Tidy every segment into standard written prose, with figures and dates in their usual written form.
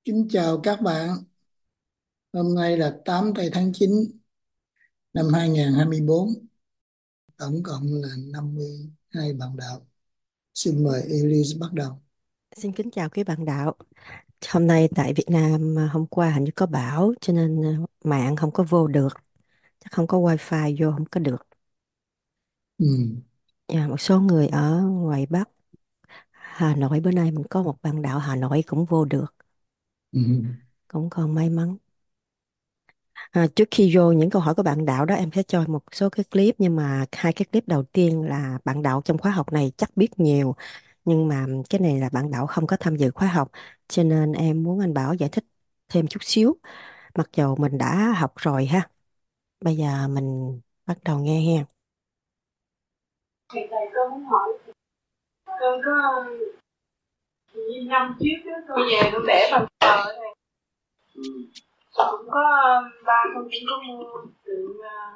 Kính chào các bạn. Hôm nay là 8 tây tháng 9 năm 2024. Tổng cộng là 52 bạn đạo. Xin mời Elise bắt đầu. Xin kính chào quý bạn đạo. Hôm nay tại Việt Nam hôm qua hình như có bão cho nên mạng không có vô được, chắc không có wifi vô không có được. Ừ. Một số người ở ngoài Bắc, Hà Nội bữa nay mình có một bạn đạo Hà Nội cũng vô được, Ừ. cũng còn may mắn. Trước khi vô những câu hỏi của bạn đạo đó em sẽ cho một số cái clip, nhưng mà hai cái clip đầu tiên là bạn đạo trong khóa học này chắc biết nhiều, nhưng mà cái này là bạn đạo không có tham dự khóa học, cho nên em muốn anh Bảo giải thích thêm chút xíu, mặc dù mình đã học rồi ha. Bây giờ mình bắt đầu nghe ha. Thì thầy con muốn hỏi, con có như năm trước đó, con về con để bàn thờ này. Cũng có ba con cũng có mua tượng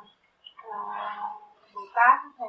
Bồ Tát đó thầy.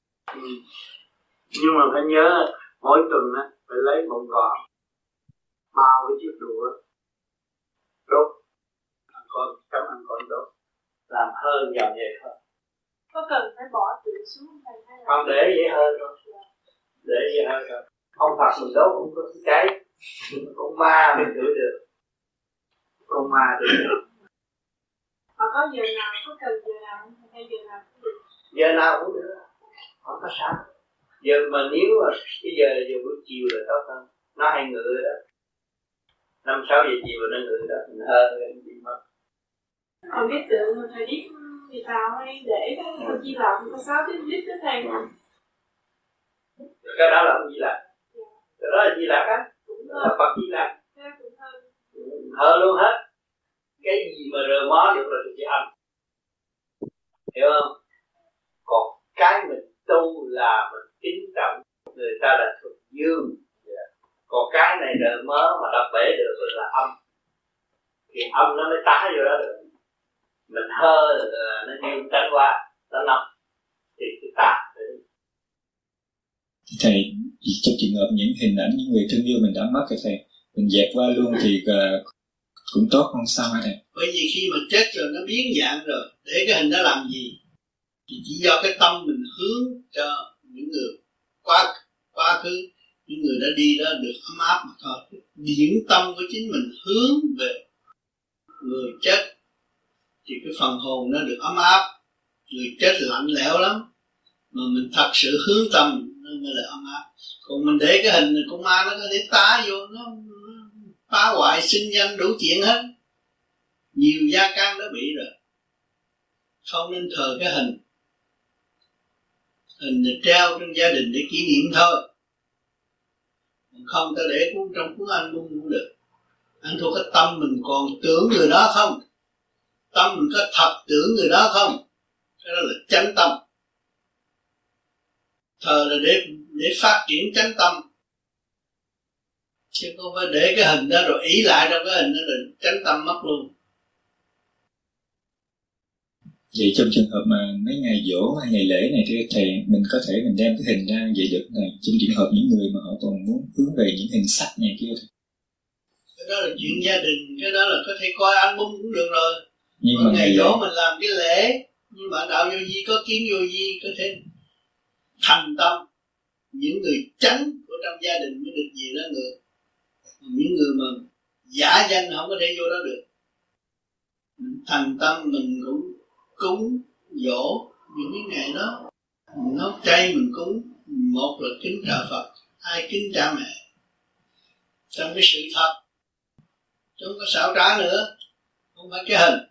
Nhưng mà phải nhớ mỗi tuần á phải lấy một gò bao với chiếc đũa đốt ăn con cắm ăn con đốt làm hơn vào vậy thôi. Có cần phải bỏ tượng xuống thầy hay là Không, để vậy hơn thôi, để vậy hơn thôi. Ông Phật mình đốt cũng có cái cháy, con ma mình chửi được, con ma được. mà có giờ nào, có cần giờ nào hay giờ nào cũng được? Giờ nào cũng được, không có sao. Giờ mà nếu mà cái giờ buổi chiều là tốt hơn, nó hay ngựa đó, 5-6 giờ chiều nó ngựa đó, mình hơn rồi bị mất. Còn cái tượng mà thầy biết thì tao hay để đó, con chi lọc có 6 lít đó thầy. Cái đó là ông Di Lặc, cái đó là Di Lặc á, là Phật Di Lặc, hơn luôn hết. Cái gì mà rờ mó được là được âm, hiểu không? Còn cái mình tu là mình kính trọng người ta là thuộc dương, còn cái này rờ mó mà đập bể được là âm, thì âm nó mới tá vô đó được. Mình hơ là nó dương tránh qua, nó nằm thì cái tà. Thầy, trong trường hợp những hình ảnh những người thương yêu mình đã mất rồi thầy, mình dẹp qua luôn thì cũng tốt, không sao hả thầy? Bởi vì khi mà chết rồi nó biến dạng rồi, để cái hình đó làm gì? Thì chỉ do cái tâm mình hướng cho những người quá khứ, những người đã đi đó được ấm áp mà thôi. Điển tâm của chính mình hướng về người chết thì cái phần hồn nó được ấm áp. Người chết lạnh lẽo lắm, mà mình thật sự hướng tâm nó mới là ấm áp. Còn mình để cái hình con ma nó có thể tá vô, nó phá hoại sinh danh đủ chuyện hết. Nhiều gia can đã bị rồi. Không nên thờ cái hình. Hình là treo trong gia đình để kỷ niệm thôi, không ta để cũng trong cuốn album cũng được. Anh thuộc cái tâm mình còn tưởng người đó không, tâm mình có thật tưởng người đó không, cái đó là chánh tâm. Thờ là để phát triển chánh tâm, chứ không phải để cái hình đó rồi ý lại trong cái hình đó là chánh tâm mất luôn. Vậy trong trường hợp mà mấy ngày giỗ hay ngày lễ này thì thầy, mình có thể mình đem cái hình ra vậy được này, trong trường hợp những người mà họ còn muốn hướng về những hình sách này kia thôi. Cái đó là chuyện gia đình, cái đó là có thể coi album cũng được rồi. Nhưng mà mà ngày giỗ mình làm cái lễ, nhưng mà đạo vô vi có kiến vô vi có thể thành tâm. Những người chánh của trong gia đình mới được gì đó được. Những người mà giả danh không có thể vô đó được. Mình thành tâm mình cũng cúng dỗ những cái ngày đó, mình nấu chay mình cúng. Một là kính trả Phật, hai kính trả mẹ, trong cái sự thật, chứ không có xảo trá nữa, không phải cái hình.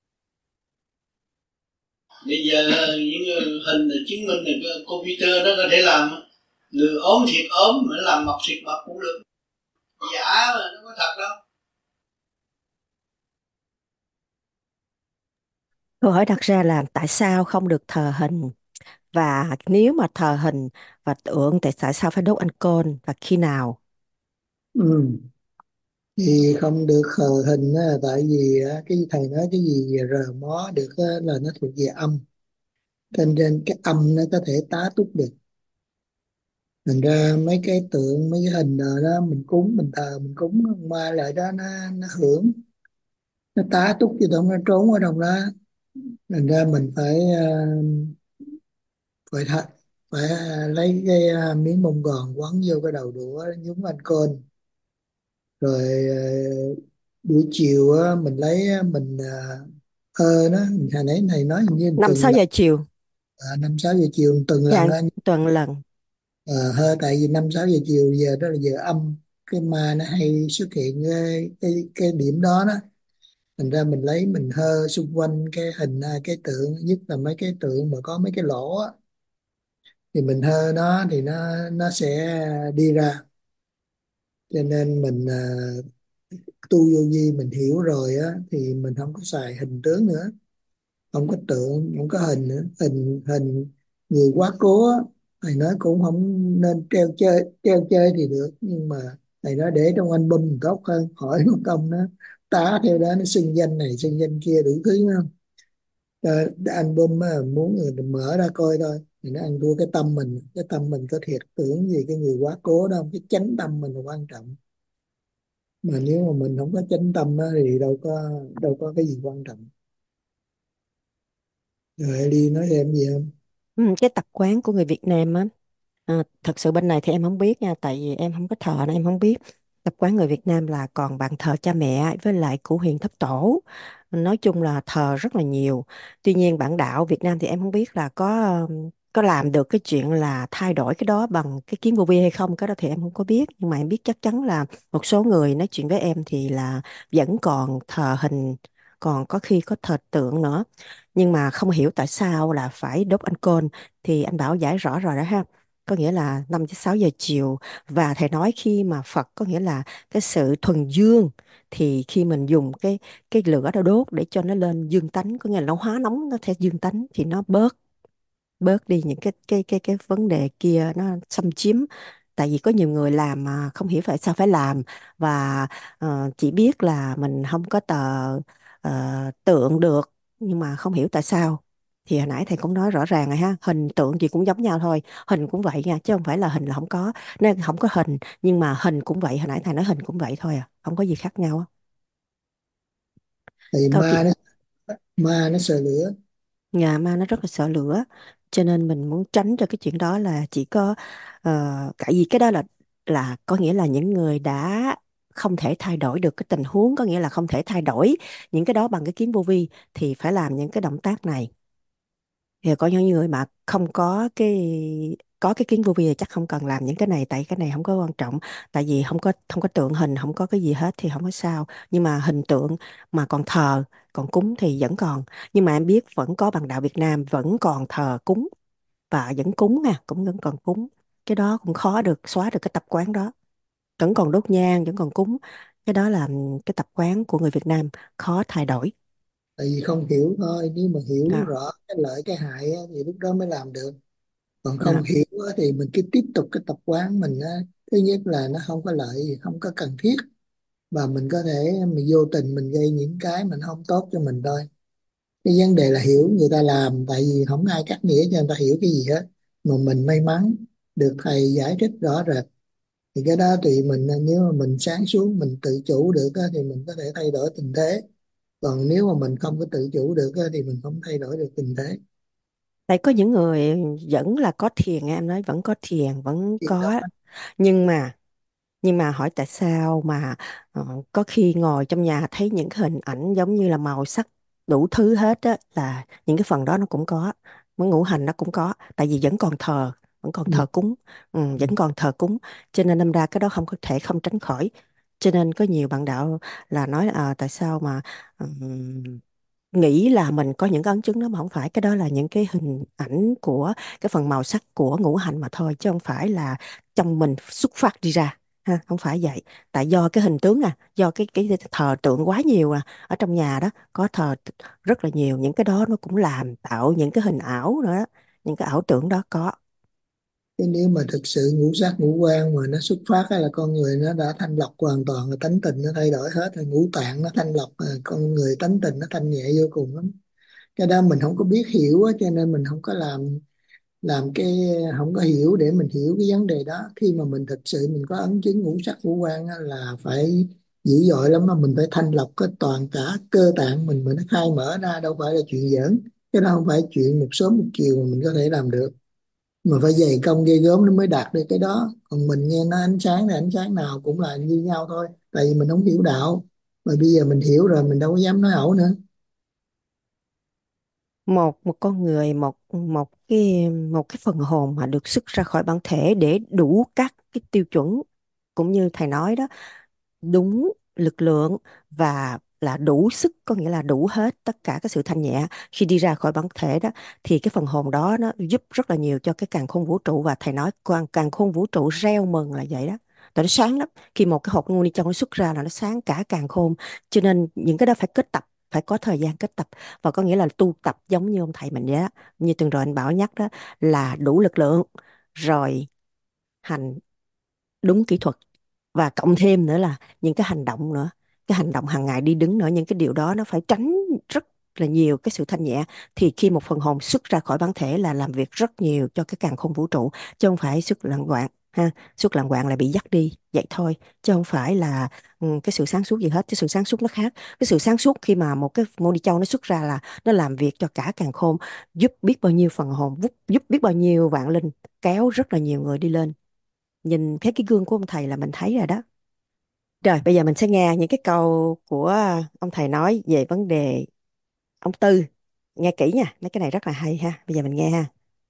Bây giờ những hình là chứng minh là cái computer đó có thể làm. Người ốm thiệt ốm mà làm mập thiệt mập cũng được, giả là nó có thật đâu. Câu hỏi đặt ra là tại sao không được thờ hình, và nếu mà thờ hình và tượng thì tại sao phải đốt anh côn và khi nào? Ừ. Thì không được khờ hình á, tại vì á, cái thầy nói cái gì rờ mó được á, là nó thuộc về âm. Cho nên cái âm nó có thể tá túc được. Thành ra mấy cái tượng, mấy cái hình nào đó mình cúng, mình thờ, mình cúng con ma lại đó, nó hưởng, nó tá túc cho tụi nó trốn ở trong đó. Thành ra mình phải thật phải lấy cái miếng bông gòn quấn vô cái đầu đũa nhúng anh côn, rồi buổi chiều á, mình lấy mình nó, hồi nãy thầy nói hình như một năm tuần sáu là giờ chiều 5-6 giờ chiều một tuần lần Dạ, á. tuần lần. Hơi tại vì 5-6 giờ chiều giờ đó là giờ âm, cái ma nó hay xuất hiện cái điểm đó đó. Thành ra mình lấy mình hơ xung quanh cái hình cái tượng, nhất là mấy cái tượng mà có mấy cái lỗ á, thì mình hơ nó thì nó sẽ đi ra. Cho nên mình tu vô vi mình hiểu rồi á, thì mình không có xài hình tướng nữa, không có tượng, không có hình nữa. Hình hình người quá cố á, thầy nói cũng không nên treo chơi thì được, nhưng mà thầy nói để trong album thì tốt hơn, khỏi mất công nó tá theo đó, nó xưng danh này xưng danh kia đủ thứ nữa. Album á, muốn người ta mở ra coi thôi, thì nó ăn thua cái tâm mình. Cái tâm mình có thiệt tưởng gì cái người quá cố đâu, cái chánh tâm mình là quan trọng. Mà nếu mà mình không có chánh tâm á, thì đâu có cái gì quan trọng. Rồi đi nói thêm gì không? Cái tập quán của người Việt Nam á, thật sự bên này thì em không biết nha, tại vì em không có thờ nên em không biết. Tập quán người Việt Nam là còn bàn thờ cha mẹ với lại cửu huyền thất tổ, nói chung là thờ rất là nhiều. Tuy nhiên bản đạo Việt Nam thì em không biết là có làm được cái chuyện là thay đổi cái đó bằng cái kiến vô vi hay không, cái đó thì em không có biết, nhưng mà em biết chắc chắn là một số người nói chuyện với em thì là vẫn còn thờ hình, còn có khi có thờ tượng nữa, nhưng mà không hiểu tại sao là phải đốt anh côn. Thì anh Bảo giải rõ rồi đó ha, có nghĩa là 5-6 giờ chiều. Và thầy nói khi mà Phật có nghĩa là cái sự thuần dương, thì khi mình dùng cái lửa đó đốt để cho nó lên dương tánh, có nghĩa là nó hóa nóng nó theo dương tánh, thì nó bớt bớt đi những cái vấn đề kia nó xâm chiếm. Tại vì có nhiều người làm mà không hiểu tại sao phải làm, và chỉ biết là mình không có tượng được, nhưng mà không hiểu tại sao. Thì hồi nãy thầy cũng nói rõ ràng rồi ha, hình tượng gì cũng giống nhau thôi, hình cũng vậy nha, chứ không phải là hình là không có, nên không có hình, nhưng mà hình cũng vậy, hồi nãy thầy nói hình cũng vậy thôi à, không có gì khác nhau á. Thì Thôi thì ma nó sợ lửa. nhà ma nó rất là sợ lửa, cho nên mình muốn tránh cho cái chuyện đó, là chỉ có tại vì cái đó là có nghĩa là những người đã không thể thay đổi được cái tình huống, có nghĩa là không thể thay đổi những cái đó bằng cái kiến vô vi, thì phải làm những cái động tác này. Thì có những người mà không có cái kiến vô vi thì chắc không cần làm những cái này, tại cái này không có quan trọng, tại vì không có tượng hình, không có cái gì hết thì không có sao. Nhưng mà hình tượng mà còn thờ, còn cúng thì vẫn còn. Nhưng mà em biết vẫn có bằng đạo Việt Nam vẫn còn thờ cúng, và vẫn cúng nha, cũng vẫn còn cúng. Cái đó cũng khó được xóa được cái tập quán đó, vẫn còn đốt nhang, vẫn còn cúng. Cái đó là cái tập quán của người Việt Nam, khó thay đổi. Tại vì không hiểu thôi, nếu mà hiểu Đó, rõ cái lợi cái hại á, thì lúc đó mới làm được. Còn không đó. hiểu á, thì mình cứ tiếp tục cái tập quán mình á. Thứ nhất là nó không có lợi gì, không có cần thiết, và mình có thể mình vô tình mình gây những cái mình không tốt cho mình thôi. Cái vấn đề là hiểu người ta làm, tại vì không ai cắt nghĩa cho người ta hiểu cái gì hết. Mà mình may mắn được thầy giải thích rõ rệt, thì cái đó tùy mình. Nếu mà mình sáng suốt mình tự chủ được á, thì mình có thể thay đổi tình thế. Còn nếu mà mình không có tự chủ được á, thì mình không thay đổi được tình thế. Tại có những người vẫn là có thiền, em nói vẫn có thiền, vẫn Chuyện đó có. Nhưng mà hỏi tại sao mà có khi ngồi trong nhà thấy những cái hình ảnh giống như là màu sắc đủ thứ hết á, là những cái phần đó nó cũng có, mấy ngũ hành nó cũng có, tại vì vẫn còn thờ, vẫn còn ừ. thờ cúng. Vẫn còn thờ cúng, cho nên đâm ra cái đó không có thể không tránh khỏi. Cho nên có nhiều bạn đạo là nói tại sao mà nghĩ là mình có những cái ấn chứng đó, mà không phải, cái đó là những cái hình ảnh của cái phần màu sắc của ngũ hành mà thôi, chứ không phải là trong mình xuất phát đi ra ha, không phải vậy. Tại do cái hình tướng do cái thờ tượng quá nhiều ở trong nhà đó, có rất là nhiều, những cái đó nó cũng làm tạo những cái hình ảo nữa đó, những cái ảo tưởng đó có. Thế nếu mà thực sự ngũ sắc ngũ quan mà nó xuất phát á, là con người nó đã thanh lọc hoàn toàn, rồi tánh tình nó thay đổi hết rồi, ngũ tạng nó thanh lọc, con người tánh tình nó thanh nhẹ vô cùng lắm. Cái đó mình không có biết hiểu á, cho nên mình không có làm làm cái không có hiểu để mình hiểu cái vấn đề đó. Khi mà mình thực sự mình có ấn chứng ngũ sắc ngũ quan á, là phải dữ dội lắm, mà mình phải thanh lọc cái toàn cả cơ tạng mình nó khai mở ra, đâu phải là chuyện giỡn. Cái đó không phải chuyện một sớm một chiều mà mình có thể làm được, mà phải dày công ghê gớm nó mới đạt được cái đó. Còn mình nghe nó ánh sáng thì ánh sáng nào cũng là như nhau thôi, tại vì mình không hiểu đạo. Mà bây giờ mình hiểu rồi mình đâu có dám nói ẩu nữa. Một một con người, một cái phần hồn mà được xuất ra khỏi bản thể để đủ các cái tiêu chuẩn, cũng như thầy nói đó, đúng lực lượng và là đủ sức, có nghĩa là đủ hết tất cả cái sự thanh nhẹ khi đi ra khỏi bản thể đó, thì cái phần hồn đó nó giúp rất là nhiều cho cái càn khôn vũ trụ. Và thầy nói càn khôn vũ trụ reo mừng là vậy đó. Tại nó sáng lắm, khi một cái hột ni trong nó xuất ra là nó sáng cả càn khôn. Cho nên những cái đó phải kết tập, phải có thời gian kết tập, và có nghĩa là tu tập giống như ông thầy mình vậy đó, như tuần rồi anh Bảo nhắc đó, là đủ lực lượng rồi hành đúng kỹ thuật, và cộng thêm nữa là những cái hành động nữa, cái hành động hàng ngày đi đứng nữa, những cái điều đó nó phải tránh rất là nhiều cái sự thanh nhẹ. Thì khi một phần hồn xuất ra khỏi bản thể là làm việc rất nhiều cho cái càn khôn vũ trụ, chứ không phải xuất lạng quạng ha. Xuất lạng quạng là bị dắt đi vậy thôi, chứ không phải là cái sự sáng suốt gì hết. Cái sự sáng suốt nó khác. Cái sự sáng suốt khi mà một cái ngôi đi châu nó xuất ra là nó làm việc cho cả càn khôn, giúp biết bao nhiêu phần hồn, giúp biết bao nhiêu vạn linh, kéo rất là nhiều người đi lên. Nhìn thấy cái gương của ông thầy là mình thấy rồi đó. Rồi bây giờ mình sẽ nghe những cái câu của ông thầy nói về vấn đề ông Tư. Nghe kỹ nha, mấy cái này rất là hay ha. Bây giờ mình nghe ha.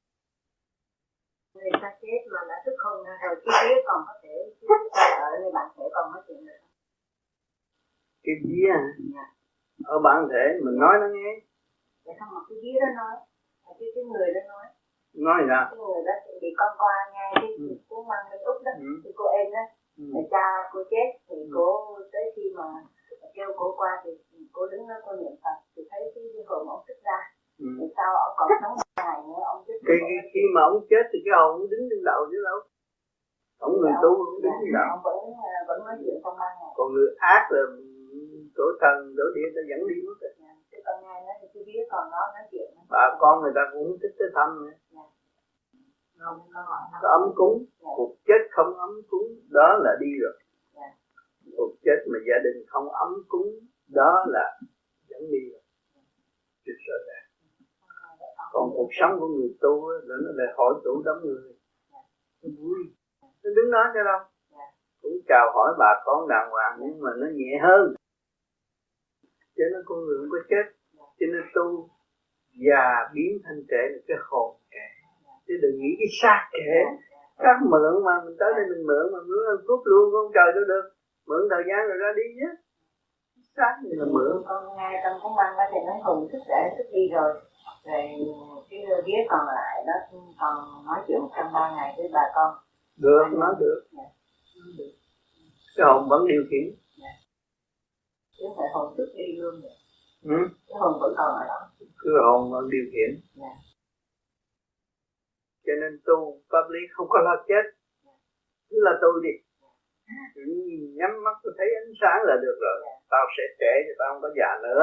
Người ta chết mà đã thức không ra rồi, cái vía còn có thể ở nơi bản thể còn có chuyện nữa. Cái vía ở bản thể mình nói nó nghe. Vậy không, mà cái vía đó nói, cái người đó nói. Nói ra. Cái người đó thì con qua ngay cái cô mang bên Úc đó, thì cô em đó, cha cô chết thì cô tới khi mà kêu cô qua thì cô đứng đó cô niệm Phật thì thấy cái hồn ông xuất ra. Thì sao ông còn sống 3 ngày nữa ông chết? Khi mà ông chết thì cái hồn đứng trên đầu chứ đâu. Ông người tu cũng đứng trên đầu. Ông vẫn nói chuyện trong 3 ngày. Còn người ác là tổ thần tổ địa ta dẫn đi mất rồi. Chứ con nghe nói thì cái vía còn nó nói chuyện. Bà con người ta cũng thích tới thăm nữa. Có ấm cúng, cuộc chết không ấm cúng đó là đi rồi. Cuộc chết mà gia đình không ấm cúng đó là dẫn đi rồi. Rất rõ ràng. Còn cuộc sống của người tu là nó lại hỏi tụ đám người, nó vui, nó đứng đó cho đâu, cũng chào hỏi bà con đàng hoàng nhưng mà nó nhẹ hơn. Cho nên con người không có chết, cho nên tu già biến thành trẻ là cái hồn trẻ, chứ đừng nghĩ cái xác trẻ. Các mượn mà mình tới đây mình mượn mà mượn ăn cúp luôn không trời đâu được, mượn thời gian rồi ra đi chứ. Xác là mượn. Con nghe trong cuốn băng đó thì nói hồn thức đã thức đi rồi, rồi cái vía còn lại đó còn nói chuyện 130 ngày với bà con. Được, nói được. Cái hồn vẫn điều khiển. Chứ không phải hồn thức đi luôn rồi. Cái hồn vẫn còn ở đó. Cái hồn vẫn điều khiển. Cho nên tu pháp lý không có lo chết, cứ là tu đi. Nhắm mắt tôi thấy ánh sáng là được rồi. Tao sẽ trẻ thì tao không có già nữa.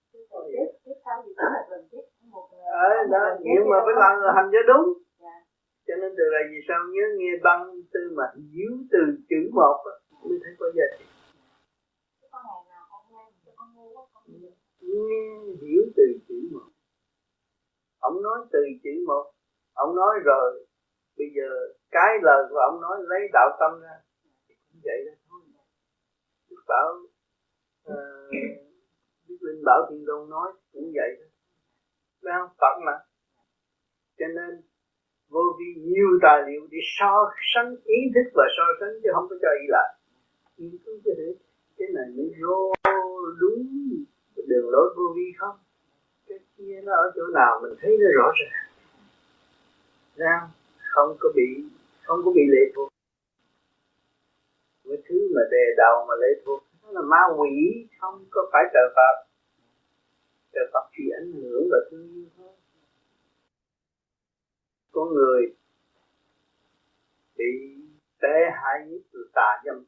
Đó, nhưng mà phải làm hành cho đúng. Cho nên từ này vì sao nhớ nghe băng tư mà díu từ chữ một mới thấy có giá trị. Nghe hiểu từ chữ một. Ông nói từ chữ một, ông nói rồi bây giờ cái lời của ông nói lấy đạo tâm ra thì cũng vậy đó thôi. Đức Bảo Đức Linh Bảo Thiên Tôn nói cũng vậy đó. Phải không? Phật mà. Cho nên vô vi nhiều tài liệu để so sánh ý thức và so sánh chứ không có cho ý lại. Nhưng cứ cái này mới rô đúng đường lối vô vi không? Cái kia nó ở chỗ nào mình thấy nó rõ ràng. Ra không có bị lệ thuộc. Cái thứ mà đề đầu mà lệ thuộc nó là ma quỷ, không có phải trời Phật. Trời Phật chỉ ảnh hưởng và thương yêu thôi. Con người bị tệ hại nhất từ tà dâm.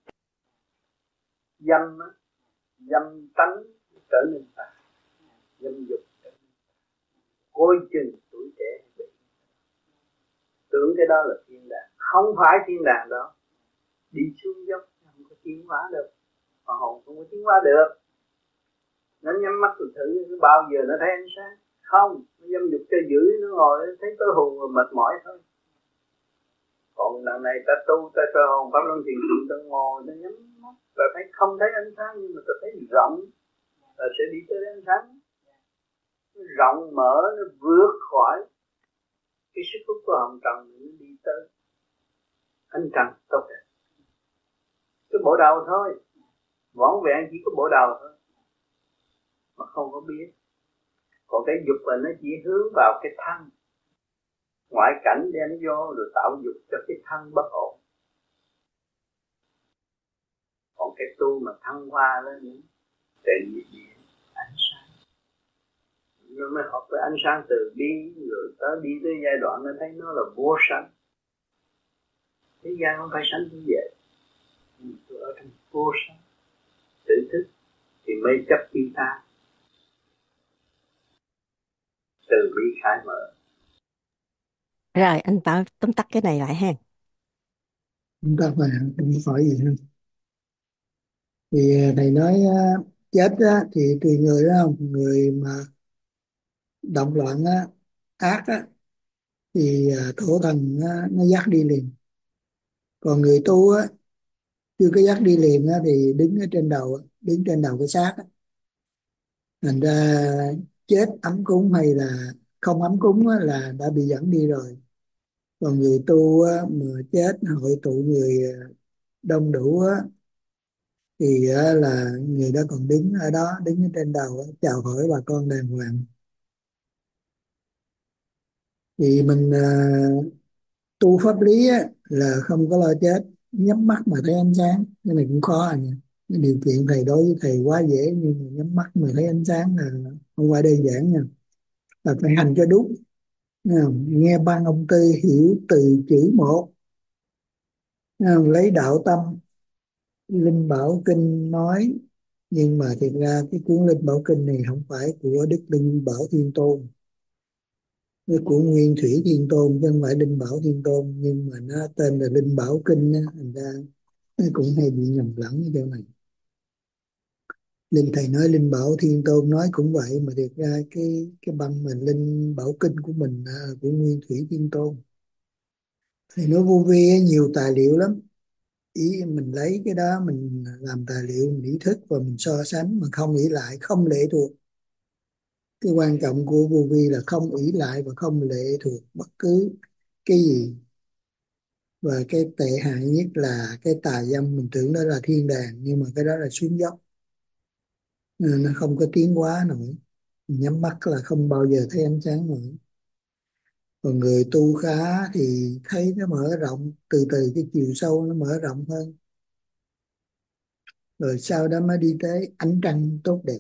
Dâm tánh trở nên tà, dâm dục trở nên tà. Coi chừng tuổi trẻ bị. tưởng cái đó là thiên đàng, không phải thiên đàng đó. Đi xuống dốc không có tiến hóa được, mà hồn không có tiến hóa được. Nó nhắm mắt rồi thử bao giờ nó thấy ánh sáng? Không, nó dâm dục cho dữ, nó ngồi nó thấy tối hù và mệt mỏi thôi. Còn lần này ta tu ta sơ hồn pháp luân thiền định, ta ngồi ta nhắm mắt, ta thấy không thấy ánh sáng nhưng mà ta thấy rộng, ta sẽ đi tới ánh sáng. Nó rộng mở, nó vượt khỏi cái sức hút của hồng trần, nó đi tới ánh trăng tốt đẹp. Cái bộ đầu thôi, vỏn vẹn chỉ có bộ đầu thôi, mà không có biết. Còn cái dục là nó chỉ hướng vào cái thân, ngoại cảnh đem vô rồi tạo dục cho cái thân bất ổn. Còn cái tu mà thăng hoa đó nữa, để ánh sáng, rồi mới học với ánh sáng từ bi, rồi tới đi tới giai đoạn nó thấy nó là vô sanh. Thế gian không phải sanh như vậy, tôi ở trong vô sanh tự thức thì mê chấp phi tan, từ bi khai mở. Rồi anh Bảo tóm tắt cái này lại ha. Chúng ta phải không hỏi gì hơn. Thì thầy nói chết á, thì tùy người đó không, người mà động loạn á, ác á, thì thổ thần nó dắt đi liền. Còn người tu á, chưa có dắt đi liền á, thì đứng ở trên đầu á, đứng trên đầu cái xác á. Thành ra chết ấm cúng hay là không ấm cúng á, là đã bị dẫn đi rồi. Còn người tu á, mà chết hội tụ người đông đủ á, thì là người đó còn đứng ở đó, đứng ở trên đầu á, chào hỏi bà con đàng hoàng. Thì mình tu pháp lý á, là không có lo chết, nhắm mắt mà thấy ánh sáng. Cái này cũng khó à nha. Cái điều kiện thầy đối với thầy quá dễ, nhưng mà nhắm mắt mà thấy ánh sáng là không phải đơn giản nha. Là phải hành cho đúng. Nghe không? Nghe băng ông Tư hiểu từ chữ một. Nghe không? Lấy đạo tâm Linh Bảo Kinh nói, nhưng mà thiệt ra cái cuốn Linh Bảo Kinh này không phải của Đức Linh Bảo Thiên Tôn, cái của Nguyên Thủy Thiên Tôn chứ không phải Linh Bảo Thiên Tôn, nhưng mà nó tên là Linh Bảo Kinh á, thành ra nó cũng hay bị nhầm lẫn ở chỗ này. Linh thầy nói Linh Bảo Thiên Tôn nói cũng vậy, mà thiệt ra cái băng mình Linh Bảo Kinh của mình là của Nguyên Thủy Thiên Tôn. Thầy nói vô vi á, nhiều tài liệu lắm, ý mình lấy cái đó mình làm tài liệu, mình ý thức và mình so sánh mà không nghĩ lại, không lệ thuộc. Cái quan trọng của vô vi là không ỷ lại và không lệ thuộc bất cứ cái gì. Và cái tệ hại nhất là cái tà dâm, mình tưởng đó là thiên đàng nhưng mà cái đó là xuống dốc. Nên nó không có tiến hóa nổi, nhắm mắt là không bao giờ thấy ánh sáng nổi. Còn người tu khá thì thấy nó mở rộng, từ từ cái chiều sâu nó mở rộng hơn, rồi sau đó mới đi tới ánh trăng tốt đẹp.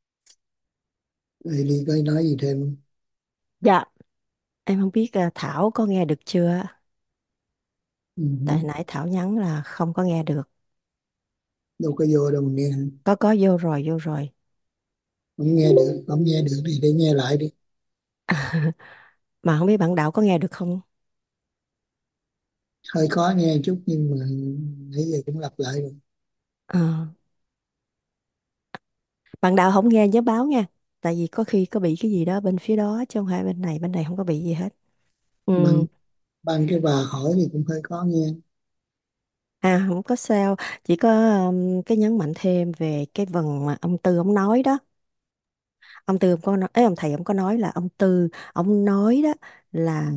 Rồi đi coi nói gì thêm không? Dạ, em không biết Thảo có nghe được chưa? Ừ. Tại nãy Thảo nhắn là không có nghe được. Đâu có vô đâu mà nghe. Có vô rồi, vô rồi. Không nghe được, không nghe được thì để nghe lại đi. Mà không biết bạn Đạo có nghe được không? Hơi khó nghe chút nhưng mà nãy giờ cũng lặp lại rồi. Ờ, bạn Đạo không nghe nhớ báo nha. Tại vì có khi có bị cái gì đó bên phía đó chứ không phải bên này không có bị gì hết. Bằng Ừ. bằng cái bà hỏi thì cũng hơi khó nghe. À không có sao, chỉ có cái nhấn mạnh thêm về cái phần mà ông Tư ông nói đó. Ông Tư ông có nói, ấy, ông thầy ông có nói là ông Tư ông nói đó là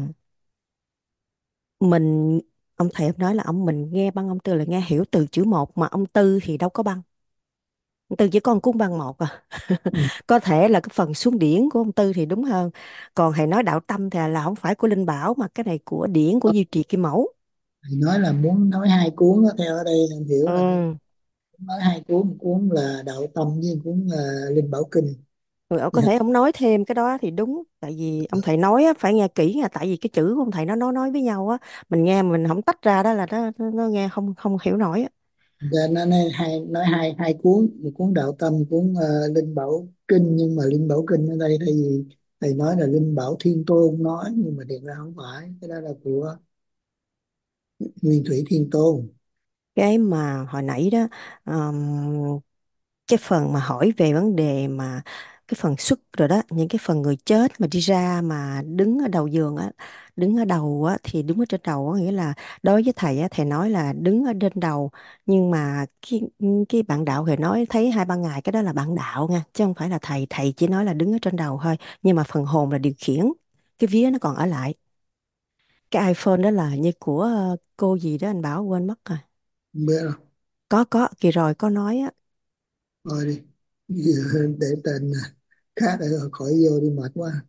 mình ông thầy ông nói là mình nghe băng ông Tư là nghe hiểu từ chữ một, mà ông Tư thì đâu có băng. Ông Tư chỉ có một cuốn băng một à. Ừ. Có thể là cái phần xuống điển của ông Tư thì đúng hơn. Còn thầy nói đạo tâm thì là không phải của Linh Bảo, mà cái này của điển của Duy Trì Kim Mẫu. Thầy nói là muốn nói hai cuốn đó, theo ở đây anh hiểu là Ừ. nói hai cuốn, một cuốn là Đạo Tâm với một cuốn là Linh Bảo Kinh. Ừ, ông Thì có thể ông nói thêm cái đó thì đúng, tại vì ông thầy nói á, phải nghe kỹ nha, tại vì cái chữ của ông thầy nó nói với nhau á, mình nghe mình không tách ra đó là nó nghe không không hiểu nổi á. ra nó nói hai hai cuốn, một cuốn Đạo Tâm, một cuốn Linh Bảo Kinh, nhưng mà Linh Bảo Kinh ở đây thay vì thầy nói là Linh Bảo Thiên Tôn nói, nhưng mà thiệt ra không phải, cái đó là của Nguyên Thủy Thiên Tôn. Cái mà hồi nãy đó, um, cái phần mà hỏi về vấn đề mà cái phần xuất rồi đó, những cái phần người chết mà đi ra mà đứng ở đầu giường á, đứng ở đầu á, thì đứng ở trên đầu á, nghĩa là đối với thầy á, thầy nói là đứng ở trên đầu, nhưng mà cái bạn đạo thầy nói thấy 2-3 ngày, cái đó là bạn đạo nha, chứ không phải là thầy. Thầy chỉ nói là đứng ở trên đầu thôi, nhưng mà phần hồn là điều khiển, cái vía nó còn ở lại. Cái iPhone đó là như của cô gì đó anh Bảo quên mất rồi. Không biết đâu. Có kỳ rồi có nói á. Thôi đi. Giờ để tên khác rồi khỏi vô đi mệt quá.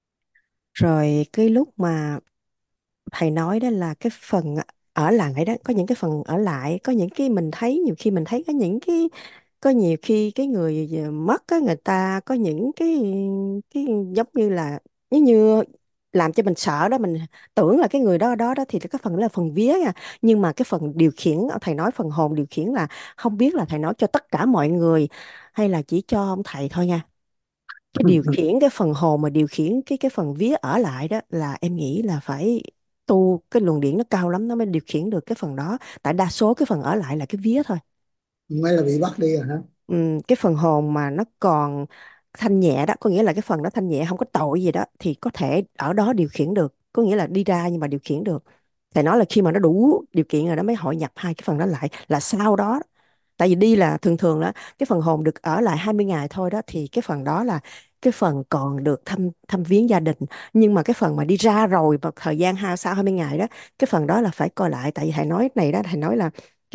Rồi cái lúc mà thầy nói đó là cái phần ở lại đó, có những cái phần ở lại, có những cái mình thấy, nhiều khi mình thấy có những cái, có nhiều khi cái người mất á, người ta có những cái giống như là, giống như làm cho mình sợ đó, mình tưởng là cái người đó đó đó, thì cái phần đó là phần vía nha. Nhưng mà cái phần điều khiển, thầy nói phần hồn điều khiển là không biết là thầy nói cho tất cả mọi người hay là chỉ cho ông thầy thôi nha. Cái điều khiển cái phần hồn mà điều khiển cái phần vía ở lại đó là em nghĩ là phải tu cái luồng điển nó cao lắm nó mới điều khiển được cái phần đó, tại đa số cái phần ở lại là cái vía thôi. Mới là bị bắt đi rồi hả? Cái phần hồn mà nó còn thanh nhẹ đó, có nghĩa là cái phần đó thanh nhẹ không có tội gì đó, thì có thể ở đó điều khiển được, có nghĩa là đi ra nhưng mà điều khiển được. Thầy nói là khi mà nó đủ điều kiện rồi đó mới hội nhập hai cái phần đó lại, là sau đó. Tại vì đi là thường thường đó, cái phần hồn được ở lại 20 ngày thôi đó, thì cái phần đó là cái phần còn được thăm thăm viếng gia đình. Nhưng mà cái phần mà đi ra rồi vào thời gian sau 20 ngày đó, cái phần đó là phải coi lại. Tại vì thầy nói này đó, thầy nói là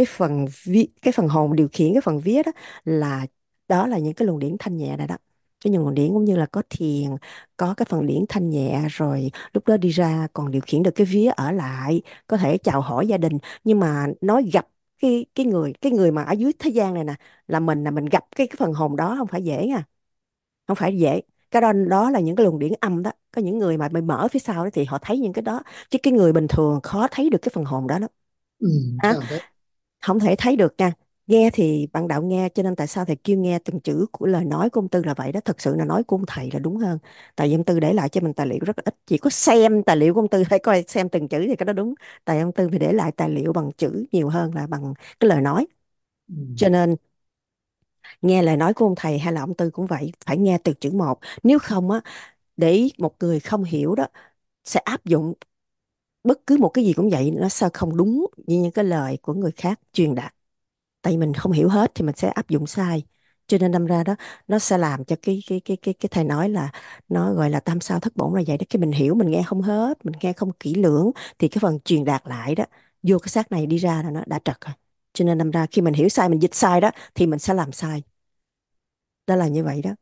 cái phần hồn điều khiển cái phần vía đó, là đó là những cái luồng điển thanh nhẹ này đó. Cái những luồng điển cũng như là có thiền, có cái phần điển thanh nhẹ, rồi lúc đó đi ra còn điều khiển được cái vía ở lại, có thể chào hỏi gia đình. Nhưng mà nói gặp cái người mà ở dưới thế gian này nè, là mình gặp cái phần hồn đó không phải dễ nha, không phải dễ. Cái đó là những cái luồng điển âm đó, có những người mà bị mở phía sau đó thì họ thấy những cái đó, chứ cái người bình thường khó thấy được cái phần hồn đó đó. Ừ, À, sao thế? không thể thấy được nha. Nghe thì bạn đạo nghe, cho nên tại sao thầy kêu nghe từng chữ của lời nói của ông Tư là vậy đó. Thực sự là nói của ông thầy là đúng hơn, tại vì ông Tư để lại cho mình tài liệu rất là ít, chỉ có xem tài liệu của ông Tư phải coi xem từng chữ thì cái đó đúng. Tại ông Tư phải để lại tài liệu bằng chữ nhiều hơn là bằng cái lời nói. Ừ. Cho nên nghe lời nói của ông thầy hay là ông Tư cũng vậy, phải nghe từ chữ một. Nếu không á, để một người không hiểu đó sẽ áp dụng bất cứ một cái gì cũng vậy, nó sao không đúng như những cái lời của người khác truyền đạt. Tại vì mình không hiểu hết thì mình sẽ áp dụng sai. Cho nên đâm ra đó, nó sẽ làm cho cái thầy nói là nó gọi là tam sao thất bổn là vậy đó. Cái mình hiểu mình nghe không hết, mình nghe không kỹ lưỡng, thì cái phần truyền đạt lại đó vô cái xác này đi ra là nó đã trật rồi. Cho nên đâm ra khi mình hiểu sai, mình dịch sai đó, thì mình sẽ làm sai. Đó là như vậy đó.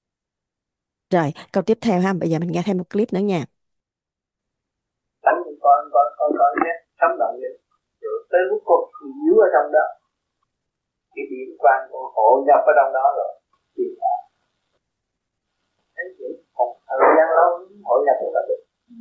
Rồi, câu tiếp theo ha, bây giờ mình nghe thêm một clip nữa nha. Tánh của con nhé, sống động vậy. Rồi tới lúc con yếu ở trong đó, cái điểm quan con hộ nhập ở trong đó rồi, thì thấy gì? Còn thời gian lâu hội nhập không được.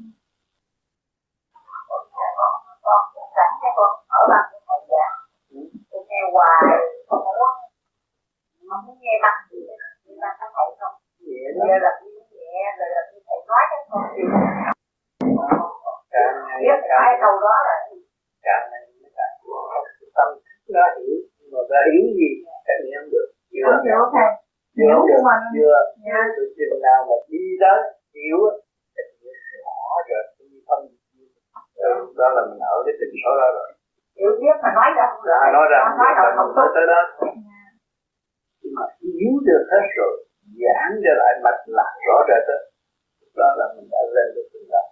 Con rảnh cho con ở bằng cái thời gian tôi nghe hoài, con không muốn nghe băng gì hết, nhưng mà nó thấy không Nhẹ nghe là như nhẹ rồi là như thầy nói cho con gì biết hai câu đó là càng ngày tâm nó hiểu, mà ta hiểu gì cái gì không được. không hiểu thầy hiểu của mình chưa từ chừng nào mà đi tới hiểu thì họ rồi phân đó là mình ở cái tình số đó rồi. hiểu biết mà nói ra không được, nói ra không tốt tới đó. Nhưng mà hiểu được hết rồi, giảng cho lại mạch lạc rõ rệt đó là mình đã lên được từng đó.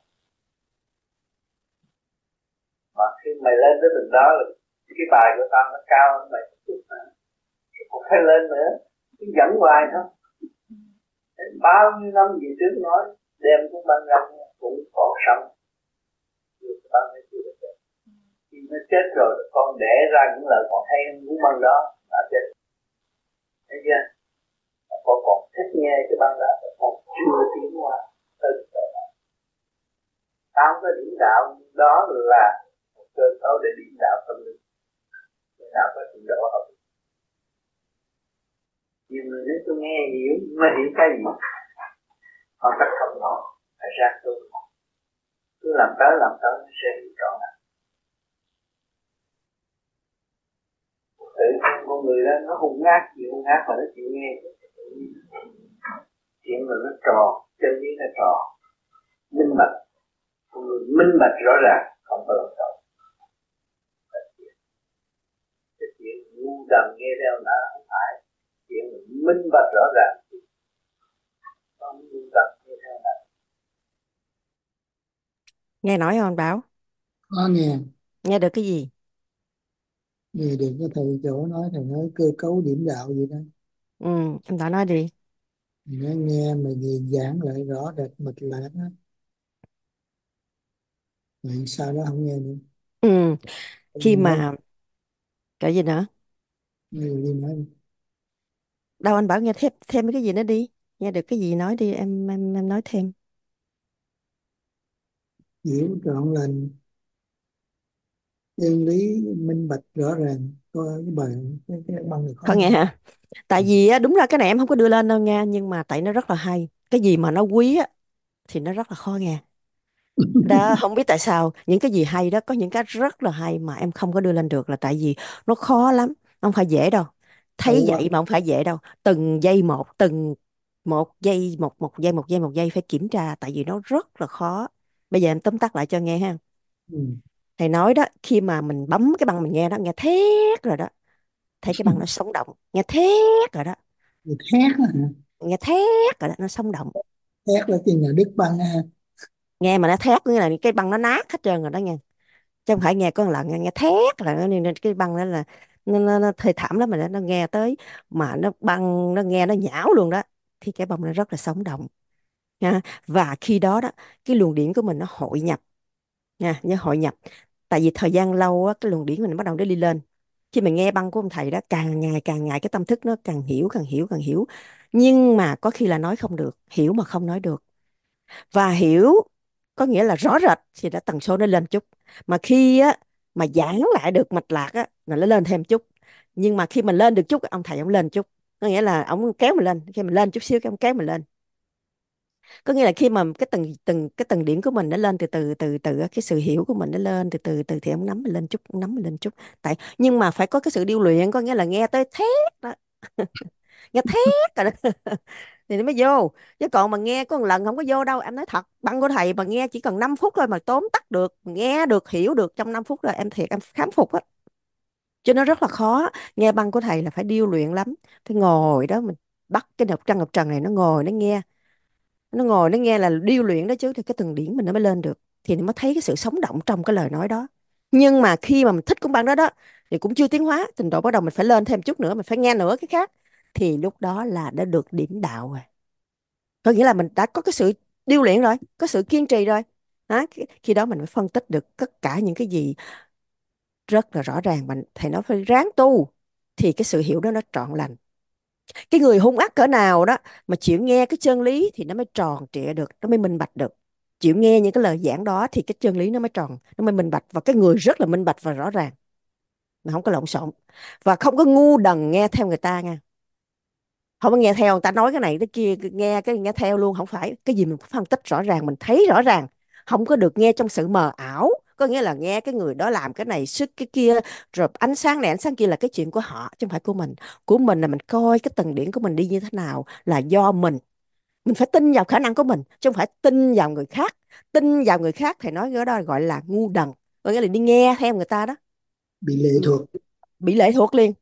Mà khi mày lên tới từng đó là cái bài của tao nó cao hơn mày chút nữa, không phải lên nữa, cứ dẫn hoài thôi. Bao nhiêu năm về trước nói đem cũng ban răng cũng còn sống, được ban hay chưa được. Khi nó chết rồi con đẻ ra những lời còn hay hơn cũng ban đó đã chết. Thấy chưa? Con còn thích nghe cái ban đó, con chưa tiến qua tới được đó. Tao có điểm đạo đó là một cơ cấu để điểm đạo tâm linh. Điểm đạo có trình độ học. Nhiều người nói tôi nghe hiểu, mà hiểu cái gì? Con cách không nổi, phải ra tôi. Cứ làm tới nó sẽ hiểu rõ. con người đó nó hung ác, chịu hung ác mà nó chịu nghe. Chuyện là nó tròn, chân lý nó tròn, minh bạch. Con người minh bạch rõ ràng, không có lộn xộn. Cái chuyện ngu đần nghe theo nó không phải. Chuyện minh bạch rõ ràng, không ngu đần nghe theo nó. Nghe nói không anh Bảo? Có nghe. Nghe được cái gì? Nghe được cái thầy chỗ nói, thầy nói cơ cấu điểm đạo gì đó. Ừ, anh Bảo nói đi. Thầy nói nghe mà gì giảng lại rõ rệt mạch lạc á. Vậy sao đó không nghe nữa. Ừ, khi Nói mà cái gì nữa? đi nói Đâu anh Bảo nghe thêm thêm cái gì nữa đi. Nghe được cái gì nói đi, em nói thêm. hiểu trọn lành, chân lý minh bạch rõ ràng. Có cái bài cái băng này khó Có nghe nghe. hả? Tại vì á, đúng ra cái này em không có đưa lên đâu nha, nhưng mà tại nó rất là hay. Cái gì mà nó quý á thì nó rất là khó nghe. Đó, không biết tại sao những cái gì hay đó có những cái rất là hay mà em không có đưa lên được là tại vì nó khó lắm, không phải dễ đâu. Thấy Khổ quá. vậy mà không phải dễ đâu. Từng giây một, từng một giây một giây phải kiểm tra tại vì nó rất là khó. Bây giờ em tóm tắt lại cho nghe ha. Ừ. Thầy nói đó, khi mà mình bấm cái băng mình nghe đó, nghe thét rồi đó, thấy cái băng nó sống động, nghe thét rồi đó, Người thét á hả? nghe thét rồi đó, nó sống động. Thét là chừng nào đứt băng á ha. Nghe mà nó thét nghĩa là cái băng nó nát hết trơn rồi đó nha, chứ không phải nghe có một lần nghe thét là nên cái băng đó là nó thê thảm lắm, mà nó nghe tới mà nó băng nó nghe nó nhão luôn đó, thì cái bông nó rất là sống động nha. Và khi đó đó, cái luồng điển của mình nó hội nhập nha, nhớ hội nhập. Tại vì thời gian lâu á, cái luồng điển mình bắt đầu nó đi lên. Khi mình nghe băng của ông thầy đó, càng ngày cái tâm thức nó càng hiểu, càng hiểu. Nhưng mà có khi là nói không được, hiểu mà không nói được. Và hiểu có nghĩa là rõ rệt thì đã tần số nó lên chút, mà khi á mà giảng lại được mạch lạc á là nó lên thêm chút. Nhưng mà khi mình lên được chút, ông thầy ông lên chút, có nghĩa là ông kéo mình lên, khi mình lên chút xíu cái ông kéo mình lên. Có nghĩa là khi mà cái từng từng cái tầng điểm của mình nó lên từ từ á, cái sự hiểu của mình nó lên từ từ thì ông nắm mình lên chút, ông nắm mình lên chút. Tại nhưng mà phải có cái sự điêu luyện, có nghĩa là nghe tới thét đó, nghe thét rồi đó thì nó mới vô. Chứ còn mà nghe có một lần không có vô đâu, em nói thật. Băng của thầy mà nghe chỉ cần 5 phút thôi mà tóm tắt được, nghe được, hiểu được trong 5 phút rồi, em thiệt em khám phục á. Chứ nó rất là khó. Nghe băng của thầy là phải điêu luyện lắm. Phải ngồi đó mình bắt cái Ngọc Trần này, nó ngồi nó nghe, nó ngồi nó nghe là điêu luyện đó chứ, thì cái từng điển mình nó mới lên được, thì nó mới thấy cái sự sống động trong cái lời nói đó. Nhưng mà khi mà mình thích con băng đó đó thì cũng chưa tiến hóa trình độ, bắt đầu mình phải lên thêm chút nữa, mình phải nghe nữa cái khác, thì lúc đó là đã được điểm đạo rồi. Có nghĩa là mình đã có cái sự điêu luyện rồi, có sự kiên trì rồi. Đó, khi đó mình mới phân tích được tất cả những cái gì rất là rõ ràng, mà thầy nói phải ráng tu thì cái sự hiểu đó nó trọn lành. Cái người hung ác cỡ nào đó mà chịu nghe cái chân lý thì nó mới tròn trịa được, nó mới minh bạch được. Chịu nghe những cái lời giảng đó thì cái chân lý nó mới tròn, nó mới minh bạch. Và cái người rất là minh bạch và rõ ràng, mà không có lộn xộn, và không có ngu đần nghe theo người ta nha. Không có nghe theo người ta nói cái này cái kia, nghe cái nghe theo luôn. Không phải, cái gì mình phải phân tích rõ ràng, mình thấy rõ ràng, không có được nghe trong sự mờ ảo. Có nghĩa là nghe cái người đó làm cái này sức cái kia, rồi ánh sáng này ánh sáng kia là cái chuyện của họ chứ không phải của mình. Của mình là mình coi cái tầng điển của mình đi như thế nào là do mình phải tin vào khả năng của mình chứ không phải tin vào người khác. Tin vào người khác thì nói cái đó gọi là ngu đần, có nghĩa là đi nghe theo người ta đó. Bị lệ Ừ, thuộc. bị lệ thuộc liền.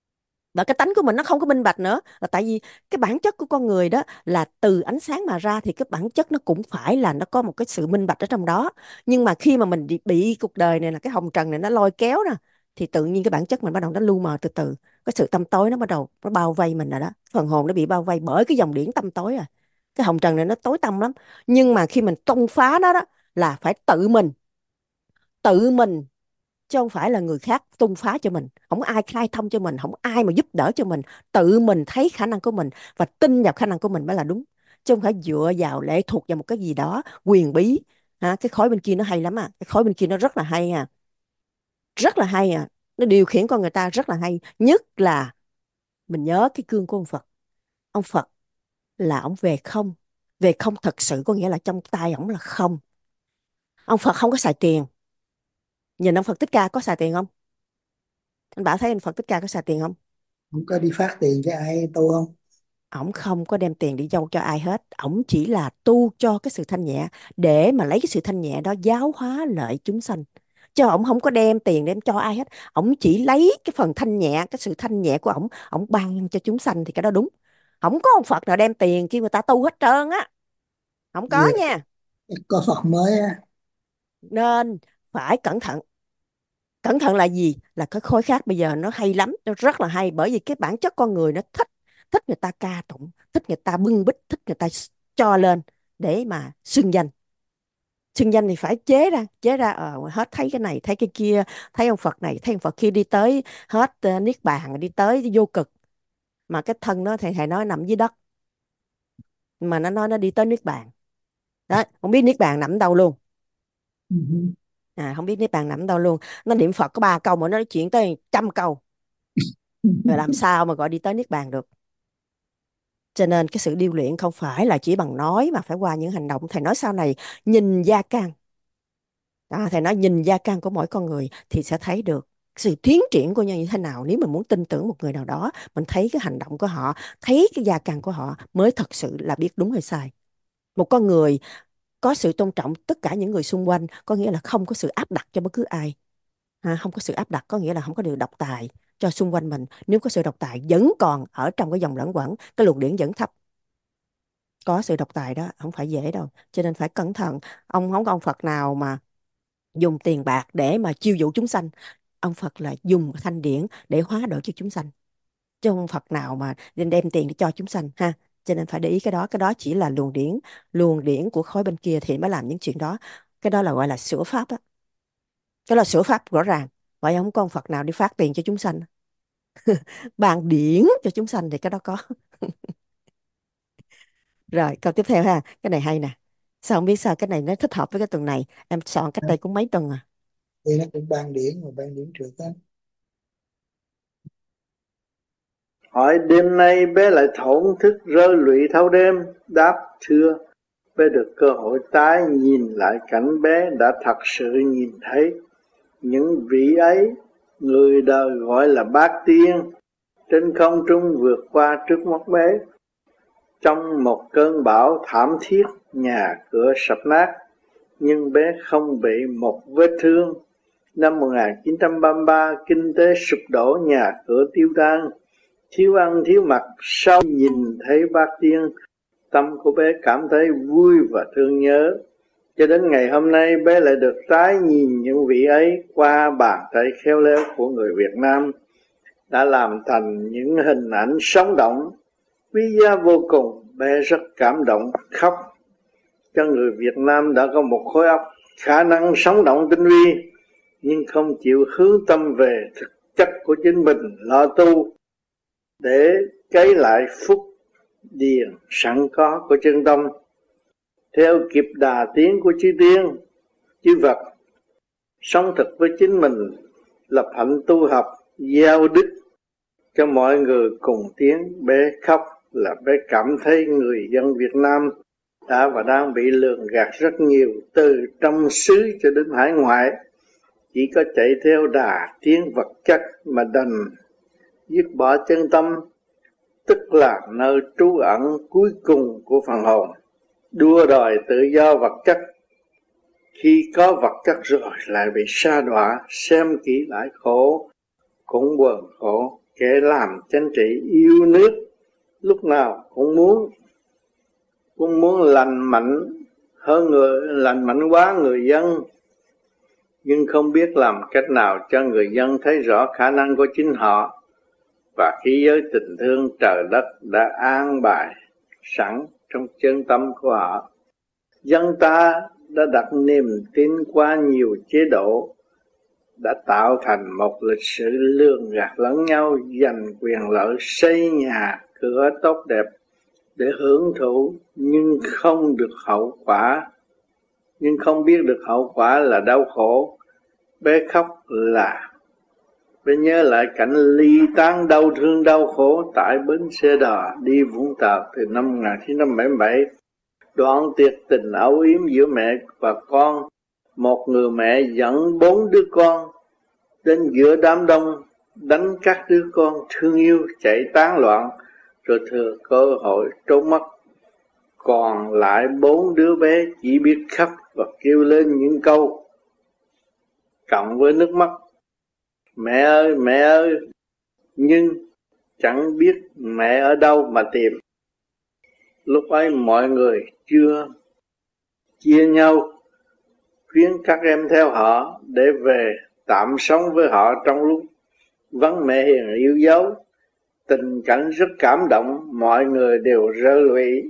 Và cái tánh của mình nó không có minh bạch nữa, là tại vì cái bản chất của con người đó là từ ánh sáng mà ra, thì cái bản chất nó cũng phải là nó có một cái sự minh bạch ở trong đó. Nhưng mà khi mà mình bị cuộc đời này là cái hồng trần này nó lôi kéo nè, thì tự nhiên cái bản chất mình bắt đầu nó lu mờ từ từ. Cái sự tăm tối nó bắt đầu nó bao vây mình rồi đó, phần hồn nó bị bao vây bởi cái dòng điển tăm tối à. Cái hồng trần này nó tối tăm lắm. Nhưng mà khi mình tung phá nó đó là phải tự mình chứ không phải là người khác tung phá cho mình. Không ai khai thông cho mình, không ai mà giúp đỡ cho mình. Tự mình thấy khả năng của mình và tin vào khả năng của mình mới là đúng, chứ không phải dựa vào lệ thuộc vào một cái gì đó quyền bí. Cái khối bên kia nó hay lắm cái khối bên kia nó rất là hay rất là hay nó điều khiển con người ta rất là hay. Nhất là mình nhớ cái gương của ông Phật. Ông Phật là ông về không thật sự, có nghĩa là trong tay ông là không. Ông Phật không có xài tiền. Nhìn ông Phật Thích Ca có xài tiền không? Anh Bảo thấy anh Phật Thích Ca có xài tiền không? Không có đi phát tiền cho ai tu không? Ổng không có đem tiền đi dâu cho ai hết, ổng chỉ là tu cho cái sự thanh nhẹ, để mà lấy cái sự thanh nhẹ đó giáo hóa lợi chúng sanh, chứ ổng không có đem tiền đem cho ai hết. Ổng chỉ lấy cái phần thanh nhẹ, cái sự thanh nhẹ của ổng ban cho chúng sanh, thì cái đó đúng. Không có ông Phật nào đem tiền kêu người ta tu hết trơn á, không có Về nha. có Phật mới á. Nên phải cẩn thận. Cẩn thận là gì? Là cái khối khác bây giờ nó hay lắm, nó rất là hay, bởi vì cái bản chất con người nó thích, thích người ta ca tụng, thích người ta bưng bít, thích người ta cho lên để mà xưng danh. Xưng danh thì phải chế ra hết thấy cái này thấy cái kia, thấy ông Phật này thấy ông Phật kia, đi tới hết niết bàn, đi tới vô cực, mà cái thân nó thầy nói nằm dưới đất, mà nó nói nó đi tới niết bàn. Đó, không biết niết bàn nằm đâu luôn. Ừ. Không biết niết bàn nằm đâu luôn. Nó niệm Phật có 3 câu mà nó nói chuyện tới 100 câu, rồi làm sao mà gọi đi tới niết bàn được? Cho nên cái sự điêu luyện không phải là chỉ bằng nói, mà phải qua những hành động. Thầy nói sau này nhìn gia can. Thầy nói nhìn gia can của mỗi con người thì sẽ thấy được sự tiến triển của nhau như thế nào. Nếu mình muốn tin tưởng một người nào đó, mình thấy cái hành động của họ, thấy cái gia can của họ mới thật sự là biết đúng hay sai. Một con người có sự tôn trọng tất cả những người xung quanh, có nghĩa là không có sự áp đặt cho bất cứ ai. Không có sự áp đặt có nghĩa là không có điều độc tài cho xung quanh mình. Nếu có sự độc tài vẫn còn ở trong cái dòng lẫn quẩn, cái luồng điển vẫn thấp. Có sự độc tài đó không phải dễ đâu, cho nên phải cẩn thận. Không có ông Phật nào mà dùng tiền bạc để mà chiêu dụ chúng sanh. Ông Phật là dùng thanh điển để hóa độ cho chúng sanh, chứ không Phật nào mà đem tiền để cho chúng sanh ha. Cho nên phải để ý cái đó chỉ là luồng điển của khối bên kia thì mới làm những chuyện đó. Cái đó là gọi là sửa pháp á, cái là sửa pháp rõ ràng. Vậy không có ông Phật nào đi phát tiền cho chúng sanh, bàn điển cho chúng sanh thì cái đó có. Rồi câu tiếp theo ha, cái này hay nè. Sao không biết sao cái này nó thích hợp với cái tuần này, em soạn cách đây cũng mấy tuần à. Thì nó cũng ban điển mà ban điển trượt á. Hỏi đêm nay bé lại thổn thức rơi lụy thâu đêm. Đáp thưa, bé được cơ hội tái nhìn lại cảnh bé đã thật sự nhìn thấy. Những vị ấy, người đời gọi là bát tiên, trên không trung vượt qua trước mắt bé. Trong một cơn bão thảm thiết, nhà cửa sập nát, nhưng bé không bị một vết thương. Năm 1933, kinh tế sụp đổ, nhà cửa tiêu tan, thiếu ăn thiếu mặc. Sau nhìn thấy bát tiên, tâm của bé cảm thấy vui và thương nhớ. Cho đến ngày hôm nay, bé lại được tái nhìn những vị ấy qua bàn tay khéo léo của người Việt Nam, đã làm thành những hình ảnh sống động, quý giá vô cùng. Bé rất cảm động, khóc. Cho người Việt Nam đã có một khối óc khả năng sống động tinh vi, nhưng không chịu hướng tâm về thực chất của chính mình, lo tu để cấy lại phúc điền sẵn có của chân tâm, theo kịp đà tiến của chư tiên chư vật, sống thực với chính mình, lập hạnh tu học, gieo đức cho mọi người cùng tiến. Bé khóc là bé cảm thấy người dân Việt Nam đã và đang bị lường gạt rất nhiều, từ trong xứ cho đến hải ngoại, chỉ có chạy theo đà tiến vật chất mà đành dứt bỏ chân tâm, tức là nơi trú ẩn cuối cùng của phần hồn, đua đòi tự do vật chất. Khi có vật chất rồi lại bị sa đọa, xem kỹ lại khổ, cũng buồn khổ. Kẻ làm chánh trị yêu nước lúc nào cũng muốn lành mạnh hơn lành mạnh quá người dân, nhưng không biết làm cách nào cho người dân thấy rõ khả năng của chính họ và khí giới tình thương trời đất đã an bài sẵn trong chân tâm của họ. Dân ta đã đặt niềm tin qua nhiều chế độ, đã tạo thành một lịch sử lường gạt lẫn nhau, giành quyền lợi, xây nhà cửa tốt đẹp để hưởng thụ, nhưng không biết được hậu quả là đau khổ. Bé khóc là bé nhớ lại cảnh ly tán đau thương đau khổ tại bến xe đò đi Vũng Tàu từ năm 1977. Đoạn tuyệt tình âu yếm giữa mẹ và con. Một người mẹ dẫn 4 đứa con đến giữa đám đông đánh các đứa con thương yêu chạy tán loạn, rồi thừa cơ hội trốn mất. Còn lại 4 đứa bé chỉ biết khóc và kêu lên những câu cộng với nước mắt: mẹ ơi, mẹ ơi, nhưng chẳng biết mẹ ở đâu mà tìm. Lúc ấy mọi người chưa chia nhau, khuyến các em theo họ để về tạm sống với họ trong lúc vắng mẹ hiền yêu dấu. Tình cảnh rất cảm động, mọi người đều rơi lụy,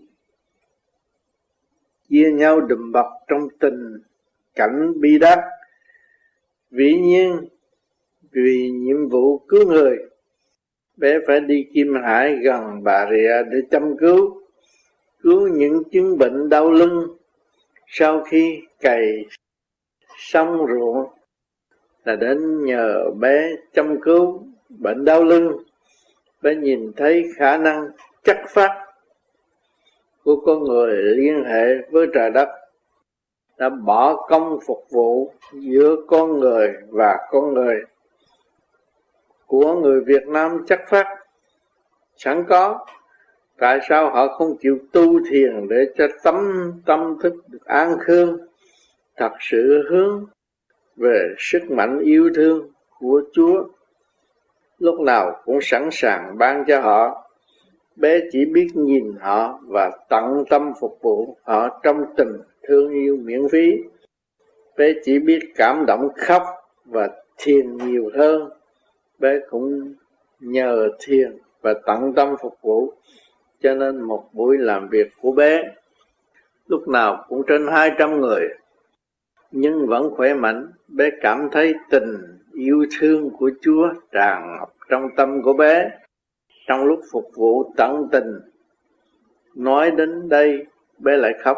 chia nhau đùm bọc trong tình cảnh bi đát. Dĩ nhiên vì nhiệm vụ cứu người, bé phải đi Kim Hải gần Bà Rịa để chăm cứu những chứng bệnh đau lưng. Sau khi cày xong ruộng là đến nhờ bé chăm cứu bệnh đau lưng. Bé nhìn thấy khả năng chất phát của con người liên hệ với trời đất, đã bỏ công phục vụ giữa con người và con người. Của người Việt Nam chất phát sẵn có, tại sao họ không chịu tu thiền để cho tâm thức được an khương, thật sự hướng về sức mạnh yêu thương của Chúa, lúc nào cũng sẵn sàng ban cho họ. Bé chỉ biết nhìn họ và tận tâm phục vụ họ trong tình thương yêu miễn phí. Bé chỉ biết cảm động khóc và thiền nhiều hơn. Bé cũng nhờ thiền và tận tâm phục vụ, cho nên một buổi làm việc của bé lúc nào cũng trên 200 người, nhưng vẫn khỏe mạnh. Bé cảm thấy tình yêu thương của Chúa tràn ngập trong tâm của bé trong lúc phục vụ tận tình. Nói đến đây bé lại khóc.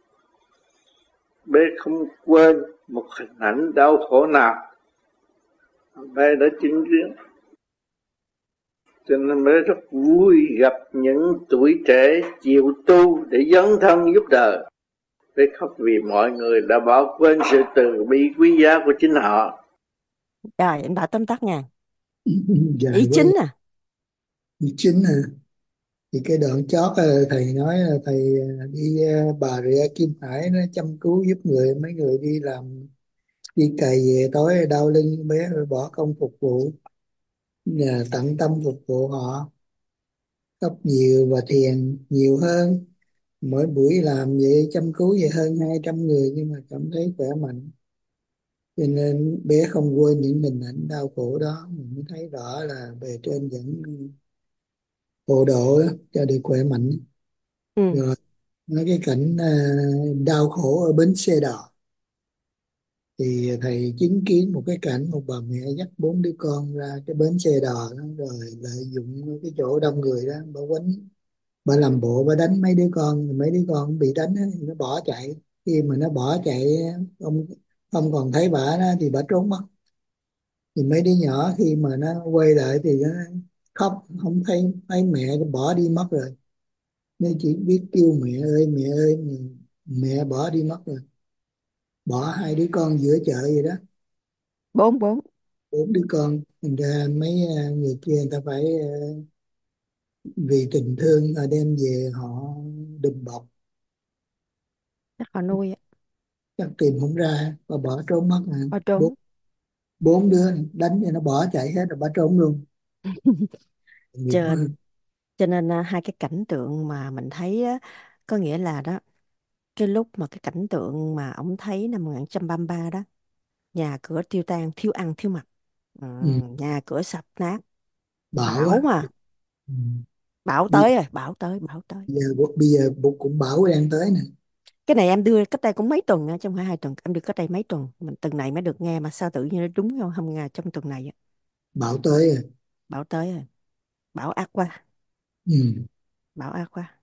Bé không quên một hình ảnh đau khổ nào bé đã chứng kiến, cho nên bé rất vui gặp những tuổi trẻ chịu tu để dấn thân giúp đời. Bé khóc vì mọi người đã bỏ quên sự từ bi quý giá của chính họ. Rồi anh bảo tóm tắt nha. Dạ, Ý chính à. ý chính à. Thì cái đoạn chót thầy nói là thầy đi Bà Rịa Kim Hải nó chăm cứu giúp mấy người đi làm, đi cày về tối đau lưng bé rồi bỏ công phục vụ, và tận tâm phục vụ họ, khóc nhiều và thiền nhiều hơn. Mỗi buổi làm vậy chăm cứu về hơn 200 người nhưng mà cảm thấy khỏe mạnh, cho nên bé không quên những hình ảnh đau khổ đó. Mình mới thấy rõ là bề trên vẫn hộ độ đó, cho được khỏe mạnh. Ừ. Rồi nói cái cảnh đau khổ ở bến xe đò, thì thầy chứng kiến một cái cảnh một bà mẹ dắt 4 đứa con ra cái bến xe đò đó, rồi lợi dụng cái chỗ đông người đó bà quánh, bà làm bộ bà đánh mấy đứa con, mấy đứa con bị đánh á, thì nó bỏ chạy. Khi mà nó bỏ chạy không không còn thấy bà đó thì bà trốn mất. Thì mấy đứa nhỏ khi mà nó quay lại thì nó khóc, không thấy thấy mẹ nó bỏ đi mất rồi, nó chỉ biết kêu mẹ ơi mẹ ơi, mẹ bỏ đi mất rồi, bỏ 2 đứa con giữa chợ vậy đó. 4 4 đứa con, thành ra mấy người kia người ta phải vì tình thương đem về họ đùm bọc, chắc họ nuôi á. chắc tìm không ra và bỏ trốn mất à. Họ bốn trốn. 4 đứa đánh cho nó bỏ chạy hết rồi bỏ trốn luôn. Nghiệp cho, quá. cho nên hai cái cảnh tượng mà mình thấy á, có nghĩa là đó, cái lúc mà cái cảnh tượng mà ông thấy năm 1933 đó, nhà cửa tiêu tan, thiếu ăn thiếu mặc, Ừ. nhà cửa sập nát, Bão á. bão mà, Ừ. bão bây, tới rồi, bão tới. bây giờ cũng bão đang tới nè. Cái này em đưa cách đây cũng mấy tuần á, chứ không phải 2 tuần, em đưa cách đây mấy tuần, mình tuần này mới được nghe mà sao tự nhiên nó đúng không, không ngờ trong tuần này á, Bão tới rồi. bão tới rồi. Bão ác quá, Ừ. bão ác quá.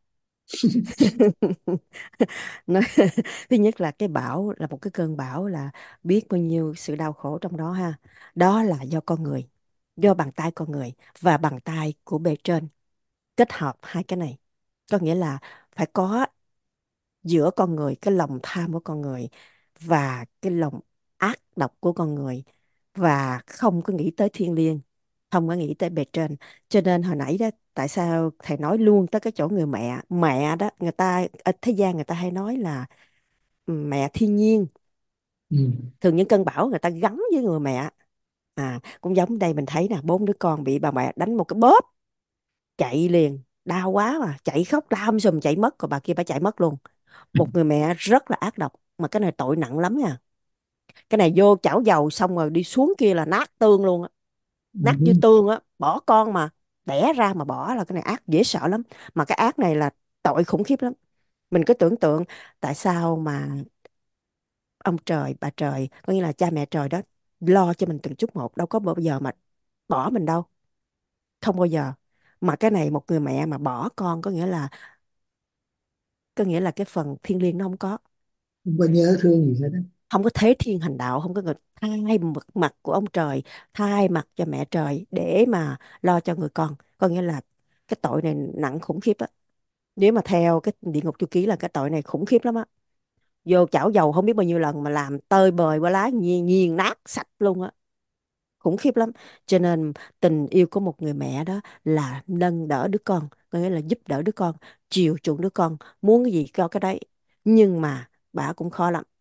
Nói, thứ nhất là cái bão là một cái cơn bão là biết bao nhiêu sự đau khổ trong đó ha. Đó là do con người, do bàn tay con người và bàn tay của bề trên kết hợp hai cái này. Có nghĩa là phải có giữa con người cái lòng tham của con người và cái lòng ác độc của con người, và không có nghĩ tới thiêng liêng, không có nghĩ tới bề trên. Cho nên hồi nãy đó, tại sao thầy nói luôn tới cái chỗ người mẹ. Mẹ đó, người ta ở thế gian người ta hay nói là mẹ thiên nhiên. Ừ. Thường những cơn bão người ta gắn với người mẹ. Cũng giống đây mình thấy nè, 4 đứa con bị bà mẹ đánh một cái bóp, chạy liền, đau quá mà chạy khóc lam sùm chạy mất, còn bà kia bà chạy mất luôn. Một người mẹ rất là ác độc, mà cái này tội nặng lắm nha. Cái này vô chảo dầu xong rồi đi xuống kia là nát tương luôn á, nát như Ừ. tương á, bỏ con mà đẻ ra mà bỏ, là cái này ác dễ sợ lắm. Mà cái ác này là tội khủng khiếp lắm. Mình cứ tưởng tượng tại sao mà ông trời bà trời, có nghĩa là cha mẹ trời đó, lo cho mình từng chút một, đâu có bao giờ mà bỏ mình đâu, không bao giờ. Mà cái này một người mẹ mà bỏ con, có nghĩa là cái phần thiêng liêng nó không có. Không có nhớ thương gì hết á. Không có thế thiên hành đạo, không có người thay mặt của ông trời, thay mặt cho mẹ trời để mà lo cho người con. Có nghĩa là cái tội này nặng khủng khiếp á. Nếu mà theo cái địa ngục chu ký là cái tội này khủng khiếp lắm á. Vô chảo dầu không biết bao nhiêu lần mà làm tơi bời qua lá, nghiền nát sạch luôn á, khủng khiếp lắm. Cho nên tình yêu của một người mẹ đó là nâng đỡ đứa con, có nghĩa là giúp đỡ đứa con, chiều chuộng đứa con, muốn cái gì cho cái đấy. Nhưng mà bà cũng khó lắm.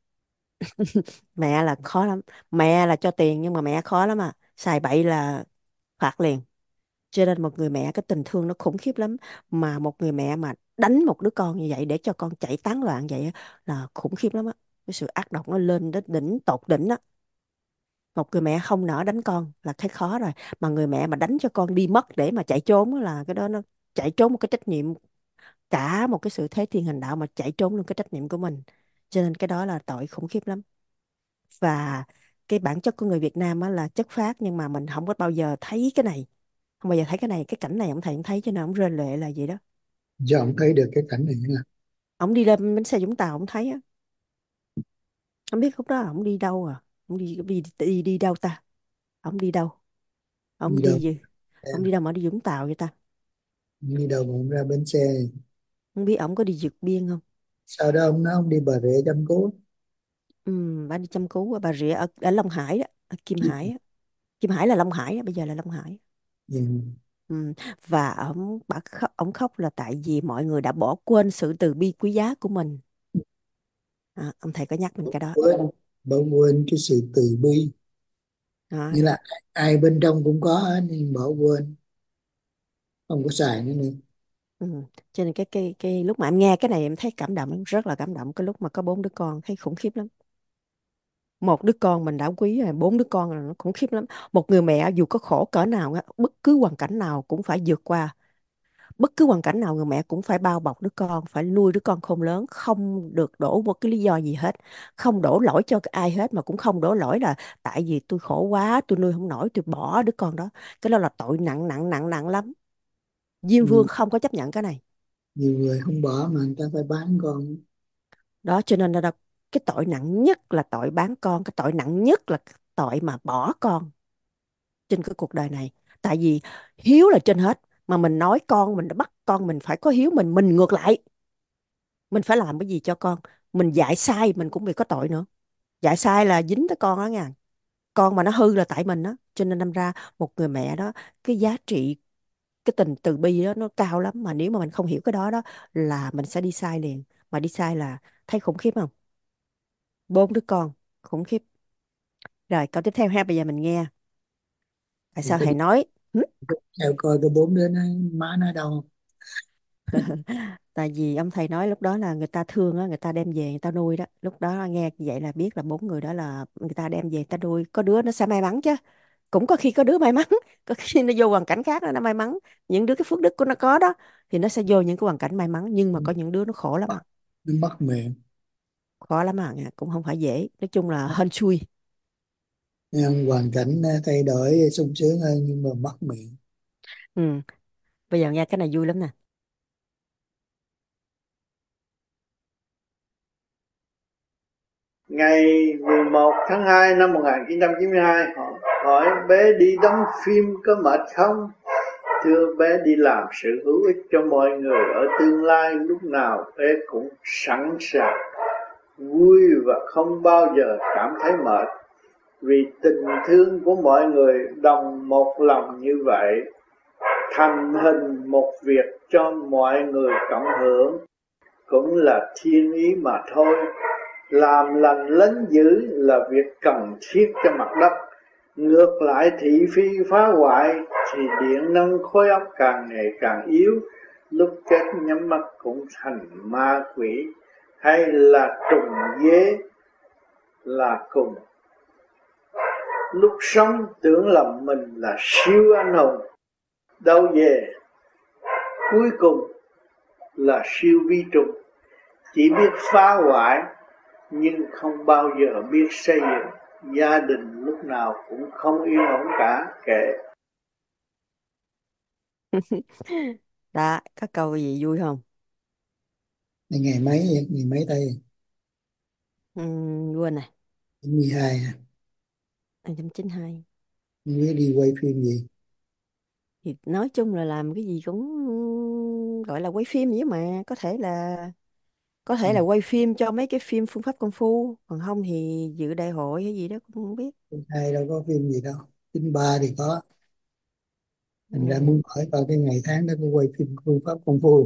Mẹ là khó lắm. Mẹ là cho tiền nhưng mà mẹ khó lắm à, xài bậy là phạt liền. Cho nên một người mẹ cái tình thương nó khủng khiếp lắm. Mà một người mẹ mà đánh một đứa con như vậy để cho con chạy tán loạn vậy á, là khủng khiếp lắm á. Cái sự ác độc nó lên đến đỉnh, tột đỉnh á. Một người mẹ không nỡ đánh con là thấy khó rồi, mà người mẹ mà đánh cho con đi mất để mà chạy trốn á, là cái đó nó chạy trốn một cái trách nhiệm, cả một cái sự thế thiên hành đạo mà chạy trốn luôn cái trách nhiệm của mình. Cho nên cái đó là tội khủng khiếp lắm. Và cái bản chất của người Việt Nam á là chất phác, nhưng mà mình không có bao giờ thấy cái này, không bao giờ thấy cái này, cái cảnh này ông thầy không thấy, cho nên ông rơi lệ là gì đó. Giờ ông thấy được cái cảnh này là Ông đi lên bến xe Vũng Tàu ông thấy á, ông biết lúc đó ông đi đâu à, ông đi đâu ta, ông đi đâu, đi ông đâu đi gì, ông em, đi đâu mà đi Vũng Tàu vậy ta. đi đâu mà ông ra bến xe. Không biết ông có đi vượt biên không. Sau đó ông nói ông đi Bà Rịa Chăm Cứu. Bà đi chăm cứu ở Bà Rịa, ở Long Hải đó, ở Kim Hải á. Kim Hải là Long Hải á, bây giờ là Long Hải. Ừ. Và ông khóc là tại vì mọi người đã bỏ quên sự từ bi quý giá của mình. Ông thầy có nhắc mình cái đó. Quên, bỏ quên cái sự từ bi, Đó. nghĩa là ai bên trong cũng có hết nhưng bỏ quên, không có xài nữa nữa. Ừ. Cho nên cái lúc mà em nghe cái này em thấy cảm động lắm, rất là cảm động. Cái lúc mà có 4 đứa con thấy khủng khiếp lắm. Một đứa con mình đã quý rồi, 4 đứa con là nó khủng khiếp lắm. Một người mẹ dù có khổ cỡ nào á, bất cứ hoàn cảnh nào cũng phải vượt qua. Bất cứ hoàn cảnh nào người mẹ cũng phải bao bọc đứa con, phải nuôi đứa con khôn lớn, không được đổ một cái lý do gì hết, không đổ lỗi cho ai hết, mà cũng không đổ lỗi là tại vì tôi khổ quá tôi nuôi không nổi tôi bỏ đứa con đó. Cái đó là tội nặng nặng nặng nặng lắm. Diêm Vương Ừ. không có chấp nhận cái này. Nhiều người không bỏ mà người ta phải bán con. Đó cho nên là cái tội nặng nhất là tội bán con, cái tội nặng nhất là cái tội mà bỏ con trên cái cuộc đời này. Tại vì hiếu là trên hết, mà mình nói con mình đã bắt con mình phải có hiếu, mình ngược lại, mình phải làm cái gì cho con. Mình dạy sai mình cũng bị có tội nữa, dạy sai là dính tới con đó nha. Con mà nó hư là tại mình đó. Cho nên đâm ra một người mẹ đó, cái giá trị, cái tình từ bi đó nó cao lắm. Mà nếu mà mình không hiểu cái đó đó là mình sẽ đi sai liền. Mà đi sai là thấy khủng khiếp không. 4 đứa con khủng khiếp. Rồi câu tiếp theo ha, bây giờ mình nghe tại Thì sao có thầy nói. theo coi cái 4 đứa nó má nó đâu. Tại vì ông thầy nói lúc đó là người ta thương á, người ta đem về người ta nuôi đó. Lúc đó nghe như vậy là biết là 4 người đó là người ta đem về người ta nuôi. Có đứa nó sẽ may mắn chứ, cũng có khi có đứa may mắn, có khi nó vô hoàn cảnh khác nó may mắn. Những đứa cái phước đức của nó có đó thì nó sẽ vô những cái hoàn cảnh may mắn, nhưng mà có những đứa nó khổ lắm à. Nó mất mẹ. Khó lắm à, cũng không phải dễ, nói chung là hên xui. Nhưng hoàn cảnh thay đổi sung sướng hơn nhưng mà mất mẹ. Ừ. Bây giờ nghe cái này vui lắm nè. Ngày 11 tháng 2 năm 1992, họ hỏi bé đi đóng phim có mệt không? Thưa bé đi làm sự hữu ích cho mọi người ở tương lai, lúc nào bé cũng sẵn sàng, vui và không bao giờ cảm thấy mệt. Vì tình thương của mọi người đồng một lòng như vậy, thành hình một việc cho mọi người cộng hưởng, cũng là thiên ý mà thôi. Làm lành lấn dữ là việc cần thiết cho mặt đất. Ngược lại thị phi phá hoại thì điện năng khối óc càng ngày càng yếu, lúc chết nhắm mắt cũng thành ma quỷ hay là trùng dế là cùng. Lúc sống tưởng là mình là siêu anh hùng, đâu về cuối cùng là siêu vi trùng, chỉ biết phá hoại nhưng không bao giờ biết xây dựng. Gia đình lúc nào cũng không yên ổn cả, kệ. Đó, có câu gì vui không? Ngày mấy vậy? Ngày mấy đây? Quên này, 92 à? 292. Không biết đi quay phim gì? Thì nói chung là làm cái gì cũng gọi là quay phim vậy mà có Ừ. thể là quay phim cho mấy cái phim phương pháp công phu, còn không thì dự đại hội hay gì đó cũng không biết. 92 đâu có phim gì đâu. 93 thì có. Thành ra Ừ. muốn hỏi coi cái ngày tháng đó có quay phim phương pháp công phu.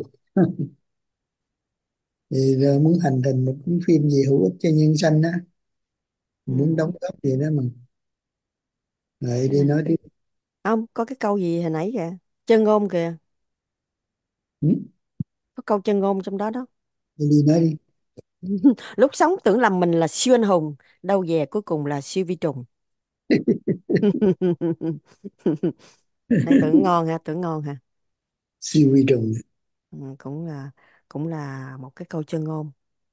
Thì giờ muốn hành thành một cuốn phim gì hữu ích cho nhân sanh á, muốn Ừ. đóng góp gì đó mà. Rồi Cái đi này nói tiếp. không có cái câu gì hồi nãy kìa, chân ngôn kìa, Ừ? có câu chân ngôn trong đó đó. Đi nói đi. Lúc sống tưởng là mình là siêu anh hùng, đâu về cuối cùng là siêu vi trùng. Thấy tưởng ngon ha, tưởng ngon ha. Siêu vi trùng. Ừ, cũng là một cái câu chân ngôn.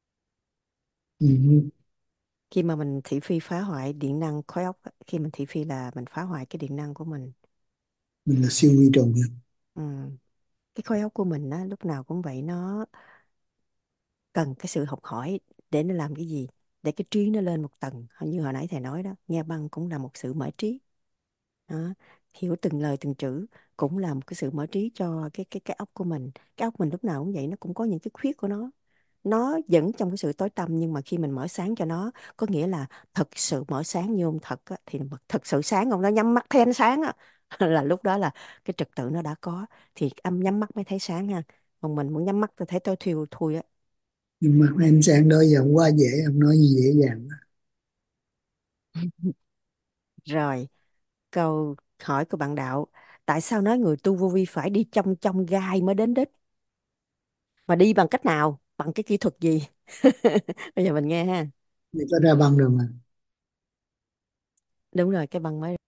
Ừ. Khi mà mình thị phi phá hoại điện năng khối óc á, khi mình thị phi là mình phá hoại cái điện năng của mình. Mình là siêu vi trùng. Ừ. Cái khối óc của mình á, lúc nào cũng vậy, nó cần cái sự học hỏi để nó làm cái gì, để cái trí nó lên một tầng. Như hồi nãy thầy nói đó, nghe băng cũng là một sự mở trí đó. Hiểu từng lời từng chữ cũng là một cái sự mở trí cho cái óc của mình. Cái óc mình lúc nào cũng vậy, nó cũng có những cái khuyết của nó vẫn trong cái sự tối tăm, nhưng mà khi mình mở sáng cho nó, có nghĩa là thật sự mở sáng như ông thật á, thì thật sự sáng, ông nó nhắm mắt thấy ánh sáng á, là lúc đó là cái trật tự nó đã có, thì âm nhắm mắt mới thấy sáng ha. Còn mình muốn nhắm mắt tôi thấy tối thiêu thui á. Nhưng mà em sang đó giờ quá dễ, em nói gì dễ dàng quá. Rồi, câu hỏi của bạn đạo: tại sao nói người tu vô vi phải đi trong trong gai mới đến đích, mà đi bằng cách nào, bằng cái kỹ thuật gì? Bây giờ mình nghe ha. Người ta ra bằng rồi mà. Đúng rồi, cái bằng mới.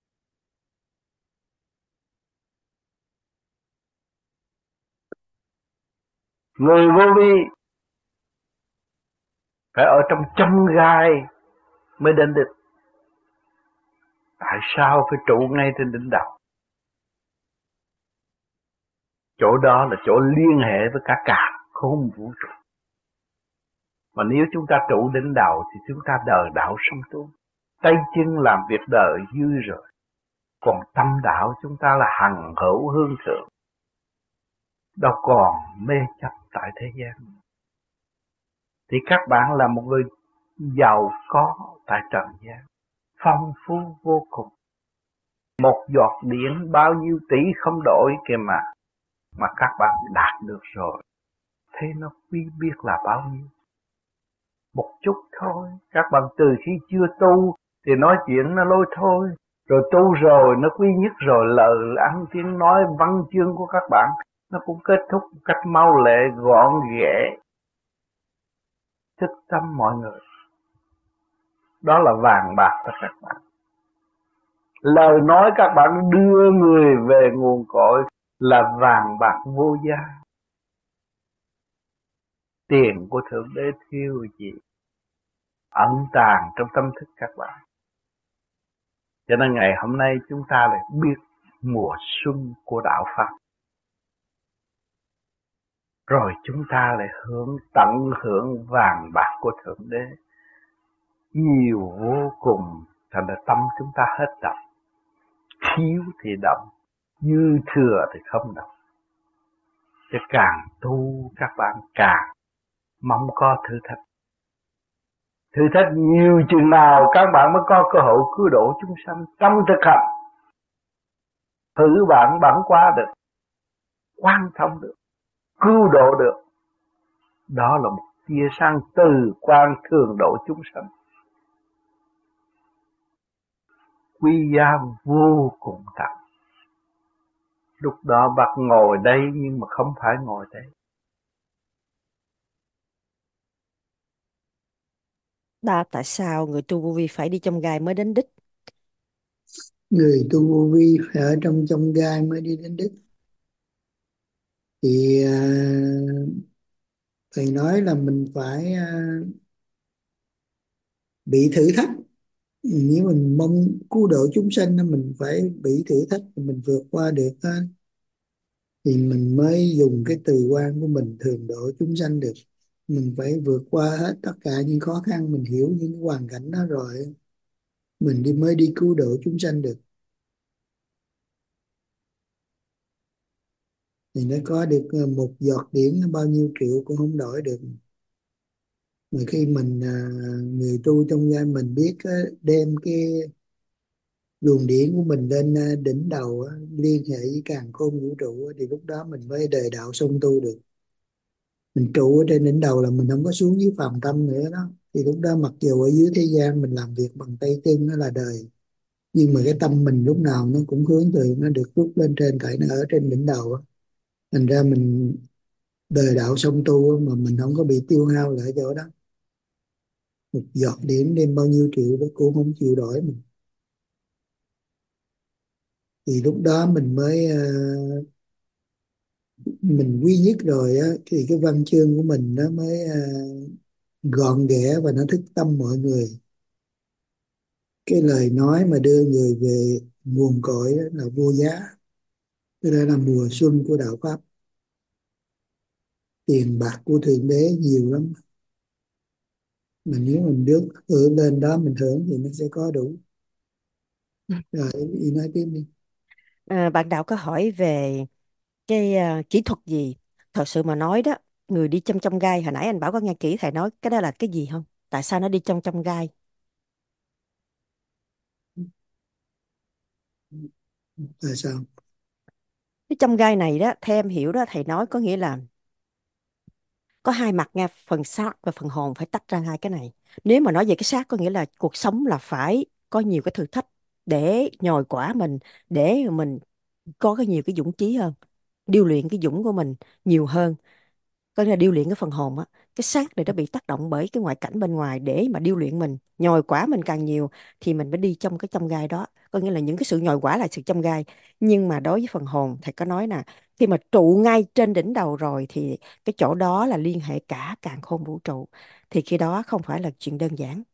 Người vô vi phải ở trong chông gai mới đến đích. Tại sao phải trụ ngay trên đỉnh đầu? Chỗ đó là chỗ liên hệ với cả khôn vũ trụ. Mà nếu chúng ta trụ đỉnh đầu thì chúng ta đời đạo song tu. Tay chân làm việc đời dư rồi. Còn tâm đạo chúng ta là hằng hữu hương thượng. Đâu còn mê chấp tại thế gian. Thì các bạn là một người giàu có tại trần gian, phong phú vô cùng. Một giọt điện bao nhiêu tỷ không đổi kìa mà các bạn đạt được rồi. Thế nó quý biết là bao nhiêu. Một chút thôi. Các bạn từ khi chưa tu thì nói chuyện nó lôi thôi. Rồi tu rồi nó quý nhất rồi, lời ăn tiếng nói văn chương của các bạn nó cũng kết thúc một cách mau lẹ gọn ghẽ. Thức tâm mọi người. Đó là vàng bạc cho các bạn. Lời nói các bạn đưa người về nguồn cội là vàng bạc vô giá. Tiền của Thượng Đế thiếu gì ẩn tàng trong tâm thức các bạn. Cho nên ngày hôm nay chúng ta lại biết mùa xuân của đạo Pháp. Rồi chúng ta lại tận hưởng vàng bạc của Thượng Đế nhiều vô cùng. Thành ra tâm chúng ta hết độc. Thiếu thì động, dư thừa thì không động. Chứ càng tu các bạn càng mong có thử thách. Thử thách nhiều chừng nào các bạn mới có cơ hội cứu độ chúng sanh trong thực hành. Thử bạn bản qua được, quan thông được, cứu độ được. Đó là một tia sáng từ quan thường độ chúng sanh. Quý giá vô cùng tận. Lúc đó bác ngồi đây nhưng mà không phải ngồi đây. Tại sao người tu vô vi phải đi trong gai mới đến đích? Người tu vô vi phải ở trong gai mới đi đến đích. Thì thầy nói là mình phải bị thử thách. Nếu mình mong cứu độ chúng sanh thì mình phải bị thử thách, mình vượt qua được thì mình mới dùng cái từ quan của mình thường độ chúng sanh được. Mình phải vượt qua hết tất cả những khó khăn, mình hiểu những cái hoàn cảnh đó rồi mình mới đi cứu độ chúng sanh được. Thì nó có được một giọt điển bao nhiêu triệu cũng không đổi được. Mà khi mình người tu trong gia mình biết đem cái luồng điển của mình lên đỉnh đầu liên hệ với càn khôn vũ trụ thì lúc đó mình mới đề đạo song tu được. Mình trụ ở trên đỉnh đầu là mình không có xuống dưới phàm tâm nữa đó. Thì lúc đó mặc dù ở dưới thế gian mình làm việc bằng tay chân nó là đời, nhưng mà cái tâm mình lúc nào nó cũng hướng từ nó được rút lên trên, tại nó ở trên đỉnh đầu á. Thành ra mình đời đạo song tu mà mình không có bị tiêu hao lại chỗ đó. Một giọt điểm đem bao nhiêu triệu đó cũng không chịu đổi mình. Thì lúc đó mình mới mình quy nhất rồi á, thì cái văn chương của mình nó mới gọn ghẽ và nó thức tâm mọi người. Cái lời nói mà đưa người về nguồn cội đó là vô giá. Cái đó là mùa xuân của đạo Pháp. Tiền bạc của Thượng Đế nhiều lắm. Mà nếu mình được hưởng lên đó mình hưởng thì nó sẽ có đủ. Rồi ý nói tiếp đi. Bạn Đạo có hỏi về cái kỹ thuật gì? Thật sự mà nói đó, người đi trong trong gai, hồi nãy anh bảo có nghe kỹ thầy nói cái đó là cái gì không? Tại sao nó đi trong trong gai? Tại sao? Cái trong gai này đó, theo em hiểu đó, thầy nói có nghĩa là có hai mặt nha, phần xác và phần hồn phải tách ra hai cái này. Nếu mà nói về cái xác có nghĩa là cuộc sống là phải có nhiều cái thử thách để nhồi quả mình, để mình có cái nhiều cái dũng chí hơn, điêu luyện cái dũng của mình nhiều hơn, có nghĩa là điêu luyện cái phần hồn á. Cái xác này nó bị tác động bởi cái ngoại cảnh bên ngoài để mà điêu luyện mình, nhồi quả mình càng nhiều thì mình mới đi trong cái chông gai đó, có nghĩa là những cái sự nhồi quả là sự chông gai. Nhưng mà đối với phần hồn thầy có nói nè, khi mà trụ ngay trên đỉnh đầu rồi thì cái chỗ đó là liên hệ cả càn khôn vũ trụ, thì khi đó không phải là chuyện đơn giản,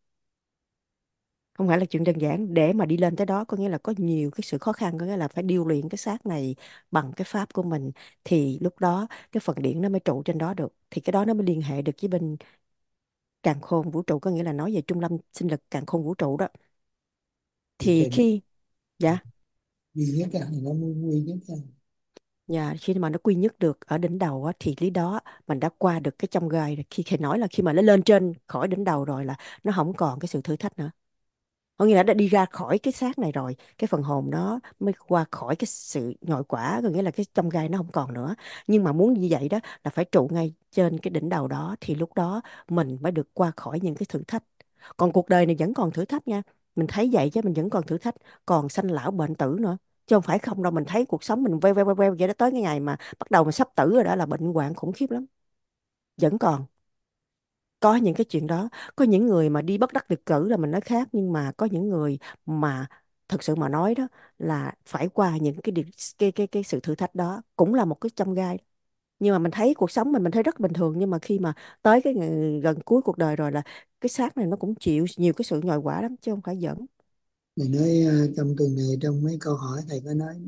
không phải là chuyện đơn giản để mà đi lên tới đó, có nghĩa là có nhiều cái sự khó khăn, có nghĩa là phải điêu luyện cái xác này bằng cái pháp của mình, thì lúc đó cái phần điển nó mới trụ trên đó được, thì cái đó nó mới liên hệ được với bên càn khôn vũ trụ, có nghĩa là nói về trung tâm sinh lực càn khôn vũ trụ đó. Thì Thì cái khi dạ duy nhất nó mới duy nhất dạ khi mà nó quy nhất được ở đỉnh đầu á, thì lý đó mình đã qua được cái chông gai rồi. Khi thầy nói là khi mà nó lên trên khỏi đỉnh đầu rồi là nó không còn cái sự thử thách nữa, có nghĩa là đã đi ra khỏi cái xác này rồi, cái phần hồn nó mới qua khỏi cái sự nhồi quả, có nghĩa là cái chông gai nó không còn nữa. Nhưng mà muốn như vậy đó là phải trụ ngay trên cái đỉnh đầu đó, thì lúc đó mình mới được qua khỏi những cái thử thách. Còn cuộc đời này vẫn còn thử thách nha, mình thấy vậy chứ mình vẫn còn thử thách, còn sanh lão bệnh tử nữa, chứ không phải không đâu. Mình thấy cuộc sống mình veo vậy đó, tới cái ngày mà bắt đầu mình sắp tử rồi đó là bệnh hoạn khủng khiếp lắm, vẫn còn có những cái chuyện đó. Có những người mà đi bất đắc biệt cử là mình nói khác, nhưng mà có những người mà thực sự mà nói đó là phải qua những cái sự thử thách đó, cũng là một cái chông gai. Nhưng mà mình thấy cuộc sống mình thấy rất bình thường, nhưng mà khi mà tới cái gần cuối cuộc đời rồi là cái xác này nó cũng chịu nhiều cái sự nhồi quả lắm chứ không phải giỡn. Thầy nói trong tuần này trong mấy câu hỏi thầy có nói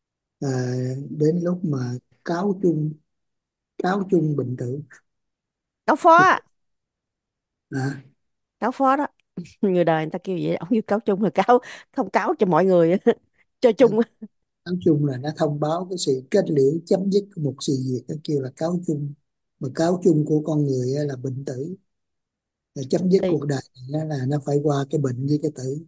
đến lúc mà cáo chung bệnh tử. Cáo phó á, à, cáo phó đó. Người đời người ta kêu vậy, ông kêu cáo chung là cáo, không cáo cho mọi người cho chung. cáo chung là nó thông báo cái sự kết liễu chấm dứt của một sự việc, nó kêu là cáo chung. Mà cáo chung của con người là bệnh tử. Rồi chấm dứt Thì cuộc đời này là nó phải qua cái bệnh với cái tử.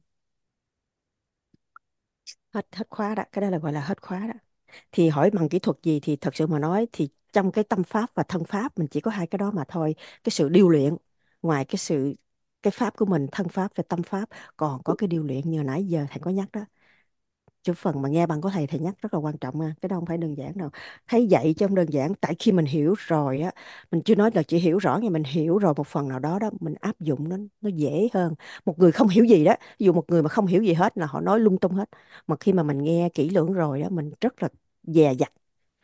hết khóa đó, cái đó là gọi là hết khóa đó. Thì hỏi bằng kỹ thuật gì thì thật sự mà nói thì trong cái tâm pháp và thân pháp mình chỉ có hai cái đó mà thôi. Cái sự điêu luyện, ngoài cái pháp của mình, thân pháp và tâm pháp, còn có cái điêu luyện như hồi nãy giờ thầy có nhắc đó. Chứ phần mà nghe bằng của thầy nhắc rất là quan trọng nha, cái đó không phải đơn giản đâu. Thấy dạy chứ không đơn giản, tại khi mình hiểu rồi á, mình chưa nói là chỉ hiểu rõ, nhưng mình hiểu rồi một phần nào đó đó, mình áp dụng nó dễ hơn. Một người không hiểu gì đó, ví dụ một người mà không hiểu gì hết là họ nói lung tung hết, mà khi mà mình nghe kỹ lưỡng rồi đó, mình rất là dè dặt,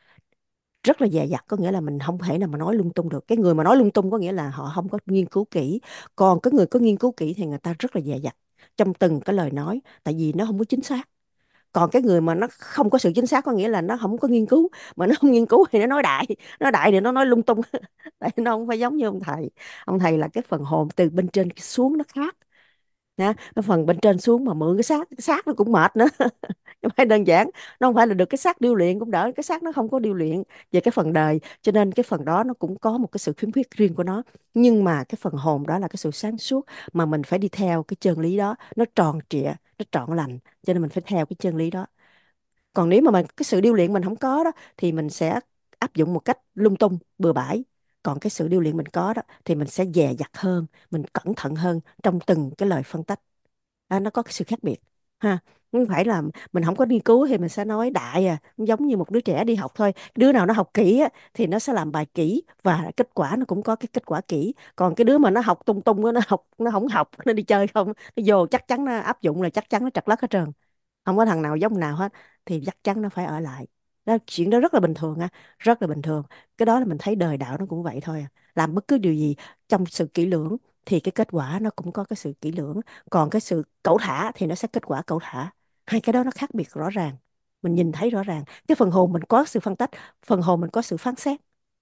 rất là dè dặt, có nghĩa là mình không thể nào mà nói lung tung được. Cái người mà nói lung tung có nghĩa là họ không có nghiên cứu kỹ, còn cái người có nghiên cứu kỹ thì người ta rất là dè dặt trong từng cái lời nói, tại vì nó không có chính xác. Còn cái người mà nó không có sự chính xác có nghĩa là nó không có nghiên cứu, mà nó không nghiên cứu thì nó nói đại thì nó nói lung tung. Tại nó không phải giống như ông thầy là cái phần hồn từ bên trên xuống nó khác nha. Cái phần bên trên xuống mà mượn cái xác nó cũng mệt nữa. Không phải đơn giản, nó không phải là được cái xác điêu luyện cũng đỡ, cái xác nó không có điêu luyện về cái phần đời, cho nên cái phần đó nó cũng có một cái sự khiếm khuyết riêng của nó. Nhưng mà cái phần hồn đó là cái sự sáng suốt, mà mình phải đi theo cái chân lý đó, nó tròn trịa, nó trọn lành, cho nên mình phải theo cái chân lý đó. Còn nếu mà cái sự điêu luyện mình không có đó thì mình sẽ áp dụng một cách lung tung bừa bãi. Còn cái sự điêu luyện mình có đó thì mình sẽ dè dặt hơn, mình cẩn thận hơn trong từng cái lời phân tích. Nó có cái sự khác biệt ha. Không phải là mình không có nghiên cứu thì mình sẽ nói đại giống như một đứa trẻ đi học thôi. Đứa nào nó học kỹ á, thì nó sẽ làm bài kỹ và kết quả nó cũng có cái kết quả kỹ. Còn cái đứa mà nó học tung tung á, nó không học, nó đi chơi không, nó vô chắc chắn nó áp dụng là chắc chắn nó trật lất hết trơn, không có thằng nào giống nào hết, thì chắc chắn nó phải ở lại. Đó, chuyện đó rất là bình thường á, rất là bình thường. Cái đó là mình thấy đời đạo nó cũng vậy thôi à. Làm bất cứ điều gì trong sự kỹ lưỡng thì cái kết quả nó cũng có cái sự kỹ lưỡng, còn cái sự cẩu thả thì nó sẽ kết quả cẩu thả. Hai cái đó nó khác biệt rõ ràng, mình nhìn thấy rõ ràng. Cái phần hồn mình có sự phân tích, phần hồn mình có sự phán xét.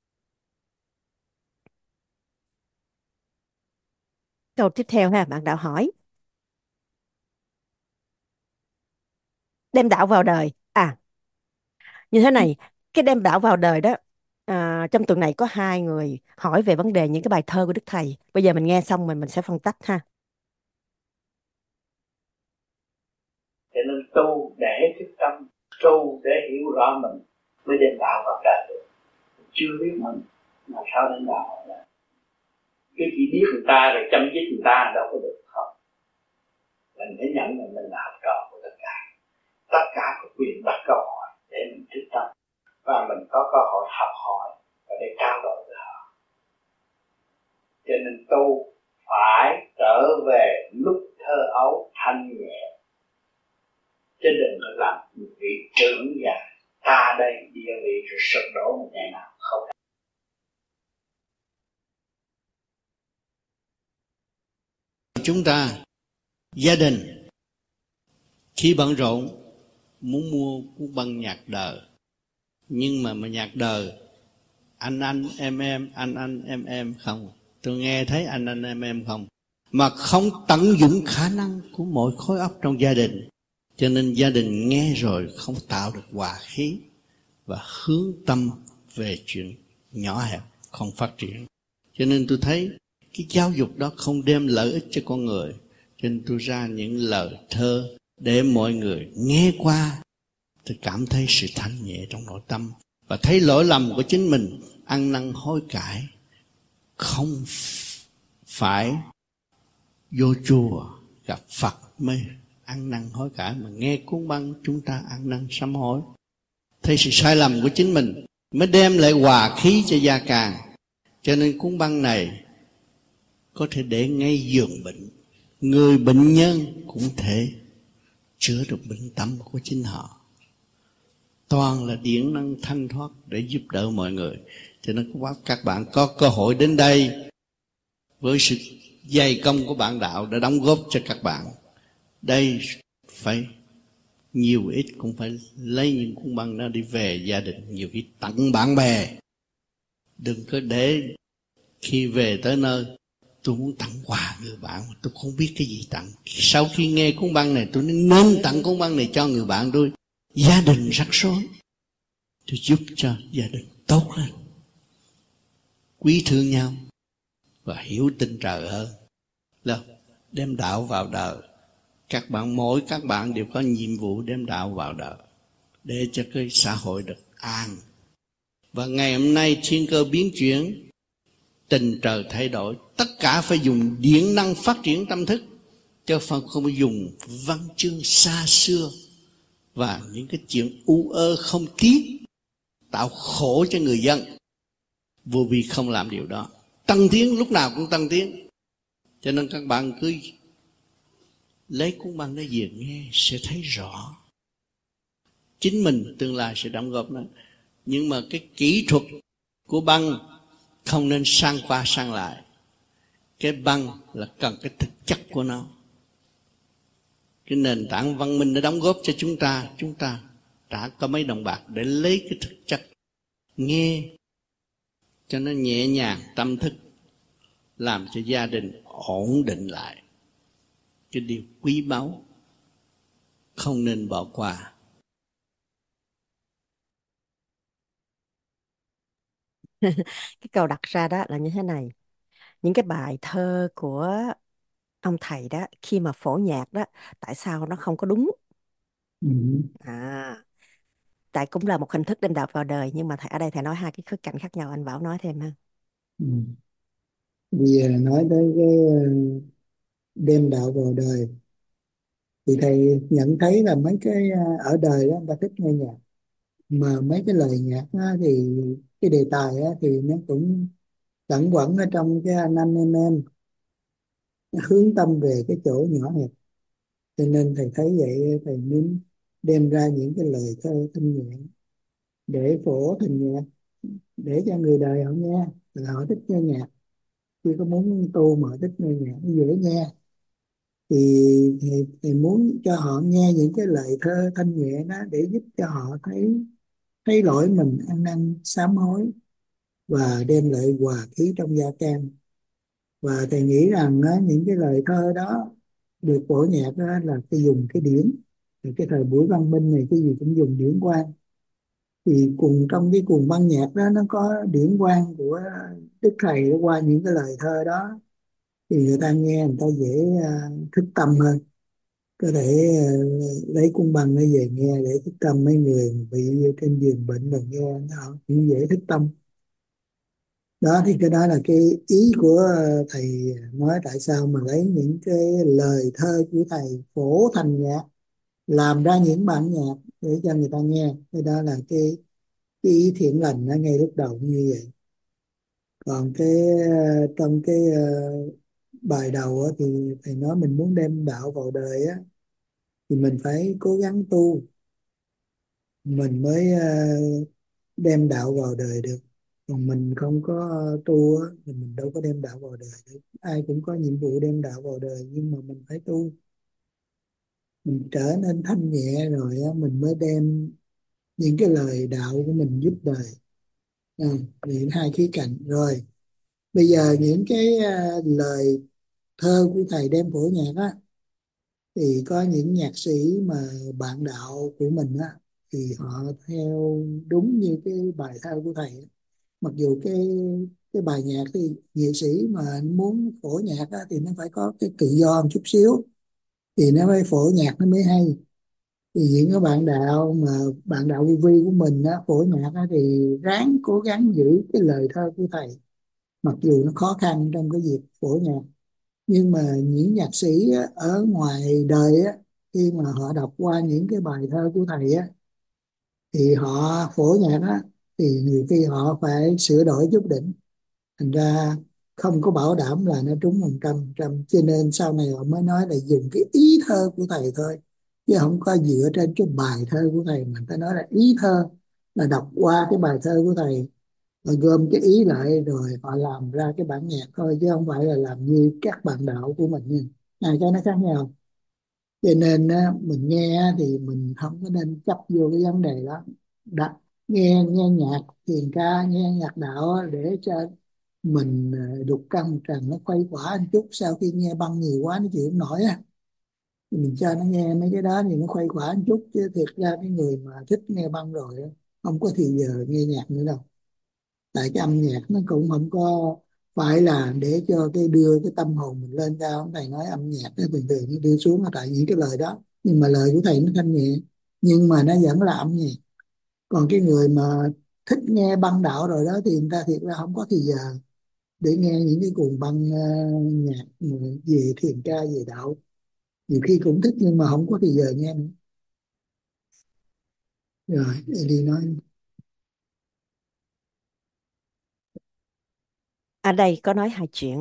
Câu tiếp theo ha, bạn đạo hỏi đem đạo vào đời như thế này. Cái đem đạo vào đời đó, trong tuần này có hai người hỏi về vấn đề những cái bài thơ của Đức Thầy. Bây giờ mình nghe xong mình sẽ phân tích ha. Cho nên tu để thức tâm, tu để hiểu rõ mình mới đem đạo vào đời được. Chưa biết mình làm sao đem đạo vào đời. Cứ chỉ biết người ta rồi chăm dứt người ta đâu có được không. Mình phải nhận là mình là học trò của tất cả. Tất cả có quyền đặt câu hỏi để mình thức tâm, và mình có cơ hội học hỏi và để trao đổi với họ. Cho nên tu phải trở về lúc thơ ấu thanh nhẹ, chứ đừng có làm một vị trưởng già ta đây địa vị rồi sụp đổ một ngày nào không. Chúng ta gia đình khi bận rộn muốn mua cuốn băng nhạc đời, nhưng mà nhạc đời anh em không, tôi nghe thấy anh em không, mà không tận dụng khả năng của mỗi khối óc trong gia đình. Cho nên gia đình nghe rồi không tạo được hòa khí và hướng tâm về chuyện nhỏ hẹp, không phát triển. Cho nên tôi thấy cái giáo dục đó không đem lợi ích cho con người. Cho nên tôi ra những lời thơ để mọi người nghe qua, tôi cảm thấy sự thanh nhẹ trong nội tâm và thấy lỗi lầm của chính mình, ăn năn hối cải. Không phải vô chùa gặp Phật mới ăn năn hối cải, mà nghe cuốn băng chúng ta ăn năn sám hối, thấy sự sai lầm của chính mình mới đem lại hòa khí cho gia càng. Cho nên cuốn băng này có thể để ngay giường bệnh, người bệnh nhân cũng thể chữa được bệnh tâm của chính họ. Toàn là điển năng thanh thoát để giúp đỡ mọi người. Cho nên các bạn có cơ hội đến đây với sự dày công của bạn đạo đã đóng góp cho các bạn. Đây phải nhiều ít cũng phải lấy những cuốn băng đó đi về gia đình, nhiều khi tặng bạn bè. Đừng có để khi về tới nơi tôi muốn tặng quà người bạn mà tôi không biết cái gì tặng. Sau khi nghe cuốn băng này tôi nên tặng cuốn băng này cho người bạn tôi. Gia đình rắc rối, tôi giúp cho gia đình tốt lên, quý thương nhau và hiểu tin trời hơn. là đem đạo vào đời. Mỗi các bạn đều có nhiệm vụ đem đạo vào đời để cho cái xã hội được an. Và ngày hôm nay thiên cơ biến chuyển, tình trời thay đổi, tất cả phải dùng điện năng phát triển tâm thức, chứ không dùng văn chương xa xưa và những cái chuyện u ơ không tiếc tạo khổ cho người dân. Vô vi không làm điều đó. Tăng tiến lúc nào cũng tăng tiến. Cho nên các bạn cứ lấy cuốn băng đó về nghe sẽ thấy rõ. Chính mình tương lai sẽ đóng góp nó. Nhưng mà cái kỹ thuật của băng không nên sang qua sang lại. Cái băng là cần cái thực chất của nó. Cái nền tảng văn minh nó đóng góp cho chúng ta đã có mấy đồng bạc để lấy cái thực chất nghe cho nó nhẹ nhàng tâm thức, làm cho gia đình ổn định lại. Cái điều quý báu không nên bỏ qua. Cái câu đặt ra đó là như thế này. Những cái bài thơ của ông thầy đó, khi mà phổ nhạc đó, tại sao nó không có đúng? Ừ. À, tại cũng là một hình thức đem đạo vào đời, nhưng mà thầy ở đây thầy nói hai cái khía cạnh khác nhau, anh Bảo nói thêm ha. Ừ. Bây giờ nói tới cái đem đạo vào đời, thì thầy nhận thấy là mấy cái ở đời đó người ta thích nghe nhạc, mà mấy cái lời nhạc á, thì cái đề tài á, thì nó cũng lẩn quẩn ở trong cái anh em, nó hướng tâm về cái chỗ nhỏ hẹp. Cho nên thầy thấy vậy, thầy muốn đem ra những cái lời thơ thanh nhẹ để phổ thành nhạc, để cho người đời họ nghe là họ thích nghe nhạc, chứ có muốn tu mà họ thích nghe nhạc nó dễ nghe. Thì thầy muốn cho họ nghe những cái lời thơ thanh nhẹ đó để giúp cho họ thấy thấy lỗi mình, ăn năn sám hối và đem lại hòa khí trong gia can. Và thầy nghĩ rằng á, những cái lời thơ đó được phổ nhạc đó là cái dùng cái điển. Thì cái thời buổi văn minh này cái gì cũng dùng điển quang, thì cùng trong cái cuồng văn nhạc đó nó có điển quang của Đức Thầy qua những cái lời thơ đó, thì người ta nghe người ta dễ thức tâm hơn. Có thể lấy cung băng nó về nghe để thức tâm. Mấy người mà bị trên giường bệnh mà nghe nó cũng dễ thức tâm. Đó thì cái đó là cái ý của thầy nói tại sao mà lấy những cái lời thơ của thầy phổ thành nhạc, làm ra những bản nhạc để cho người ta nghe. Cái đó là cái ý thiện lành nó ngay lúc đầu như vậy. Còn trong cái bài đầu á, thì thầy nói mình muốn đem đạo vào đời á, thì mình phải cố gắng tu, mình mới đem đạo vào đời được. Còn mình không có tu á, thì mình đâu có đem đạo vào đời được. Ai cũng có nhiệm vụ đem đạo vào đời, nhưng mà mình phải tu, mình trở nên thanh nhẹ rồi á, mình mới đem những cái lời đạo của mình giúp đời. à, thì hai khía cạnh rồi. Bây giờ những cái lời thơ của thầy đem phổ nhạc á, thì có những nhạc sĩ mà bạn đạo của mình á, thì họ theo đúng như cái bài thơ của thầy á. Mặc dù cái bài nhạc thì nghệ sĩ mà anh muốn phổ nhạc á, thì nó phải có cái tự do một chút xíu, thì nó mới phổ nhạc nó mới hay. Thì những cái bạn đạo mà bạn đạo vô vi của mình á, phổ nhạc á, thì ráng cố gắng giữ cái lời thơ của thầy, mặc dù nó khó khăn trong cái việc phổ nhạc. Nhưng mà những nhạc sĩ á, ở ngoài đời á, khi mà họ đọc qua những cái bài thơ của thầy á, thì họ phổ nhạc á, thì nhiều khi họ phải sửa đổi chút đỉnh, thành ra không có bảo đảm là nó trúng 100%. Cho nên sau này họ mới nói là dùng cái ý thơ của thầy thôi, chứ không có dựa trên cái bài thơ của thầy. Mà ta nói là ý thơ là đọc qua cái bài thơ của thầy, rồi gom cái ý lại rồi họ làm ra cái bản nhạc thôi, chứ không phải là làm như các bạn đạo của mình nha. Hai cái nó khác nhau. Cho nên á, mình nghe á, thì mình không có nên chấp vô cái vấn đề đó. Đặt nghe nghe nhạc thiền ca, nghe nhạc đạo á, để cho mình đục căng trần nó khuây khỏa một chút. Sau khi nghe băng nhiều quá nó chịu không nổi á, thì mình cho nó nghe mấy cái đó thì nó khuây khỏa một chút. Chứ thiệt ra cái người mà thích nghe băng rồi á, không có thì giờ nghe nhạc nữa đâu. Tại cái âm nhạc nó cũng không có phải là để cho cái đưa cái tâm hồn mình lên cao. Ông thầy nói âm nhạc nó từ từ nó đưa xuống là tại những cái lời đó, nhưng mà lời của thầy nó thanh nhẹ, nhưng mà nó vẫn là âm nhạc. Còn cái người mà thích nghe băng đạo rồi đó thì người ta thiệt ra không có thì giờ để nghe những cái cuồng băng nhạc mà về thiền ca về đạo, nhiều khi cũng thích nhưng mà không có thì giờ nghe nữa. Rồi đi nói. Ở đây có nói hai chuyện.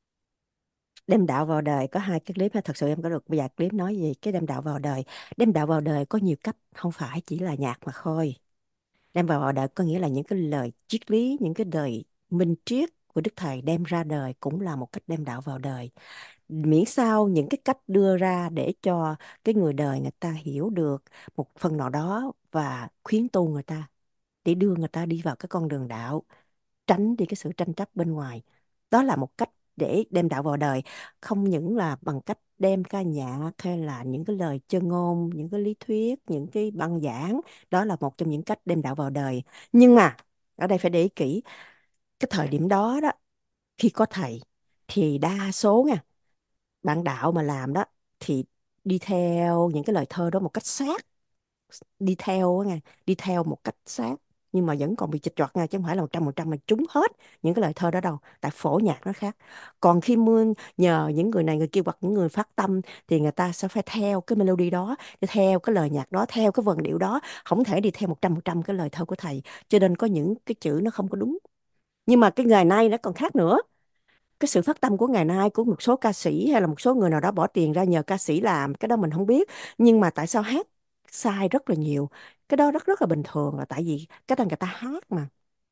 Đem đạo vào đời có hai cái clip, thật sự em có được vài clip nói về cái đem đạo vào đời. Đem đạo vào đời có nhiều cách, không phải chỉ là nhạc mà thôi. Đem vào đời có nghĩa là những cái lời triết lý, những cái lời minh triết của Đức Thầy đem ra đời cũng là một cách đem đạo vào đời. Miễn sao những cái cách đưa ra để cho cái người đời người ta hiểu được một phần nào đó và khuyến tu người ta, để đưa người ta đi vào cái con đường đạo, tránh đi cái sự tranh chấp bên ngoài. Đó là một cách để đem đạo vào đời, không những là bằng cách đem ca nhạc hay là những cái lời chân ngôn, những cái lý thuyết, những cái băng giảng. Đó là một trong những cách đem đạo vào đời. Nhưng mà ở đây phải để ý kỹ, cái thời điểm đó đó, khi có thầy thì đa số nha, bạn đạo mà làm đó thì đi theo những cái lời thơ đó một cách sát, đi theo á nghe, đi theo một cách sát, nhưng mà vẫn còn bị chệch choạc nha, chứ không phải là 100% là trúng hết những cái lời thơ đó đâu, tại phổ nhạc nó khác. Còn khi nhờ những người này người kia hoặc những người phát tâm thì người ta sẽ phải theo cái melody đó, theo cái lời nhạc đó, theo cái vần điệu đó, không thể đi theo 100% cái lời thơ của thầy, cho nên có những cái chữ nó không có đúng. Nhưng mà cái ngày nay nó còn khác nữa, cái sự phát tâm của ngày nay của một số ca sĩ hay là một số người nào đó bỏ tiền ra nhờ ca sĩ làm cái đó mình không biết, nhưng mà tại sao hát sai rất là nhiều, cái đó rất rất là bình thường, là tại vì cái đó người ta hát mà.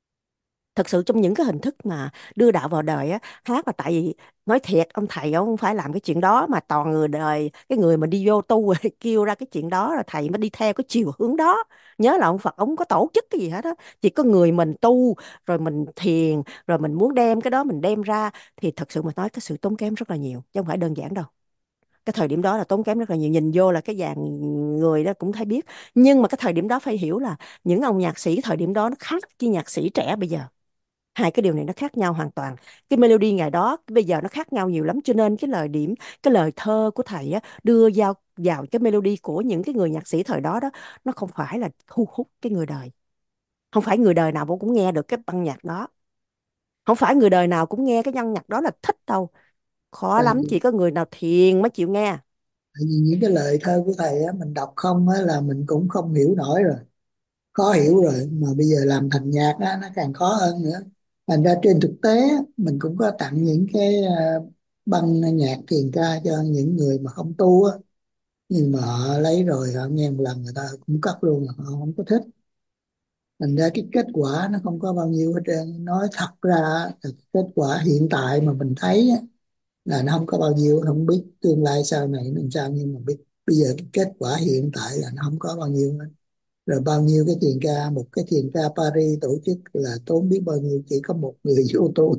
Thật sự trong những cái hình thức mà đưa đạo vào đời á, hát là tại vì nói thiệt, ông thầy ông không phải làm cái chuyện đó, mà toàn người đời, cái người mà đi vô tu rồi kêu ra cái chuyện đó, là thầy mới đi theo cái chiều hướng đó. Nhớ là ông Phật ông không có tổ chức cái gì hết á, chỉ có người mình tu rồi mình thiền rồi mình muốn đem cái đó mình đem ra, thì thật sự mà nói cái sự tốn kém rất là nhiều chứ không phải đơn giản đâu. Cái thời điểm đó là tốn kém rất là nhiều, nhìn vô là cái dàn người đó cũng thấy biết. Nhưng mà cái thời điểm đó phải hiểu là những ông nhạc sĩ thời điểm đó nó khác với nhạc sĩ trẻ bây giờ, hai cái điều này nó khác nhau hoàn toàn. Cái melody ngày đó bây giờ nó khác nhau nhiều lắm, cho nên cái lời thơ của thầy á, đưa vào cái melody của những cái người nhạc sĩ thời đó đó, nó không phải là thu hút cái người đời. Không phải người đời nào cũng nghe được cái băng nhạc đó, không phải người đời nào cũng nghe cái băng nhạc đó là thích đâu, khó tại lắm, chỉ có người nào thiền mới chịu nghe. tại vì những cái lời thơ của thầy á mình đọc không á là mình cũng không hiểu nổi rồi, khó hiểu rồi, mà bây giờ làm thành nhạc á nó càng khó hơn nữa. Thành ra trên thực tế á, mình cũng có tặng những cái băng nhạc thiền ca cho những người mà không tu á, nhưng mà họ lấy rồi họ nghe một lần người ta cũng cất luôn, họ không có thích. Thành ra cái kết quả nó không có bao nhiêu hết trơn. Nói thật ra á, là kết quả hiện tại mà mình thấy á, là nó không có bao nhiêu, không biết tương lai sau này nó làm sao, nhưng mà biết bây giờ cái kết quả hiện tại là nó không có bao nhiêu hết. Rồi bao nhiêu cái thiền ca, một cái thiền ca Paris tổ chức là tốn biết bao nhiêu, chỉ có một người vô tu.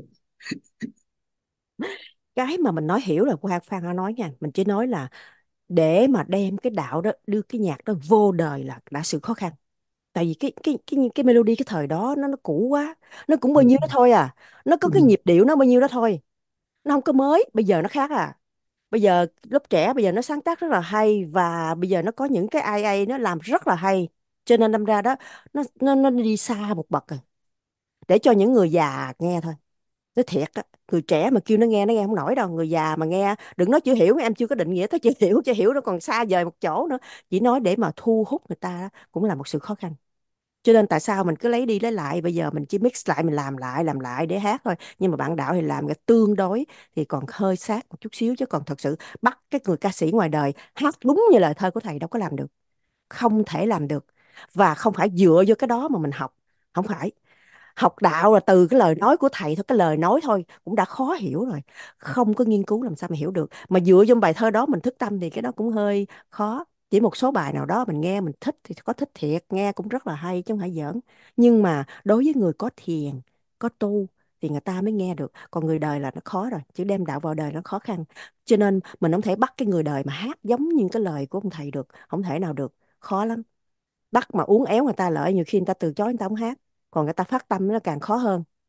Cái mà mình nói hiểu là Quang Phan đã nói nha, mình chỉ nói là để mà đem cái đạo đó, đưa cái nhạc đó vô đời là đã sự khó khăn. Tại vì cái melody cái thời đó nó cũ quá, nó cũng bao nhiêu đó thôi à, nó có cái nhịp điệu nó bao nhiêu đó thôi, nó không có mới. Bây giờ nó khác à, bây giờ lớp trẻ bây giờ nó sáng tác rất là hay, và bây giờ nó có những cái AI nó làm rất là hay, cho nên đâm ra đó nó đi xa một bậc rồi, để cho những người già nghe thôi. Nói thiệt á, người trẻ mà kêu nó nghe không nổi đâu, người già mà nghe đừng nói chưa hiểu, em chưa có định nghĩa tới chưa hiểu nó còn xa vời một chỗ nữa. Chỉ nói để mà thu hút người ta đó, cũng là một sự khó khăn. Cho nên tại sao mình cứ lấy đi lấy lại, bây giờ mình chỉ mix lại, mình làm lại để hát thôi. Nhưng mà bạn đạo thì làm cái tương đối thì còn hơi sát một chút xíu, chứ còn thật sự bắt cái người ca sĩ ngoài đời hát đúng như lời thơ của thầy đâu có làm được, không thể làm được. Và không phải dựa vô cái đó mà mình học, không phải. Học đạo là từ cái lời nói của thầy thôi, cái lời nói thôi cũng đã khó hiểu rồi, không có nghiên cứu làm sao mà hiểu được. Mà dựa vô bài thơ đó mình thức tâm thì cái đó cũng hơi khó. Chỉ một số bài nào đó mình nghe mình thích thì có thích thiệt, nghe cũng rất là hay chứ không phải giỡn. Nhưng mà đối với người có thiền, có tu thì người ta mới nghe được, còn người đời là nó khó rồi, chứ đem đạo vào đời nó khó khăn. Cho nên mình không thể bắt cái người đời mà hát giống như cái lời của ông thầy được, không thể nào được, khó lắm. Bắt mà uốn éo người ta lợi, nhiều khi người ta từ chối, người ta không hát. Còn người ta phát tâm nó càng khó hơn.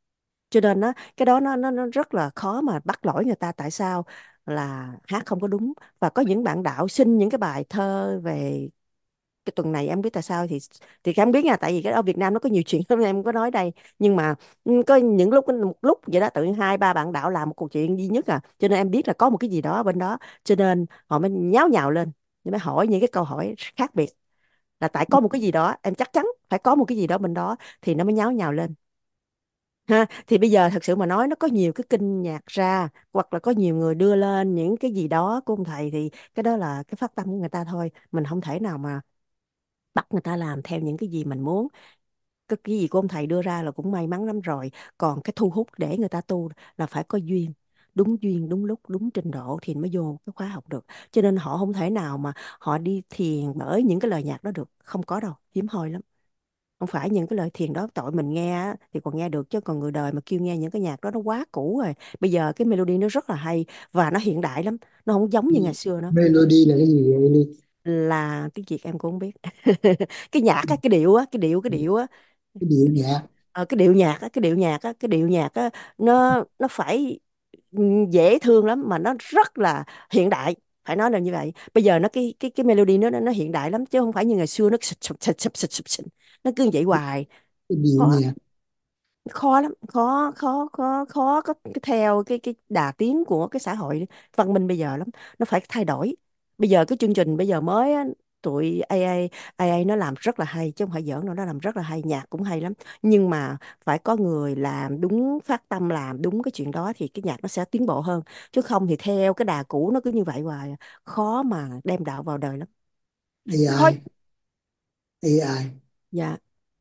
Cho nên cái đó nó rất là khó mà bắt lỗi người ta tại sao là hát không có đúng. Và có những bạn đạo xin những cái bài thơ về cái tuần này, em biết tại sao thì em biết nha, tại vì cái ở Việt Nam nó có nhiều chuyện lắm, em không có nói đây. Nhưng mà có những lúc, một lúc vậy đó, tự nhiên hai ba bạn đạo làm một cuộc chuyện duy nhất à, cho nên em biết là có một cái gì đó ở bên đó, cho nên họ mới nháo nhào lên, mới hỏi những cái câu hỏi khác biệt, là tại có một cái gì đó, em chắc chắn phải có một cái gì đó bên đó thì nó mới nháo nhào lên ha. Thì bây giờ thật sự mà nói, nó có nhiều cái kinh nhạc ra, hoặc là có nhiều người đưa lên những cái gì đó của ông thầy, thì cái đó là cái phát tâm của người ta thôi, mình không thể nào mà bắt người ta làm theo những cái gì mình muốn. Cái gì của ông thầy đưa ra là cũng may mắn lắm rồi, còn cái thu hút để người ta tu là phải có duyên đúng lúc đúng trình độ thì mới vô cái khóa học được. Cho nên họ không thể nào mà họ đi thiền bởi những cái lời nhạc đó được, không có đâu, hiếm hoi lắm. Không phải những cái lời thiền đó tội mình nghe á, thì còn nghe được, chứ còn người đời mà kêu nghe những cái nhạc đó nó quá cũ rồi. Bây giờ cái melody nó rất là hay và nó hiện đại lắm, nó không giống như ngày xưa nữa. Melody là cái gì vậy Ly? Là cái gì em cũng không biết. Cái nhạc á, cái điệu á, cái điệu á. Cái điệu nhạc. Cái điệu nhạc á, cái điệu nhạc á, nó phải dễ thương lắm, mà nó rất là hiện đại, phải nói là như vậy. Bây giờ nó cái melody nó hiện đại lắm, chứ không phải như ngày xưa nó xịt xịt xịt xịt xịt xịt xịt. Nó cứ vậy hoài. Cái điệu Khó, nhạc. khó lắm, khó có cái theo cái đà tiến của cái xã hội văn minh bây giờ lắm. Nó phải thay đổi. Bây giờ cái chương trình bây giờ mới á, tụi AA nó làm rất là hay, chứ không phải giỡn đâu, nó làm rất là hay, nhạc cũng hay lắm. Nhưng mà phải có người làm đúng, phát tâm làm đúng cái chuyện đó thì cái nhạc nó sẽ tiến bộ hơn. Chứ không thì theo cái đà cũ nó cứ như vậy hoài, khó mà đem đạo vào đời lắm. Khó. AI. AI. Dạ.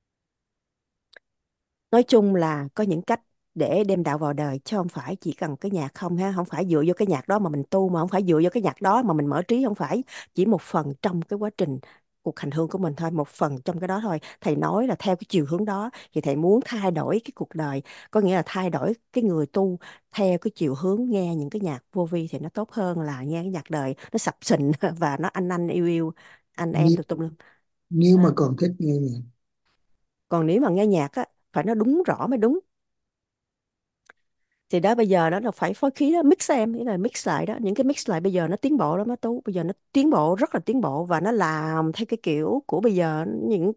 Nói chung là có những cách để đem đạo vào đời, chứ không phải chỉ cần cái nhạc không ha, không phải dựa vô cái nhạc đó mà mình tu, mà không phải dựa vô cái nhạc đó mà mình mở trí, không phải, chỉ một phần trong cái quá trình cuộc hành hương của mình thôi, một phần trong cái đó thôi. Thầy nói là theo cái chiều hướng đó thì thầy muốn thay đổi cái cuộc đời, có nghĩa là thay đổi cái người tu theo cái chiều hướng nghe những cái nhạc vô vi thì nó tốt hơn là nghe cái nhạc đời nó sập sình và nó anh yêu yêu, anh em Nếu, tụi tung. nếu mà còn thích nghe nhạc. Còn nếu mà nghe nhạc á, phải nó đúng rõ mới đúng. Thì đó, bây giờ đó là phải phối khí đó, mix em, nghĩa là mix lại đó, những cái mix lại bây giờ nó tiến bộ lắm á Tú, bây giờ nó tiến bộ, rất là tiến bộ, và nó làm theo cái kiểu của bây giờ, những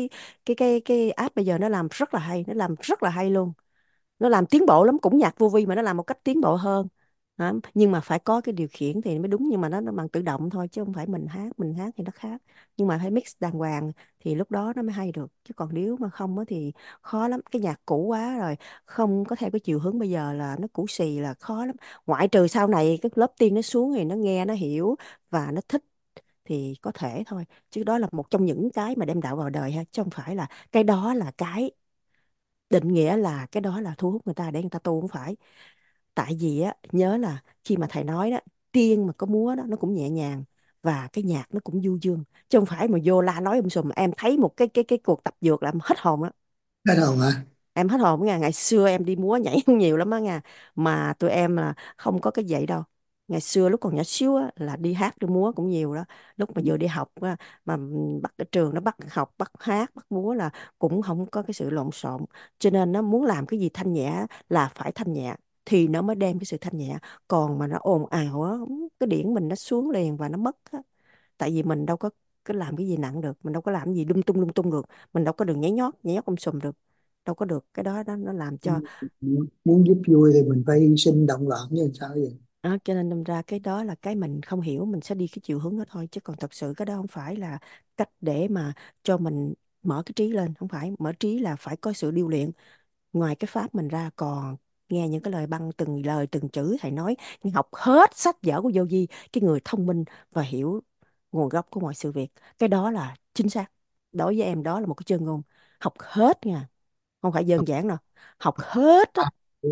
cái app bây giờ nó làm rất là hay, nó làm rất là hay luôn. Nó làm tiến bộ lắm, cũng nhạc vô vi mà nó làm một cách tiến bộ hơn. Đó. Nhưng mà phải có cái điều khiển thì mới đúng, nhưng mà nó bằng tự động thôi, chứ không phải mình hát thì nó khác. Nhưng mà phải mix đàng hoàng thì lúc đó nó mới hay được, chứ còn nếu mà không á thì khó lắm. Cái nhạc cũ quá rồi, không có theo cái chiều hướng bây giờ là nó cũ xì, là khó lắm. Ngoại trừ sau này cái lớp tiên nó xuống thì nó nghe nó hiểu và nó thích thì có thể thôi, chứ đó là một trong những cái mà đem đạo vào đời ha, chứ không phải là cái đó là cái định nghĩa là cái đó là thu hút người ta để người ta tu, không phải. Tại vì á, nhớ là khi mà thầy nói đó, tiên mà có múa đó nó cũng nhẹ nhàng, và cái nhạc nó cũng du dương, chứ không phải mà vô la nói sùm. Em thấy một cái cuộc tập dượt là em hết hồn á. Hết hồn hả? Em hết hồn nha. Ngày xưa em đi múa nhảy nhiều lắm á nha, mà tụi em là không có cái vậy đâu. Ngày xưa lúc còn nhỏ xíu á, là đi hát đi múa cũng nhiều đó. Lúc mà vừa đi học á, mà bắt cái trường nó bắt học bắt hát bắt múa là cũng không có cái sự lộn xộn. Cho nên nó muốn làm cái gì thanh nhẹ là phải thanh nhẹ thì nó mới đem cái sự thanh nhẹ. Còn mà nó ồn ào á, cái điển mình nó xuống liền và nó mất á. Tại vì mình đâu có cái làm cái gì nặng được, mình đâu có làm cái gì lung tung được, mình đâu có được nhảy nhót sùm được, đâu có được. Cái đó nó làm cho Muốn giúp vui thì mình phải hy sinh động loạn như sao vậy? đó. Cho nên đâm ra cái đó là cái mình không hiểu, mình sẽ đi cái chiều hướng đó thôi, chứ còn thật sự cái đó không phải là cách để mà cho mình mở cái trí lên. Không phải mở trí là phải có sự điêu luyện. Ngoài cái pháp mình ra còn nghe những cái lời băng từng lời từng chữ thầy nói, nhưng học hết sách vở của vô vi, cái người thông minh và hiểu nguồn gốc của mọi sự việc, cái đó là chính xác. Đối với em đó là một cái chân ngôn. Học hết nha, không phải đơn giản đâu, học hết á.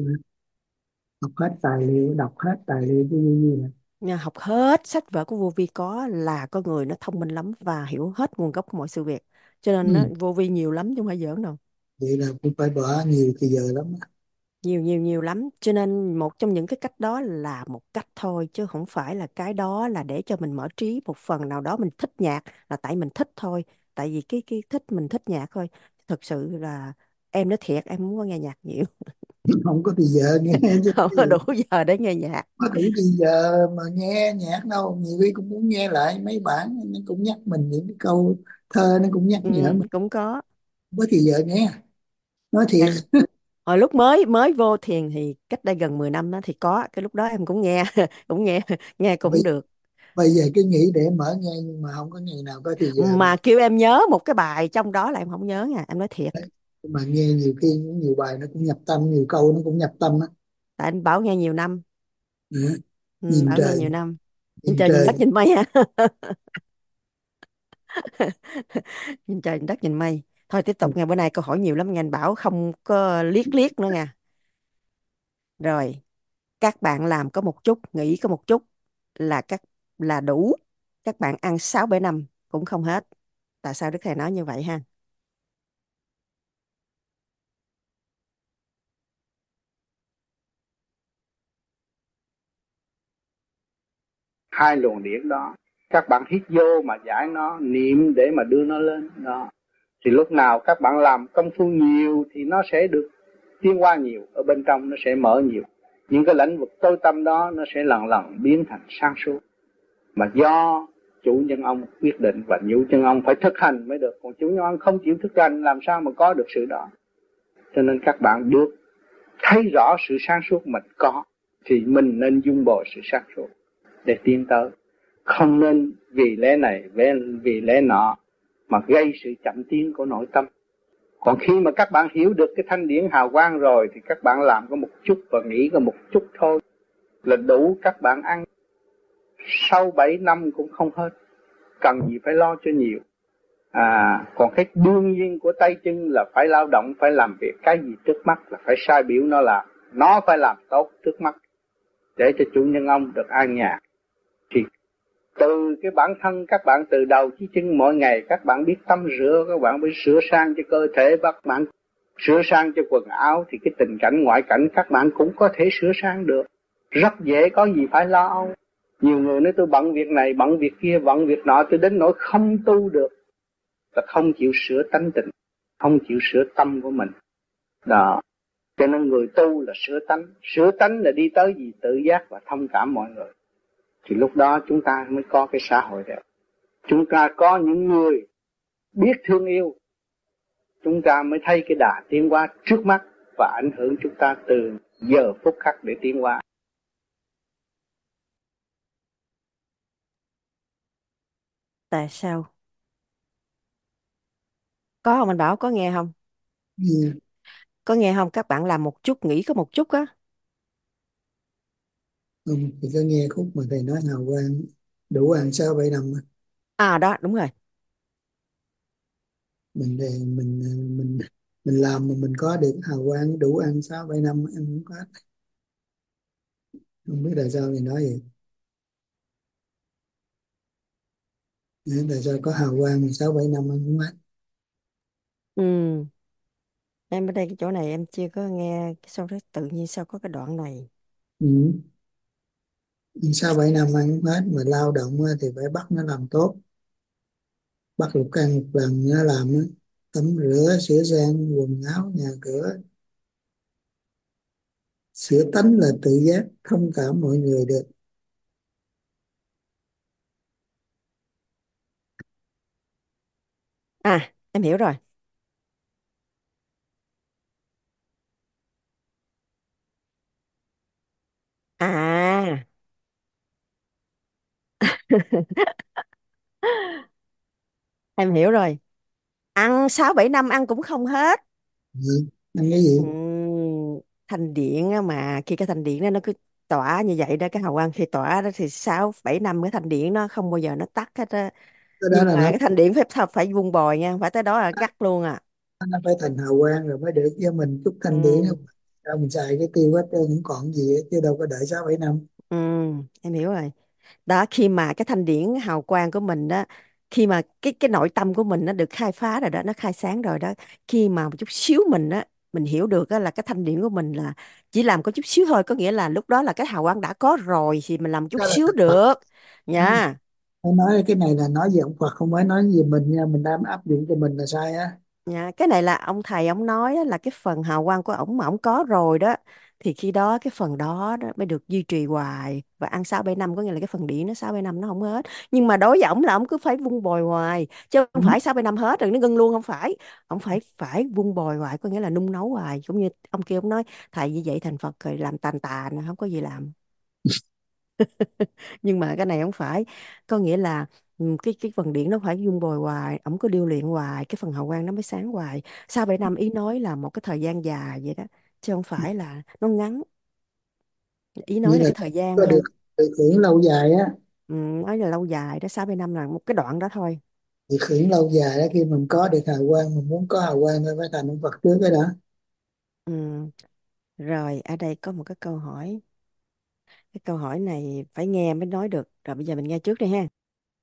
Học hết tài liệu, đọc hết tài liệu cái gì nè. Nha, học hết sách vở của vô vi có là có người nó thông minh lắm và hiểu hết nguồn gốc của mọi sự việc. Cho nên nó Ừ. vô vi nhiều lắm chứ không phải giỡn đâu. Vậy là cũng phải bỏ nhiều thời giờ lắm á. Nhiều lắm. Cho nên một trong những cái cách đó là một cách thôi, chứ không phải là cái đó là để cho mình mở trí. Một phần nào đó mình thích nhạc là tại mình thích thôi, tại vì cái thích, mình thích nhạc thôi. Thực sự là em nói thiệt, em không có nghe nhạc nhiều. Không có thì giờ nghe chứ. Không có đủ giờ để nghe nhạc. Có đủ thì giờ mà nghe nhạc đâu, nhiều khi cũng muốn nghe lại mấy bản nó cũng nhắc mình những cái câu thơ, nó cũng nhắc nhở mình. Cũng có. Không có thì giờ nghe, nói thiệt. Ngày hồi lúc mới mới vô thiền thì cách đây gần 10 năm đó thì có cái lúc đó em cũng nghe cũng nghe nghe cũng bây, được. bây giờ cái nghĩ để mở nghe, nhưng mà không có ngày nào có thì giờ Mà kêu em nhớ một cái bài trong đó là em không nhớ nha, em nói thiệt. mà nghe nhiều khi nhiều bài nó cũng nhập tâm, nhiều câu nó cũng nhập tâm á. Tại anh bảo nghe nhiều năm. Đó. Nhìn Bảo nghe trời, nhiều năm. Nhìn nhìn trời nhìn trời. đất nhìn mây hả? Nhìn trời nhìn đất nhìn mây. Thôi tiếp tục nghe, bữa nay câu hỏi nhiều lắm nha, anh bảo không có liếc liếc nữa nha. Rồi, các bạn làm có một chút, nghĩ có một chút là là đủ. Các bạn ăn 6 7 năm cũng không hết. Tại sao Đức Thầy nói như vậy ha? Hai luồng điển đó, các bạn hít vô mà giải nó, niệm để mà đưa nó lên đó, thì lúc nào các bạn làm công phu nhiều thì nó sẽ được tiến hóa nhiều, ở bên trong nó sẽ mở nhiều, những cái lĩnh vực tối tâm đó nó sẽ lần lần biến thành sáng suốt, mà do chủ nhân ông quyết định và chủ nhân ông phải thực hành mới được, còn chủ nhân ông không chịu thực hành làm sao mà có được sự đó. Cho nên các bạn được thấy rõ sự sáng suốt mình có, thì mình nên dung bồi sự sáng suốt để tiến tới, không nên vì lẽ này vì lẽ nọ mà gây sự chậm tiến của nội tâm. Còn khi mà các bạn hiểu được cái thanh điển hào quang rồi thì các bạn làm có một chút và nghĩ có một chút thôi là đủ, các bạn ăn 6 7 năm cũng không hết, cần gì phải lo cho nhiều. Còn cái đương nhiên của tay chân là phải lao động, phải làm việc, cái gì trước mắt là phải sai biểu nó làm, nó phải làm tốt trước mắt để cho chủ nhân ông được an nhàn. Thì từ cái bản thân các bạn, từ đầu chí chân mỗi ngày các bạn biết tắm rửa, các bạn biết sửa sang cho cơ thể, các bạn sửa sang cho quần áo, thì cái tình cảnh ngoại cảnh các bạn cũng có thể sửa sang được, rất dễ, có gì phải lo âu. Nhiều người nói tôi bận việc này bận việc kia bận việc nọ, tôi đến nỗi không tu được, là không chịu sửa tánh tình, không chịu sửa tâm của mình đó. Cho nên người tu là sửa tánh là đi tới gì tự giác và thông cảm mọi người, thì lúc đó chúng ta mới có cái xã hội đẹp. Chúng ta có những người biết thương yêu, chúng ta mới thấy cái đà tiến hóa trước mắt và ảnh hưởng chúng ta từ giờ phút khắc để tiến hóa. Tại sao? Có không anh Bảo, có nghe không? Nghe. Có nghe không? Các bạn làm một chút, nghĩ có một chút á. Không thì có nghe khúc mà thầy nói hào quang đủ ăn 6 7 năm á. Đó đúng rồi. Mình để mình làm mà mình có được hào quang đủ ăn 6 7 năm, em không có. Không biết tại sao thì nói vậy. Tại sao có hào quang mà 6 7 năm em không hết. Ừ. Em ở đây cái chỗ này em chưa có nghe, sao đó tự nhiên sao có cái đoạn này. Ừ. 6 7 năm ăn không hết, mà lao động á thì phải bắt nó làm tốt, bắt lục căn một lần nó làm á, tắm rửa sửa sang quần áo nhà cửa, sửa tánh là tự giác thông cảm mọi người được. Em hiểu rồi. À. Em hiểu rồi. Ăn 6 7 năm ăn cũng không hết. Ừ. Ăn cái gì? Thành điện á, mà khi cái thành điện đó nó cứ tỏa như vậy đó, cái hào quang khi tỏa đó thì 6 7 năm cái thành điện nó không bao giờ nó tắt hết á. Cái đó Nhưng là mà cái thành điện phải vun bồi nha, phải tới đó là gắt luôn à. nó phải thành hào quang rồi mới được, chứ mình chút thanh điển Ừ. sao mình xài cái tiêu hết trơn không còn gì hết, chứ đâu có đợi 6 7 năm. Ừ. Em hiểu rồi. Đó, khi mà cái thanh điển hào quang của mình đó, khi mà cái nội tâm của mình nó được khai phá rồi đó, nó khai sáng rồi đó, khi mà một chút xíu mình á, mình hiểu được á, là cái thanh điển của mình là chỉ làm có chút xíu thôi, có nghĩa là lúc đó là cái hào quang đã có rồi thì mình làm một chút Đó là xíu thành Phật. được nha. Phải nói cái này là nói về ông Phật, không phải nói về mình nha, mình đang áp dụng cho mình là sai á. Dạ, cái này là ông thầy ông nói á, là cái phần hào quang của ổng mà ổng có rồi đó, thì khi đó cái phần đó mới được duy trì hoài và ăn 6 7 năm, có nghĩa là cái phần điện nó 6 7 năm nó không hết. Nhưng mà đối với ổng là ổng cứ phải vun bồi hoài, chứ không phải 6 7 năm hết rồi nó ngưng luôn, không phải. Ổng phải phải vun bồi hoài, có nghĩa là nung nấu hoài, cũng như ông kia ông nói thầy như vậy thành Phật rồi làm tàn tà nữa, không có gì làm. Nhưng mà cái này không phải, có nghĩa là cái phần điện nó phải dung bồi hoài, ổng có điêu luyện hoài cái phần hào quang nó mới sáng hoài. 6 7 năm ý nói là một cái thời gian dài vậy đó, chứ không phải là nó ngắn. Ý nói Như là là cái thời gian có được, thôi. được hưởng lâu dài á. Nói là lâu dài đó, 6 7 năm là một cái đoạn đó thôi. Được hưởng lâu dài á, khi mình có được hào quang, mình muốn có hào quang thôi phải thành ông Phật trước cái đó. Ừm, Rồi ở đây có một cái câu hỏi. Cái câu hỏi này phải nghe mới nói được, rồi bây giờ mình nghe trước đi ha.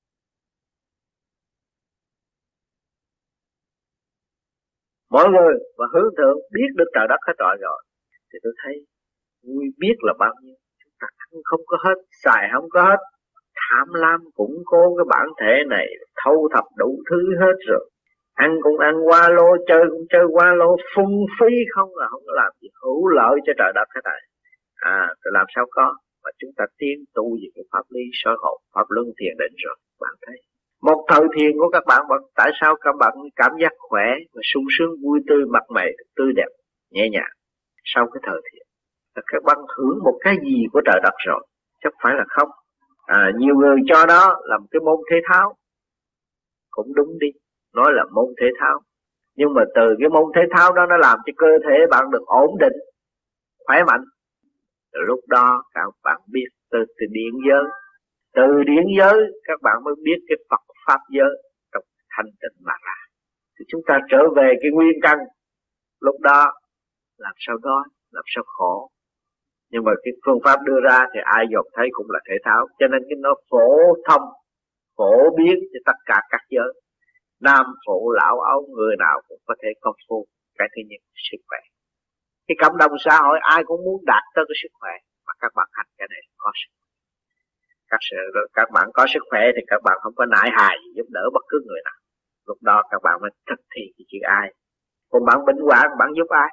Mọi người và hướng thượng biết được trời đất hết trọi rồi, thì tôi thấy vui biết là bao nhiêu. Chúng ta ăn không có hết, xài không có hết, tham lam củng cố cái bản thể này, thâu thập đủ thứ hết rồi. Ăn cũng ăn qua lô, chơi cũng chơi qua lô, phung phí không là không có làm gì hữu lợi cho trời đất hết này. Rồi làm sao có? Và chúng ta tiến tu về cái pháp lý soi hồn, pháp luân thiền định rồi. Bạn thấy một thời thiền của các bạn, tại sao các bạn cảm giác khỏe và sung sướng, vui tươi, mặt mày tươi đẹp, nhẹ nhàng? Sau cái thời thiền là các bạn hưởng một cái gì của trời đất rồi, chứ không phải là không. Nhiều người cho đó là một cái môn thể thao, cũng đúng đi, nói là môn thể thao, nhưng mà từ cái môn thể thao đó nó làm cho cơ thể bạn được ổn định, khỏe mạnh. Rồi lúc đó các bạn biết từ điện giới, từ điển giới các bạn mới biết cái Phật pháp giới trong thanh tịnh mà ra. Thì chúng ta trở về cái nguyên căn, lúc đó làm sao đói, làm sao khổ. Nhưng mà cái phương pháp đưa ra thì ai dòm thấy cũng là thể thao, cho nên cái nó phổ thông, phổ biến cho tất cả các giới, nam phụ lão ấu, người nào cũng có thể công phu. Cái thứ nhất sức khỏe, cái cộng đồng xã hội ai cũng muốn đạt tới cái sức khỏe, mà các bạn hành cái này có sức. Các bạn có sức khỏe thì các bạn không có nại hài giúp đỡ bất cứ người nào. Lúc đó các bạn mới thực thi cái chữ ai. Còn bạn bệnh hoạn, bạn giúp ai?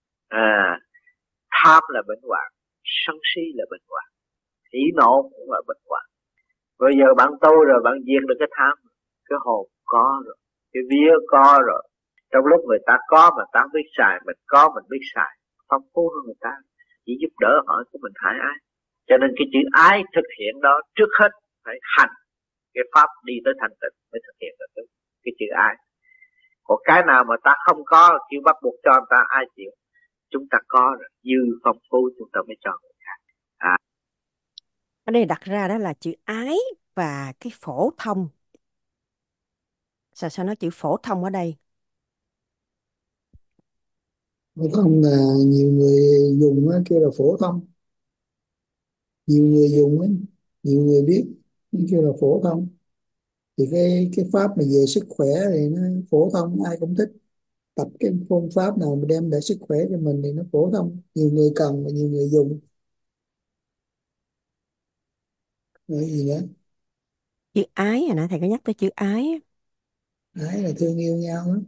Tham là bệnh hoạn, sân si là bệnh hoạn, hỉ nộ cũng là bệnh hoạn. Bây giờ bạn tu rồi, bạn diệt được cái tham, cái hồn có rồi, cái vía có rồi. Trong lúc người ta có mà ta biết xài, mình có mình biết xài, phong phú hơn người ta, chỉ giúp đỡ họ của mình hại ai. Cho nên cái chữ ái thực hiện đó trước hết phải hành cái pháp đi tới thành tịnh mới thực hiện được cái chữ ái. Còn cái nào mà ta không có, chịu bắt buộc cho người ta, ai chịu? Chúng ta có rồi, dư phong phú chúng ta mới cho người khác. Ở đây đặt ra đó là chữ ái và cái phổ thông. Sao nói chữ phổ thông ở đây? Phổ thông là nhiều người dùng á, kêu là phổ thông. Nhiều người dùng á, nhiều người biết, kêu là phổ thông. Thì cái pháp mà về sức khỏe thì nó phổ thông, ai cũng thích. Tập cái phương pháp nào mà đem lại sức khỏe cho mình thì nó phổ thông, nhiều người cần và nhiều người dùng. Rồi gì nữa? Chữ ái hồi nãy thầy có nhắc tới chữ ái á. Ái là thương yêu nhau đó.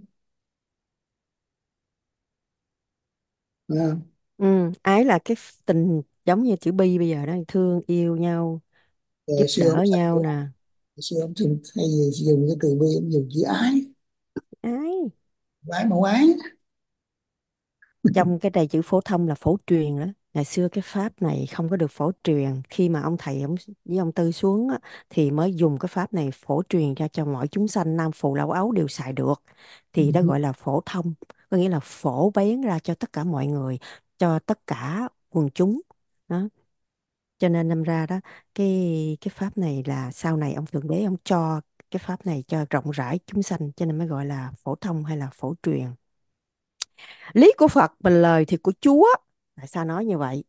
À, Ái là cái tình giống như chữ bi bây giờ đó, thương yêu nhau, giúp rồi sư ông đỡ nhau thầy, nè. sư ông thầy thay vì dùng cái từ bi, ông dùng chữ ái. Ái Ái mẫu ái. trong cái này chữ phổ thông là phổ truyền đó. Ngày xưa cái pháp này không có được phổ truyền, khi mà ông thầy ông với ông Tư xuống á, thì mới dùng cái pháp này phổ truyền ra cho mọi chúng sanh nam phụ lão ấu đều xài được, thì đó gọi là phổ thông, có nghĩa là phổ biến ra cho tất cả mọi người, cho tất cả quần chúng đó. Cho nên đâm ra đó, cái pháp này là sau này ông Thượng Đế ông cho cái pháp này cho rộng rãi chúng sanh, cho nên mới gọi là phổ thông hay là phổ truyền. Lý của Phật bình lời thì của Chúa. Tại sao nói như vậy?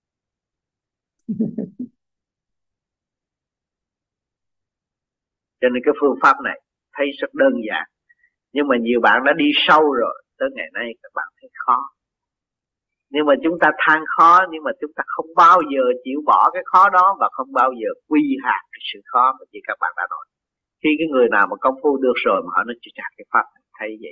Cho nên cái phương pháp này thấy rất đơn giản, nhưng mà nhiều bạn đã đi sâu rồi, tới ngày nay các bạn thấy khó. Nhưng mà chúng ta than khó, nhưng mà chúng ta không bao giờ chịu bỏ cái khó đó, và không bao giờ quy hạt cái sự khó mà như các bạn đã nói. Khi cái người nào mà công phu được rồi mà họ nói chà cái pháp này thấy vậy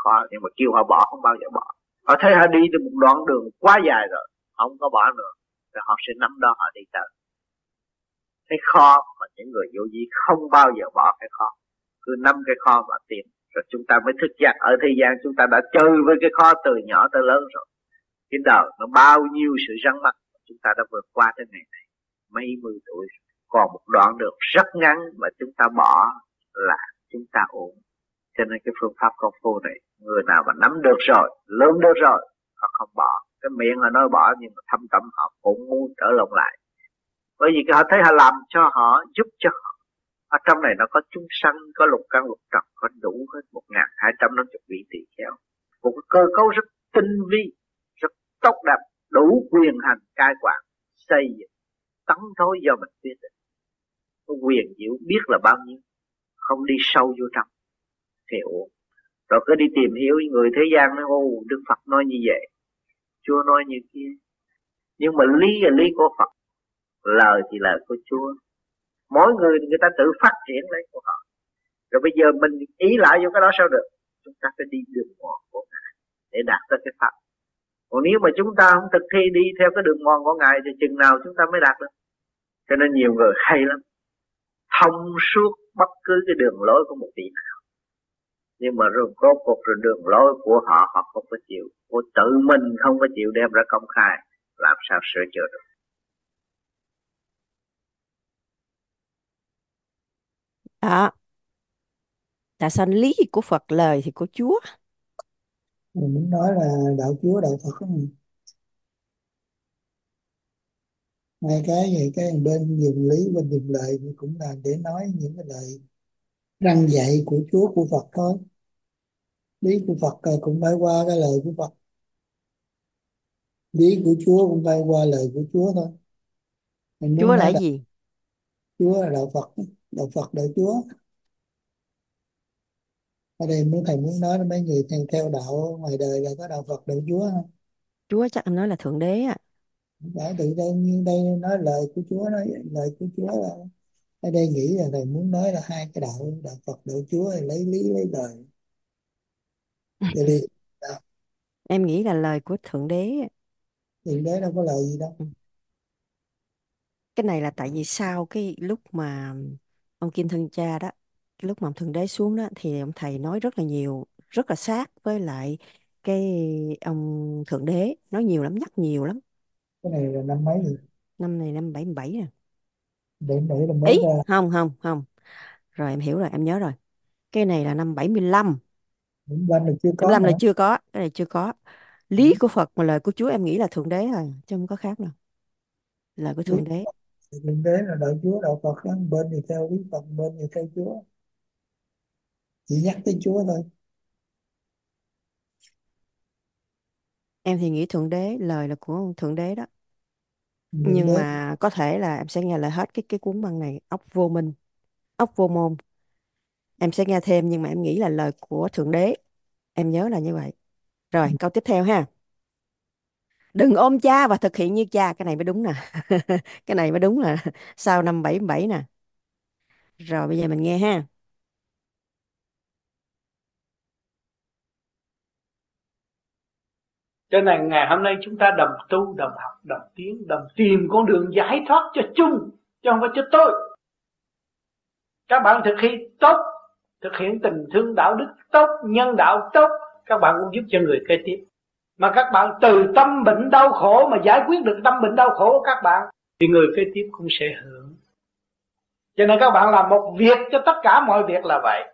khó, nhưng mà kêu họ bỏ không bao giờ bỏ. Họ thấy họ đi được một đoạn đường quá dài rồi, họ không có bỏ nữa, rồi họ sẽ nắm đó họ đi tới. Cái kho mà những người vô vi không bao giờ bỏ cái kho, cứ nắm cái kho mà tìm. Rồi chúng ta mới thức giác. Ở thế gian chúng ta đã chơi với cái kho từ nhỏ tới lớn rồi. Cái đời nó bao nhiêu sự rắn mắt, chúng ta đã vượt qua cái ngày này mấy mươi tuổi. Còn một đoạn đường rất ngắn mà chúng ta bỏ là chúng ta ổn. Cho nên cái phương pháp công phu này, người nào mà nắm được rồi, lớn được rồi, họ không bỏ. Cái miệng họ nói bỏ, nhưng mà thâm tâm họ cũng muốn trở lộn lại. Bởi vì họ thấy họ làm cho họ, giúp cho họ. Ở trong này nó có chúng sanh, có lục căn lục trần, có đủ hết 1250 vị tỳ kheo. Một cái cơ cấu rất tinh vi, rất tốt đẹp, đủ quyền hành cai quản, xây dựng, tấn thối do mình quyết định. Có quyền diệu biết là bao nhiêu, không đi sâu vô trong thì ổn. Rồi cứ đi tìm hiểu người thế gian nói ô Đức Phật nói như vậy, Chúa nói như kia. Nhưng mà lý là lý của Phật, lời thì lời của Chúa. Mỗi người ta tự phát triển lấy của họ. Rồi bây giờ mình ý lại vô cái đó sao được? Chúng ta phải đi đường mòn của Ngài để đạt tới cái Pháp. Còn nếu mà chúng ta không thực thi đi theo cái đường mòn của Ngài thì chừng nào chúng ta mới đạt được. Cho nên nhiều người hay lắm, thông suốt bất cứ cái đường lối của một vị nào. Nhưng mà rồi có cuộc rồi đường lối của họ, họ không có chịu. Của tự mình không có chịu đem ra công khai, làm sao sửa chữa được. Đó. Tại sao lý của Phật, lời thì của Chúa? Mình muốn nói là đạo Chúa, đạo Phật không? Hai cái vậy, cái bên dùng lý, bên dùng lời cũng là để nói những cái lời răn dạy của Chúa, của Phật thôi. Lý của Phật cũng phải qua cái lời của Phật. Lý của Chúa cũng phải qua lời của Chúa thôi. Mình muốn Chúa là nói cái đạo gì? Chúa là đạo Phật, đạo Phật, đạo Chúa. Ở đây thầy muốn nói là mấy người theo đạo ngoài đời là có đạo Phật, đạo Chúa không? Chúa chắc anh nói là Thượng Đế á. Đã tự đây nói lời của Chúa, nói lời của Chúa là ở đây nghĩ là thầy muốn nói là hai cái đạo, đạo Phật, đạo Chúa là lấy lý lấy lời. Vậy thì đạo Em nghĩ là lời của Thượng Đế á. Thượng Đế đâu có lời gì đâu. Ừ. Cái này là tại vì sau cái lúc mà ông Kim Thân Cha đó, cái lúc mà ông Thượng Đế xuống đó thì ông thầy nói rất là nhiều, rất là sát với lại cái ông Thượng Đế, nói nhiều lắm, nhắc nhiều lắm. Cái này là năm mấy gì? Năm này năm 77 nè. Để là Ý, mới ra. không không không. Rồi em hiểu rồi, em nhớ rồi. Cái này là năm 75. Những bên là chưa có 75 là nữa. chưa có, cái này chưa có. Lý của Phật mà lời của Chúa em nghĩ là Thượng Đế rồi, chứ không có khác đâu. Lời của Thượng Đế. Thượng Đế là đạo Chúa, đạo Phật đó. Bên thì theo lý Phật, bên thì theo Chúa. Chỉ nhắc tới Chúa thôi. Em thì nghĩ Thượng Đế, lời là của Thượng Đế đó. Thượng Nhưng Đế mà có thể là em sẽ nghe lại hết cái cuốn băng này, Ốc Vô Minh, Ốc Vô Môn. Em sẽ nghe thêm, nhưng mà em nghĩ là lời của Thượng Đế. Em nhớ là như vậy. Rồi, câu tiếp theo ha. Đừng ôm cha và thực hiện như cha. Cái này mới đúng nè. Cái này mới đúng là sau năm 77 nè. Rồi bây giờ mình nghe ha. Cho nên ngày hôm nay chúng ta đồng tu, đồng học, đồng tiến, đồng tìm con đường giải thoát cho chung, chứ không phải cho tôi. Các bạn thực hiện tốt, thực hiện tình thương đạo đức tốt, nhân đạo tốt, các bạn cũng giúp cho người kế tiếp. Mà các bạn từ tâm bệnh đau khổ mà giải quyết được tâm bệnh đau khổ của các bạn, thì người kế tiếp cũng sẽ hưởng. Cho nên các bạn làm một việc cho tất cả mọi việc là vậy.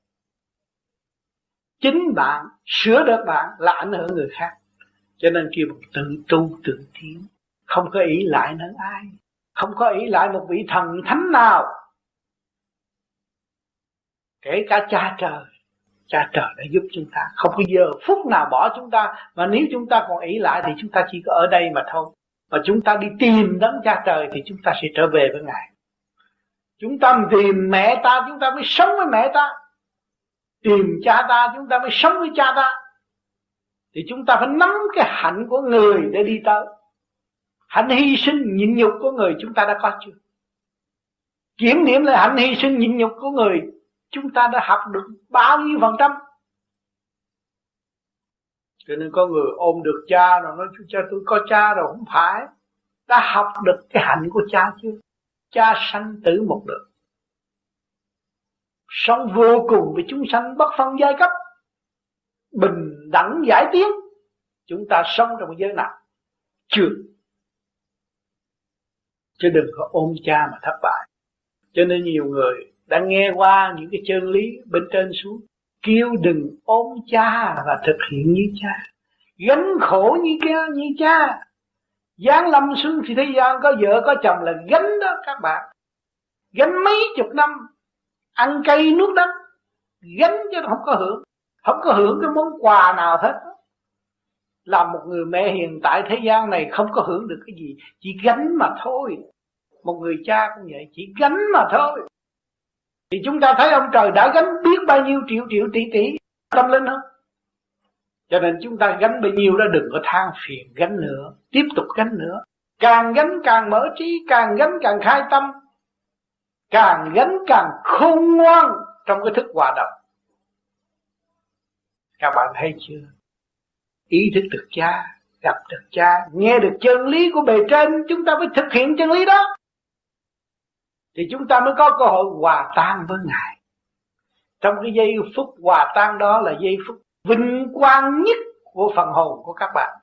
Chính bạn sửa được bạn là ảnh hưởng người khác. Cho nên kêu một tự tu tự tiến, không có ý lại nơi ai, không có ý lại một vị thần thánh nào, kể cả cha trời. Cha trời đã giúp chúng ta, không có giờ phút nào bỏ chúng ta. Mà nếu chúng ta còn ý lại thì chúng ta chỉ có ở đây mà thôi. Mà chúng ta đi tìm đấng cha trời thì chúng ta sẽ trở về với Ngài. Chúng ta tìm mẹ ta, chúng ta mới sống với mẹ ta. Tìm cha ta, chúng ta mới sống với cha ta. Thì chúng ta phải nắm cái hạnh của người để đi tới. Hạnh hy sinh nhịn nhục của người chúng ta đã có chưa? Kiểm điểm lại hạnh hy sinh nhịn nhục của người, chúng ta đã học được bao nhiêu phần trăm? Cho nên có người ôm được cha rồi nói chú cha tôi có cha rồi. Không phải, ta học được cái hạnh của cha chưa? Cha sanh tử một lượt, sống vô cùng với chúng sanh bất phân giai cấp, bình đẳng giải tiến. Chúng ta sống trong giới nào? Chưa. Chứ đừng có ôm cha mà thất bại. Cho nên nhiều người đã nghe qua những cái chân lý bên trên xuống, kêu đừng ôm cha và thực hiện như cha, gánh khổ như cha. Giáng lâm xuống thì thế gian có vợ có chồng là gánh đó các bạn. Gánh mấy chục năm, ăn cây nuốt đắng, gánh chứ không có hưởng. Không có hưởng cái món quà nào hết. Làm một người mẹ hiện tại thế gian này không có hưởng được cái gì, chỉ gánh mà thôi. Một người cha cũng vậy, chỉ gánh mà thôi. Thì chúng ta thấy ông trời đã gánh biết bao nhiêu triệu tỷ tâm linh không? Cho nên chúng ta gánh bao nhiêu đó đừng có than phiền, gánh nữa, tiếp tục gánh nữa. Càng gánh càng mở trí, càng gánh càng khai tâm, càng gánh càng khôn ngoan trong cái thức hòa đồng. Các bạn thấy chưa? Ý thức được cha, gặp được cha, nghe được chân lý của bề trên, chúng ta phải thực hiện chân lý đó, thì chúng ta mới có cơ hội hòa tan với Ngài. Trong cái giây phút hòa tan đó là giây phút vinh quang nhất của phần hồn của các bạn.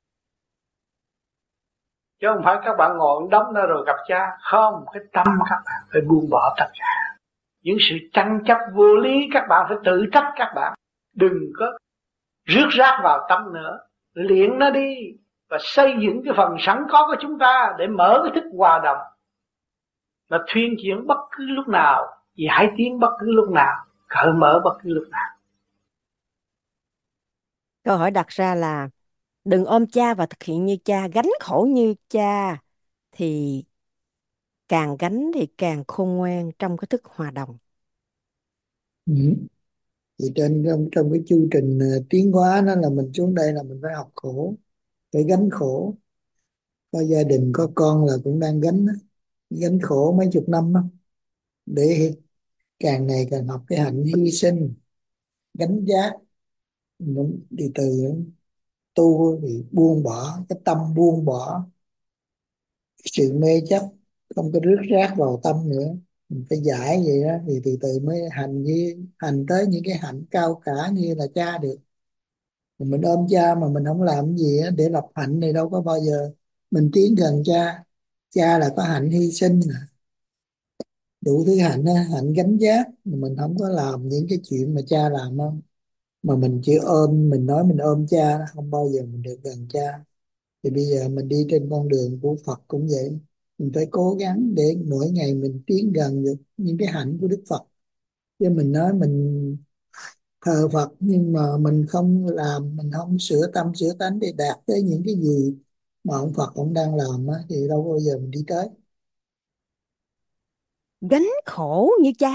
Chứ không phải các bạn ngồi đóng đó rồi gặp cha. Không, cái tâm các bạn phải buông bỏ tất cả. Những sự tranh chấp vô lý các bạn phải tự trách các bạn. Đừng có rước rác vào tâm nữa. Luyện nó đi và xây dựng cái phần sẵn có của chúng ta để mở cái thức hòa đồng. Nó thuyên chuyển bất cứ lúc nào, giải tiến bất cứ lúc nào, cởi mở bất cứ lúc nào. Câu hỏi đặt ra là đừng ôm cha và thực hiện như cha, gánh khổ như cha, thì càng gánh thì càng khôn ngoan trong cái thức hòa đồng. Ừ. Thì trong cái chu trình tiến hóa đó là mình xuống đây là mình phải học khổ, phải gánh khổ. Có gia đình có con là cũng đang gánh khổ mấy chục năm đó, để càng ngày càng học cái hạnh hy sinh, gánh vác. Mình đi từ tu thì buông bỏ cái tâm, buông bỏ cái sự mê chấp, không có rước rác vào tâm nữa. Mình phải giải vậy đó thì từ từ mới hành tới những cái hạnh cao cả như là cha được. Mình ôm cha mà mình không làm gì á để lập hạnh thì đâu có bao giờ mình tiến gần cha. Cha là có hạnh hy sinh nè, đủ thứ hạnh á, hạnh gánh vác, mà mình không có làm những cái chuyện mà cha làm đâu, mà mình chỉ ôm, mình nói mình ôm cha, không bao giờ mình được gần cha. Thì bây giờ mình đi trên con đường của Phật cũng vậy, mình phải cố gắng để mỗi ngày mình tiến gần được những cái hạnh của Đức Phật. Chứ mình nói mình thờ Phật nhưng mà mình không làm, mình không sửa tâm sửa tánh để đạt tới những cái gì mà ông Phật ông đang làm á, thì đâu bao giờ mình đi tới. Gánh khổ như cha.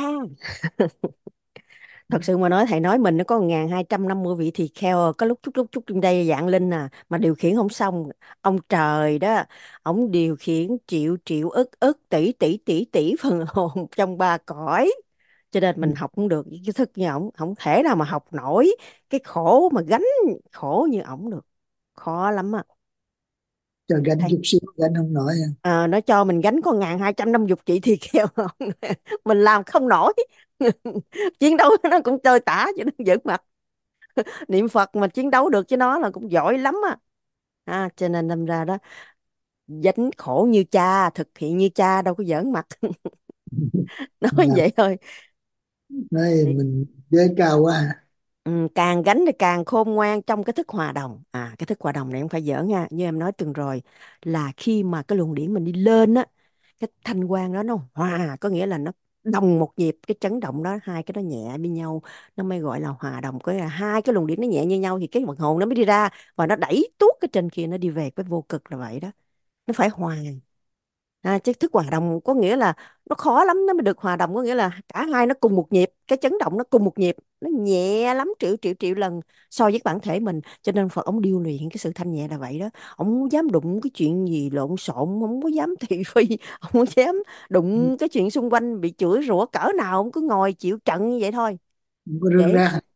Thật sự mà nói, thầy nói mình nó có 1250 vị tỳ kheo, có lúc chút trên đây dạng linh mà điều khiển không xong. Ông trời đó, ông điều khiển triệu tỷ phần hồn trong ba cõi. Cho nên mình học không được cái kiến thức như ổng, không thể nào mà học nổi cái khổ mà gánh khổ như ổng được, khó lắm á. Cho gánh Thầy chút xíu gánh không nổi nha. nó cho mình gánh có 1250 chị thì kêu không, mình làm không nổi. Chiến đấu nó cũng chơi tả chứ nó giỡn mặt. Niệm Phật mà chiến đấu được với nó là cũng giỏi lắm cho nên đâm ra đó, gánh khổ như cha, thực hiện như cha, đâu có giỡn mặt. Nói Làm vậy thôi. nói mình giới cao quá. Càng gánh thì càng khôn ngoan trong cái thức hòa đồng. Cái thức hòa đồng này không phải giỡn nha, như em nói từng rồi, là khi mà cái luồng điển mình đi lên á, cái thanh quang đó nó hòa, có nghĩa là nó đồng một nhịp, cái chấn động đó, hai cái đó nhẹ với nhau, nó mới gọi là hòa đồng. Có nghĩa là hai cái luồng điển nó nhẹ như nhau thì cái vận hồn nó mới đi ra và nó đẩy tuốt cái trên kia, nó đi về cái vô cực, là vậy đó. Nó phải hòa. Chứ thức hòa đồng có nghĩa là nó khó lắm nó mới được hòa đồng, có nghĩa là cả hai nó cùng một nhịp, cái chấn động nó cùng một nhịp, nó nhẹ lắm, triệu lần so với bản thể mình. Cho nên Phật ông điêu luyện cái sự thanh nhẹ là vậy đó. Ông không dám đụng cái chuyện gì lộn xộn, không có dám thị phi, ông không dám đụng cái chuyện xung quanh bị chửi rủa cỡ nào, ông cứ ngồi chịu trận như vậy thôi. Không có rương Để ra.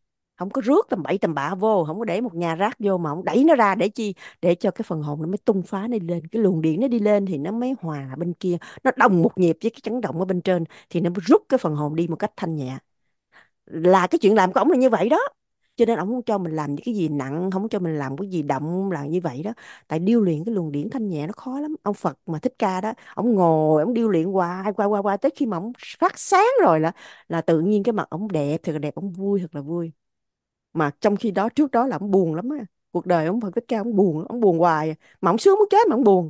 không có rước tầm bậy tầm bạ vô, không có để một nhà rác vô, mà ông đẩy nó ra để chi? Để cho cái phần hồn nó mới tung phá nó đi lên, cái luồng điện nó đi lên thì nó mới hòa bên kia, nó đồng một nhịp với cái chấn động ở bên trên, thì nó mới rút cái phần hồn đi một cách thanh nhẹ. Là cái chuyện làm của ổng là như vậy đó. Cho nên ổng không cho mình làm những cái gì nặng, không cho mình làm cái gì động, là như vậy đó. Tại điêu luyện cái luồng điển thanh nhẹ nó khó lắm. Ông Phật mà Thích Ca đó, ổng ngồi ổng điêu luyện hoài qua tới khi mà ổng phát sáng rồi là tự nhiên cái mặt ổng đẹp thật là đẹp, ổng vui thật là vui. Mà trong khi đó trước đó là ổng buồn lắm á. Cuộc đời ông Phật Thích Ca ổng buồn hoài à. Mà ổng sướng muốn chết mà ổng buồn.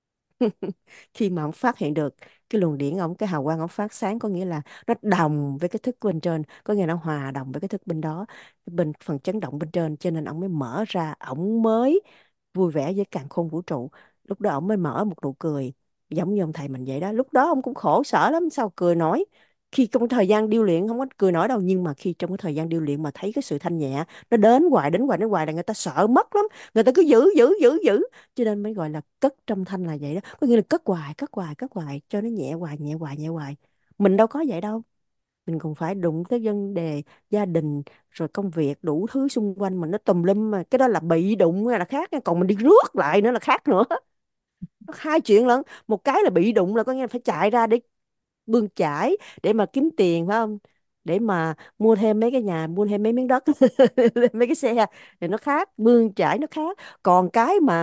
Khi mà ông phát hiện được cái luồng điển ông, cái hào quang ông phát sáng, có nghĩa là nó đồng với cái thức bên trên, có nghĩa là nó hòa đồng với cái thức bên đó, bên phần chấn động bên trên, cho nên ông mới mở ra, ông mới vui vẻ với càn khôn vũ trụ. Lúc đó ông mới mở một nụ cười giống như ông thầy mình vậy đó. Lúc đó ông cũng khổ sở lắm, sao cười nổi? Khi trong thời gian điêu luyện không có cười nổi đâu, nhưng mà khi trong cái thời gian điêu luyện mà thấy cái sự thanh nhẹ nó đến hoài là người ta sợ mất lắm, người ta cứ giữ, cho nên mới gọi là cất trong thanh là vậy đó, có nghĩa là cất hoài cho nó nhẹ hoài. Mình đâu có vậy đâu, mình còn phải đụng tới vấn đề gia đình rồi công việc đủ thứ xung quanh mình, nó tùm lum, mà cái đó là bị đụng là khác nha. Còn mình đi rước lại nữa là khác nữa. Nó hai chuyện lận. Một cái là bị đụng là có nghĩa là phải chạy ra để bươn chải, để mà kiếm tiền, phải không? Để mà mua thêm mấy cái nhà, mua thêm mấy miếng đất, mấy cái xe, thì nó khác, bươn chải nó khác. Còn cái mà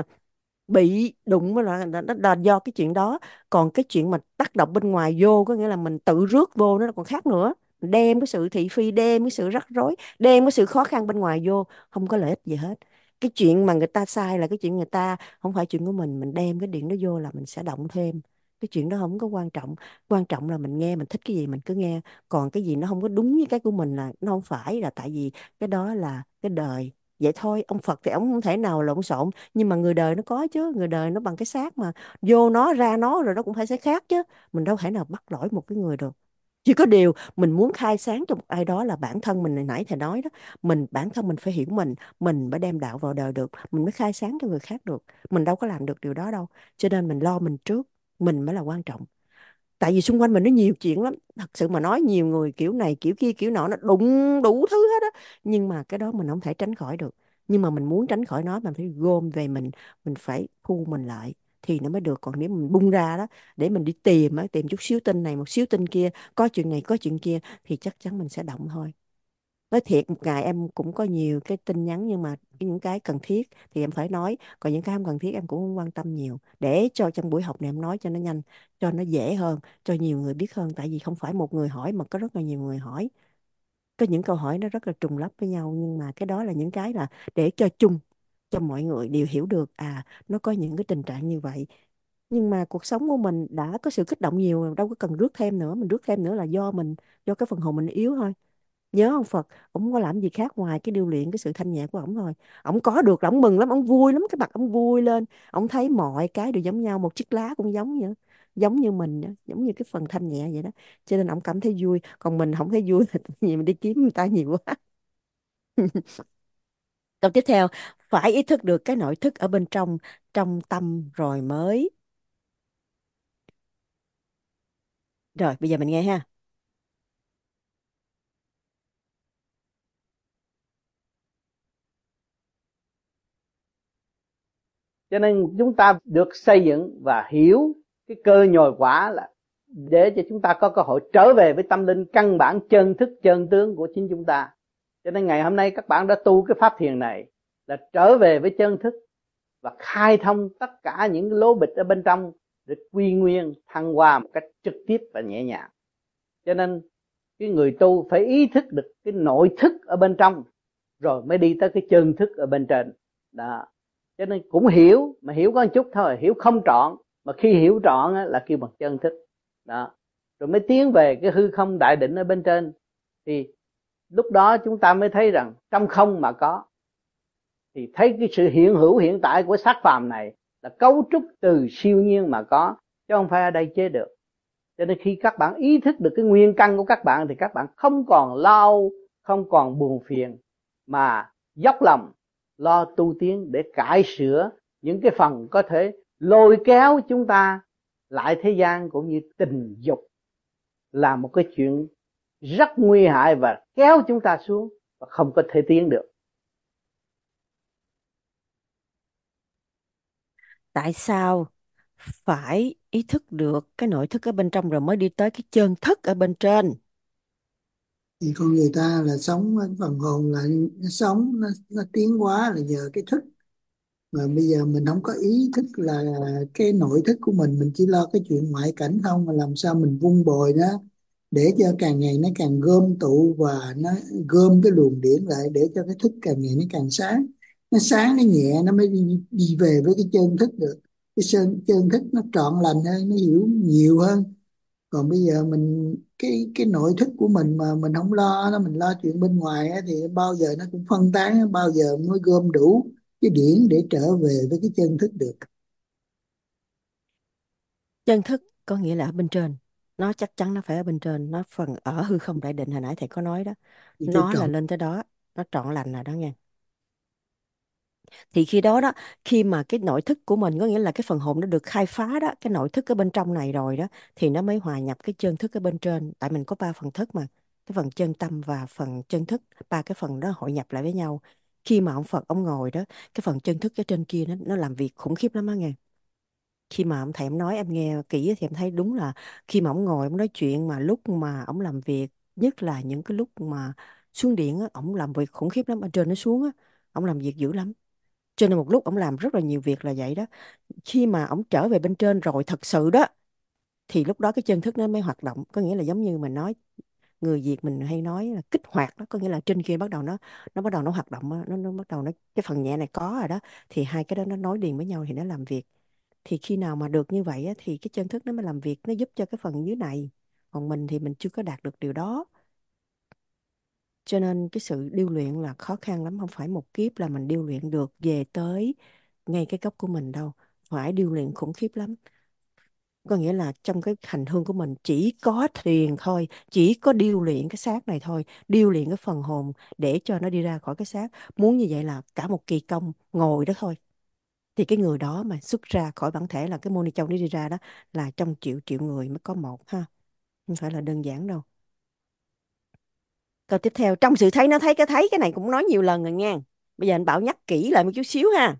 bị đụng là do cái chuyện đó. Còn cái chuyện mà tác động bên ngoài vô, có nghĩa là mình tự rước vô, nó còn khác nữa. Mình đem cái sự thị phi, đem cái sự rắc rối, đem cái sự khó khăn bên ngoài vô, không có lợi ích gì hết. Cái chuyện mà người ta sai là cái chuyện người ta, không phải chuyện của mình đem cái điện đó vô là mình sẽ động thêm. Cái chuyện đó không có quan trọng. Quan trọng là mình nghe, mình thích cái gì mình cứ nghe. Còn cái gì nó không có đúng với cái của mình là nó không phải, là tại vì cái đó là cái đời vậy thôi. Ông Phật thì ông không thể nào lộn xộn, nhưng mà người đời nó có chứ. Người đời nó bằng cái xác mà, vô nó ra nó rồi nó cũng phải sẽ khác chứ. Mình đâu thể nào bắt lỗi một cái người được. Chỉ có điều mình muốn khai sáng cho một ai đó là bản thân mình, hồi nãy thầy nói đó, bản thân mình phải hiểu mình mới đem đạo vào đời được, mình mới khai sáng cho người khác được. Mình đâu có làm được điều đó đâu. Cho nên mình lo mình trước, mình mới là quan trọng. Tại vì xung quanh mình nó nhiều chuyện lắm, thật sự mà nói, nhiều người kiểu này kiểu kia kiểu nọ, nó đụng đủ thứ hết á. Nhưng mà cái đó mình không thể tránh khỏi được. Nhưng mà mình muốn tránh khỏi nó, mình phải gom về mình phải thu mình lại thì nó mới được. Còn nếu mình bung ra đó để mình đi tìm á, tìm chút xíu tin này một xíu tin kia, có chuyện này có chuyện kia, thì chắc chắn mình sẽ động thôi. Nói thiệt, một ngày em cũng có nhiều cái tin nhắn, nhưng mà những cái cần thiết thì em phải nói, còn những cái không cần thiết em cũng không quan tâm nhiều, để cho trong buổi học này em nói cho nó nhanh, cho nó dễ hơn, cho nhiều người biết hơn. Tại vì không phải một người hỏi mà có rất là nhiều người hỏi. Có những câu hỏi nó rất là trùng lắp với nhau, nhưng mà cái đó là những cái là để cho chung, cho mọi người đều hiểu được nó có những cái tình trạng như vậy. Nhưng mà cuộc sống của mình đã có sự kích động nhiều rồi, đâu có cần rước thêm nữa. Mình rước thêm nữa là do mình, do cái phần hồn mình yếu thôi. Nhớ ông Phật, ông không có làm gì khác ngoài cái điêu luyện cái sự thanh nhẹ của ổng thôi. Ổng có được là ổng mừng lắm, ổng vui lắm, cái mặt ổng vui lên. Ổng thấy mọi cái đều giống nhau, một chiếc lá cũng giống vậy, giống như mình á, giống như cái phần thanh nhẹ vậy đó. Cho nên ổng cảm thấy vui. Còn mình không thấy vui, tại vì mình đi kiếm người ta nhiều quá. Câu tiếp theo, phải ý thức được cái nội thức ở bên trong, trong tâm rồi mới. Rồi bây giờ mình nghe ha. Cho nên chúng ta được xây dựng và hiểu cái cơ nhồi quả là để cho chúng ta có cơ hội trở về với tâm linh căn bản, chân thức chân tướng của chính chúng ta. Cho nên ngày hôm nay các bạn đã tu cái pháp thiền này là trở về với chân thức và khai thông tất cả những lỗ bịch ở bên trong để quy nguyên thăng hoa một cách trực tiếp và nhẹ nhàng. Cho nên cái người tu phải ý thức được cái nội thức ở bên trong rồi mới đi tới cái chân thức ở bên trên đó. Cho nên cũng hiểu, mà hiểu có một chút thôi, hiểu không trọn, mà khi hiểu trọn là kêu bằng chân thức đó. Rồi mới tiến về cái hư không đại định ở bên trên, thì lúc đó chúng ta mới thấy rằng trong không mà có, thì thấy cái sự hiện hữu hiện tại của xác phàm này là cấu trúc từ siêu nhiên mà có, chứ không phải ở đây chế được. Cho nên khi các bạn ý thức được cái nguyên căn của các bạn thì các bạn không còn lo, không còn buồn phiền, mà dốc lòng lo tu tiến để cải sửa những cái phần có thể lôi kéo chúng ta lại thế gian, cũng như tình dục là một cái chuyện rất nguy hại và kéo chúng ta xuống. không có thể tiến được. Tại sao phải ý thức được cái nội thức ở bên trong rồi mới đi tới cái chân thức ở bên trên? Thì con người ta là sống, phần hồn là nó sống, nó tiến hóa là nhờ cái thức. Mà bây giờ mình không có ý thức là cái nội thức của mình chỉ lo cái chuyện ngoại cảnh không, mà làm sao mình vun bồi nó để cho càng ngày nó càng gom tụ và nó gom cái luồng điển lại để cho cái thức càng ngày nó càng sáng. Nó sáng, nó nhẹ, nó mới đi về với cái chân thức được. Cái chân thức nó trọn lành hơn, nó hiểu nhiều hơn. Còn bây giờ mình cái nội thức của mình mà mình không lo nó, mình lo chuyện bên ngoài á, thì bao giờ nó cũng phân tán, bao giờ mới gom đủ cái điển để trở về với cái chân thức được. Chân thức có nghĩa là ở bên trên. Nó chắc chắn nó phải ở bên trên. Nó phần ở hư không đại định hồi nãy thầy có nói đó. Thì cái Nó là trọn lên tới đó. Nó trọn lành rồi đó nghe. Thì khi đó đó, khi mà cái nội thức của mình có nghĩa là cái phần hồn nó được khai phá đó, cái nội thức ở bên trong này rồi đó, thì nó mới hòa nhập cái chân thức ở bên trên. Tại mình có ba phần thức mà, cái phần chân tâm và phần chân thức, ba cái phần đó hội nhập lại với nhau. Khi mà ông Phật ông ngồi đó, cái phần chân thức ở trên kia nó làm việc khủng khiếp lắm á nghe. Khi mà ông thầy ông nói em nghe kỹ thì em thấy đúng là khi mà ông ngồi ông nói chuyện mà lúc mà ông làm việc, nhất là những cái lúc mà xuống điện á, ông làm việc khủng khiếp lắm, ở trên nó xuống á, ông làm việc dữ lắm. Cho nên một lúc ông làm rất là nhiều việc là vậy đó. Khi mà ông trở về bên trên rồi thật sự đó, thì lúc đó cái chân thức nó mới hoạt động. Có nghĩa là giống như mình nói, người Việt mình hay nói là kích hoạt đó, có nghĩa là trên kia bắt đầu nó bắt đầu nó hoạt động á, nó bắt đầu nó cái phần nhẹ này có rồi đó, thì hai cái đó nó nối liền với nhau thì nó làm việc. Thì khi nào mà được như vậy á, thì cái chân thức nó mới làm việc, nó giúp cho cái phần dưới này. Còn mình thì mình chưa có đạt được điều đó. Cho nên cái sự điêu luyện là khó khăn lắm, không phải một kiếp là mình điêu luyện được về tới ngay cái gốc của mình đâu. Phải điêu luyện khủng khiếp lắm. Có nghĩa là trong cái hành hương của mình chỉ có thiền thôi, chỉ có điêu luyện cái xác này thôi, điêu luyện cái phần hồn để cho nó đi ra khỏi cái xác. Muốn như vậy là cả một kỳ công ngồi đó thôi. Thì cái người đó mà xuất ra khỏi bản thể là cái mô ni châu nó đi ra đó, là trong triệu triệu người mới có một ha. Không phải là đơn giản đâu. Câu tiếp theo, trong sự thấy nó thấy cái này cũng nói nhiều lần rồi nha. Bây giờ anh Bảo nhắc kỹ lại một chút xíu ha.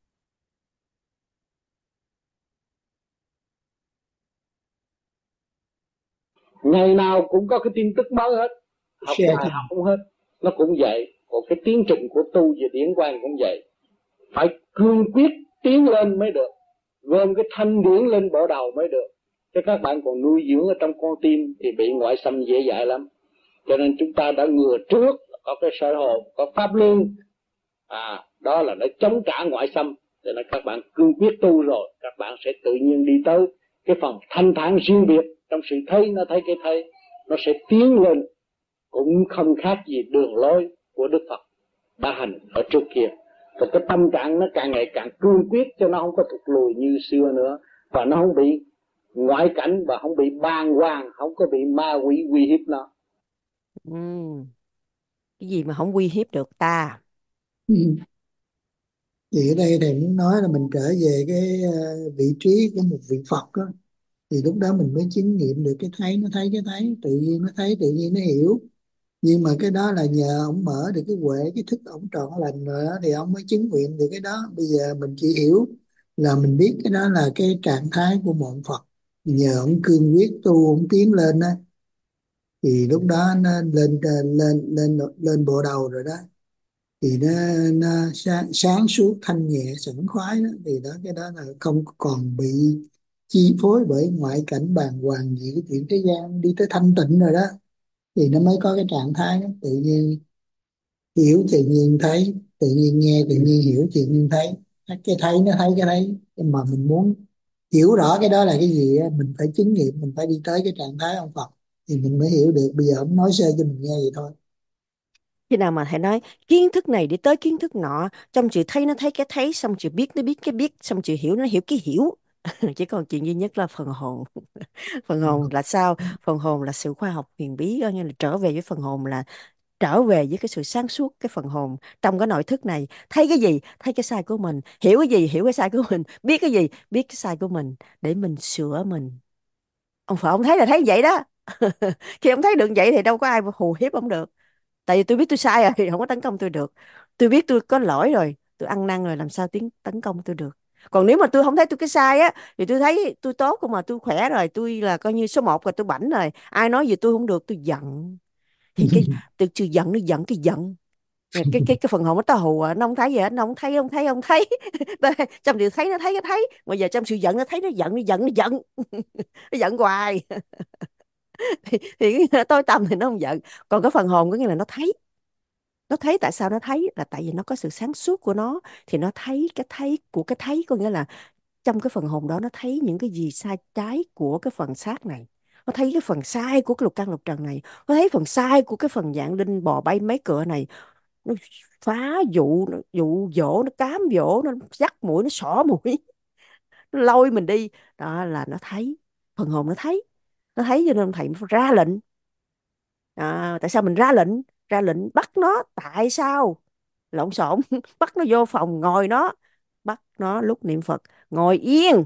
Ngày nào cũng có cái tin tức mới hết, học share bài thôi. học cũng hết. Nó cũng vậy. Còn cái tiến trình của tu về điển quang cũng vậy. Phải cương quyết tiến lên mới được, gom cái thanh điển lên bộ đầu mới được. Chứ các bạn còn nuôi dưỡng ở trong con tim thì bị ngoại xâm dễ dãi lắm. Cho nên chúng ta đã ngừa trước, có cái sở hồn, có pháp luân, đó là nó chống trả ngoại xâm. Cho nên các bạn cương quyết tu rồi, các bạn sẽ tự nhiên đi tới cái phần thanh thản riêng biệt. Trong sự thấy nó thấy cái thấy, nó sẽ tiến lên, cũng không khác gì đường lối của Đức Phật đã hành ở trước kia. Còn cái tâm trạng nó càng ngày càng cương quyết, cho nó không có thụt lùi như xưa nữa, và nó không bị ngoại cảnh và không bị bàng hoàng, không có bị ma quỷ uy hiếp nó. Cái gì mà không uy hiếp được ta? Ừ. Thì ở đây thầy muốn nói là mình trở về cái vị trí của một vị Phật đó, thì lúc đó mình mới chứng nghiệm được cái thấy nó thấy cái thấy, tự nhiên nó thấy, tự nhiên nó hiểu. Nhưng mà cái đó là nhờ ông mở được cái huệ, cái thức ông trọn lành rồi đó, thì ông mới chứng nghiệm được cái đó. Bây giờ mình chỉ hiểu là mình biết cái đó là cái trạng thái của một Phật. Nhờ ông cương quyết tu, ông tiến lên đó, thì lúc đó nó lên lên bộ đầu rồi đó, thì nó sáng suốt thanh nhẹ sảng khoái đó, thì đó, cái đó là không còn bị chi phối bởi ngoại cảnh bàng hoàng gì cái chuyện thế gian, đi tới thanh tịnh rồi đó, thì nó mới có cái trạng thái đó, tự nhiên hiểu tự nhiên thấy, tự nhiên nghe tự nhiên hiểu, tự nhiên thấy. Cái thấy nó thấy cái thấy. Nhưng mà mình muốn hiểu rõ cái đó là cái gì á, mình phải chứng nghiệm, mình phải đi tới cái trạng thái ông Phật thì mình mới hiểu được. Bây giờ ông nói sơ cho mình nghe vậy thôi. Khi nào mà thầy nói kiến thức này đi tới kiến thức nọ, trong chữ thấy nó thấy cái thấy, xong chữ biết nó biết cái biết, xong chữ hiểu nó hiểu cái hiểu. Chỉ còn chuyện duy nhất là phần hồn. Phần hồn là sao? Phần hồn là sự khoa học huyền bí, có nghĩa là trở về với phần hồn là trở về với cái sự sáng suốt. Cái phần hồn trong cái nội thức này thấy cái gì? Thấy cái sai của mình. Hiểu cái gì? Hiểu cái sai của mình. Biết cái gì? Biết cái sai của mình để mình sửa mình. Ông Phật ông thấy là thấy vậy đó. Khi ông thấy được vậy thì đâu có ai hù hiếp ông được. Tại vì tôi biết tôi sai rồi thì không có tấn công tôi được. Tôi biết tôi có lỗi rồi, tôi ăn năn rồi, làm sao tiến tấn công tôi được. Còn nếu mà tôi không thấy tôi cái sai á, thì tôi thấy tôi tốt không mà tôi khỏe rồi, tôi là coi như số một rồi, tôi bảnh rồi, ai nói gì tôi không được tôi giận. Thì cái từ từ giận nó giận cái giận, cái phần hồn nó tao hù nó không thấy gì hết, nó không thấy, không thấy, không thấy. Trong sự thấy nó thấy, nó thấy, mà giờ trong sự giận nó thấy, nó giận, nó giận, nó giận. Nó giận hoài. Thì tối tâm thì nó không giận. Còn cái phần hồn có nghĩa là nó thấy. Nó thấy, tại sao nó thấy là tại vì nó có sự sáng suốt của nó, thì nó thấy cái thấy của cái thấy, có nghĩa là trong cái phần hồn đó nó thấy những cái gì sai trái của cái phần xác này, nó thấy cái phần sai của cái lục căn lục trần này, nó thấy phần sai của cái phần dạng linh bò bay mấy cửa này. Nó phá dụ, nó dụ dỗ, nó cám dỗ, nó dắt mũi, nó xỏ mũi, nó lôi mình đi. Đó là nó thấy. Phần hồn nó thấy. Nó thấy cho nên thầy mới ra lệnh. Tại sao mình ra lệnh? Ra lệnh bắt nó tại sao? Lộn xộn. Bắt nó vô phòng ngồi nó. Bắt nó lúc niệm Phật ngồi yên.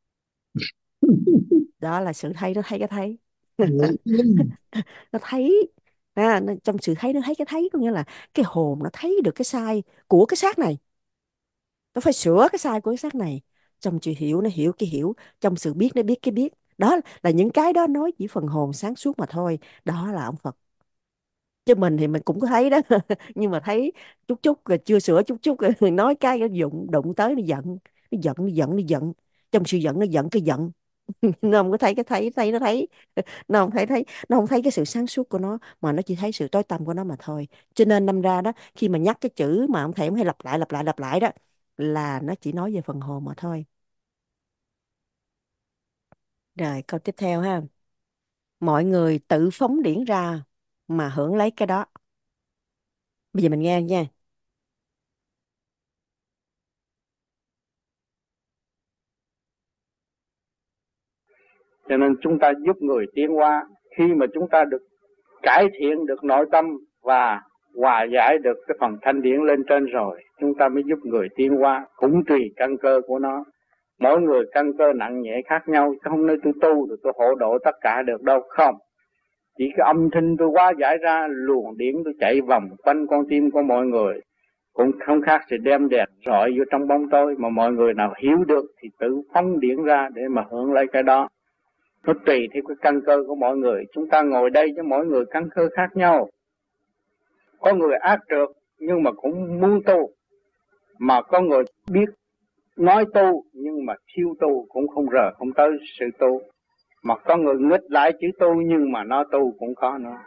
Đó là sự thấy. Nó thấy cái thấy. Ngồi yên. Nó thấy. Trong sự thấy nó thấy cái thấy, có nghĩa là cái hồn nó thấy được cái sai của cái xác này, nó phải sửa cái sai của cái xác này. Trong sự hiểu nó hiểu cái hiểu, trong sự biết nó biết cái biết. Đó là những cái đó nói chỉ phần hồn sáng suốt mà thôi. Đó là ông Phật. Chứ mình thì mình cũng có thấy đó. Nhưng mà thấy chút chút rồi chưa sửa, chút chút rồi nói cái nó dụng đụng tới nó giận. Nó giận, nó giận, nó giận. Trong sự giận nó giận cái giận. Nó không có thấy cái thấy nó thấy. Nó không thấy thấy, nó không thấy cái sự sáng suốt của nó, mà nó chỉ thấy sự tối tăm của nó mà thôi. Cho nên đâm ra đó, khi mà nhắc cái chữ mà ông thầy ông hay lặp lại lặp lại lặp lại đó, là nó chỉ nói về phần hồn mà thôi. Rồi câu tiếp theo ha. Mọi người tự phóng điển ra mà hưởng lấy cái đó. Bây giờ mình nghe nha. Cho nên chúng ta giúp người tiến hóa. Khi mà chúng ta được cải thiện được nội tâm và hòa giải được cái phần thanh điển lên trên rồi, chúng ta mới giúp người tiến hóa. Cũng tùy căn cơ của nó. Mỗi người căn cơ nặng nhẹ khác nhau, chứ không nói tôi tu rồi tôi hộ độ tất cả được đâu. Không. Chỉ cái âm thanh tôi hóa giải ra, luồng điển tôi chạy vòng quanh con tim của mọi người, cũng không khác gì đem đèn rọi vô trong bóng tối. Mà mọi người nào hiểu được thì tự phóng điển ra để mà hưởng lấy cái đó. Nó tùy theo cái căn cơ của mọi người. Chúng ta ngồi đây với mỗi người căn cơ khác nhau. Có người ác trượt nhưng mà cũng muốn tu, mà có người biết nói tu nhưng mà thiếu tu, cũng không rờ không tới sự tu. Mà có người nghịch lại chữ tu nhưng mà nó tu cũng có nữa.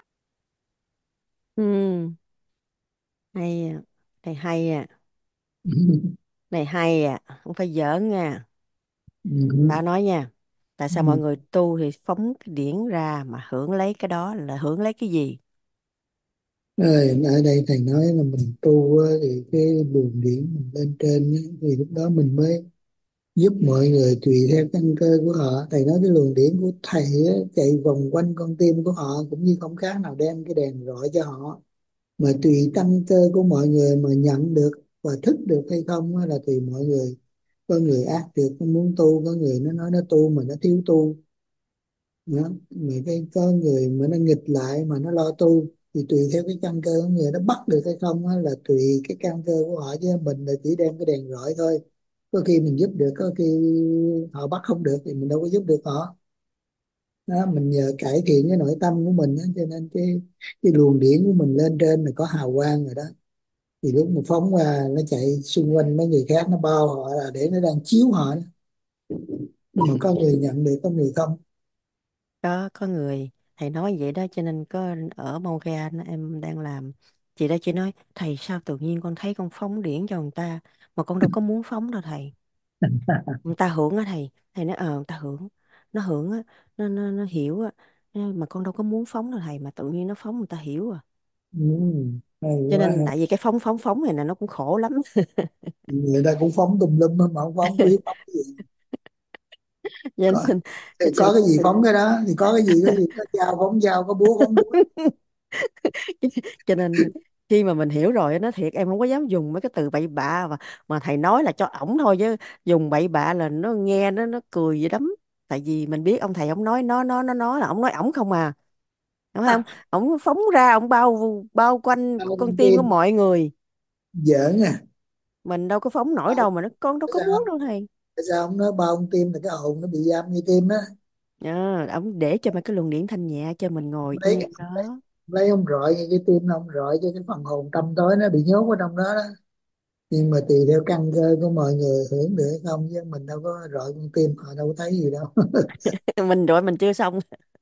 Ừ, hay à. Này hay à. Này hay à, không phải giỡn nha. Bà nói nha. Tại sao mọi người tu thì phóng cái điển ra mà hưởng lấy cái đó, là hưởng lấy cái gì? Rồi, ở đây thầy nói là mình tu á, thì cái luồng điển mình lên trên á, thì lúc đó mình mới giúp mọi người tùy theo căn cơ của họ. Thầy nói cái luồng điển của thầy á, chạy vòng quanh con tim của họ, cũng như không khác nào đem cái đèn rọi cho họ. Mà tùy căn cơ của mọi người mà nhận được và thức được hay không á, là tùy mọi người. Có người ác được nó muốn tu, có người nó nói nó tu mà nó thiếu tu đó. Mà có người mà nó nghịch lại mà nó lo tu, thì tùy theo cái căn cơ của người nó bắt được hay không á, là tùy cái căn cơ của họ, chứ mình là chỉ đem cái đèn rọi thôi. Có khi mình giúp được, có khi họ bắt không được thì mình đâu có giúp được họ đó. Mình nhờ cải thiện cái nội tâm của mình đó, cho nên cái luồng điển của mình lên trên là có hào quang rồi đó. Thì lúc mà phóng qua nó chạy xung quanh mấy người khác, nó bao họ là để nó đang chiếu họ đó. Nhưng mà có người nhận được, có người không. Đó, có người thầy nói vậy đó, cho nên có ở Montreal em đang làm, chị đó chỉ nói thầy sao tự nhiên con thấy con phóng điển cho người ta, mà con đâu có muốn phóng đâu thầy. Người ta hưởng á thầy. Thầy nói người ta hưởng. Nó hưởng á. Nó hiểu á. Mà con đâu có muốn phóng đâu thầy, mà tự nhiên nó phóng người ta hiểu à. Ừ, hay Cho quá nên ha. tại vì cái phóng này là nó cũng khổ lắm. Người ta cũng phóng tùm lum mà không phóng biết phóng cái gì. Cho có, nên thì sự có cái gì phóng cái đó, thì có cái gì có dao phóng dao, có búa phóng búa. cho nên khi mà mình hiểu rồi á, nói thiệt em không có dám dùng mấy cái từ bậy bạ, mà thầy nói là cho ổng thôi, chứ dùng bậy bạ là nó nghe nó cười vậy lắm. Tại vì mình biết ông thầy ông nói nó là ông nói ổng không à. Không thấy không, ông phóng ra, ông bao bao quanh con Ông tim của tim mọi người. giỡn à? Mình đâu có phóng nổi Tại đâu mà nó, con đâu có muốn sao đâu thầy. tại sao ông nói bao ông tim là cái hồn nó bị giam như tim á? Ông để cho mấy cái luồng điển thanh nhẹ cho mình ngồi lấy yên đó. lấy ông rọi cái tim nó, ông rọi cho cái phần hồn tâm tối nó bị nhốt ở trong đó đó. Nhưng mà tùy theo căn cơ của mọi người hưởng được hay không, chứ mình đâu có rọi con tim họ đâu có thấy gì đâu. Mình rồi mình chưa xong.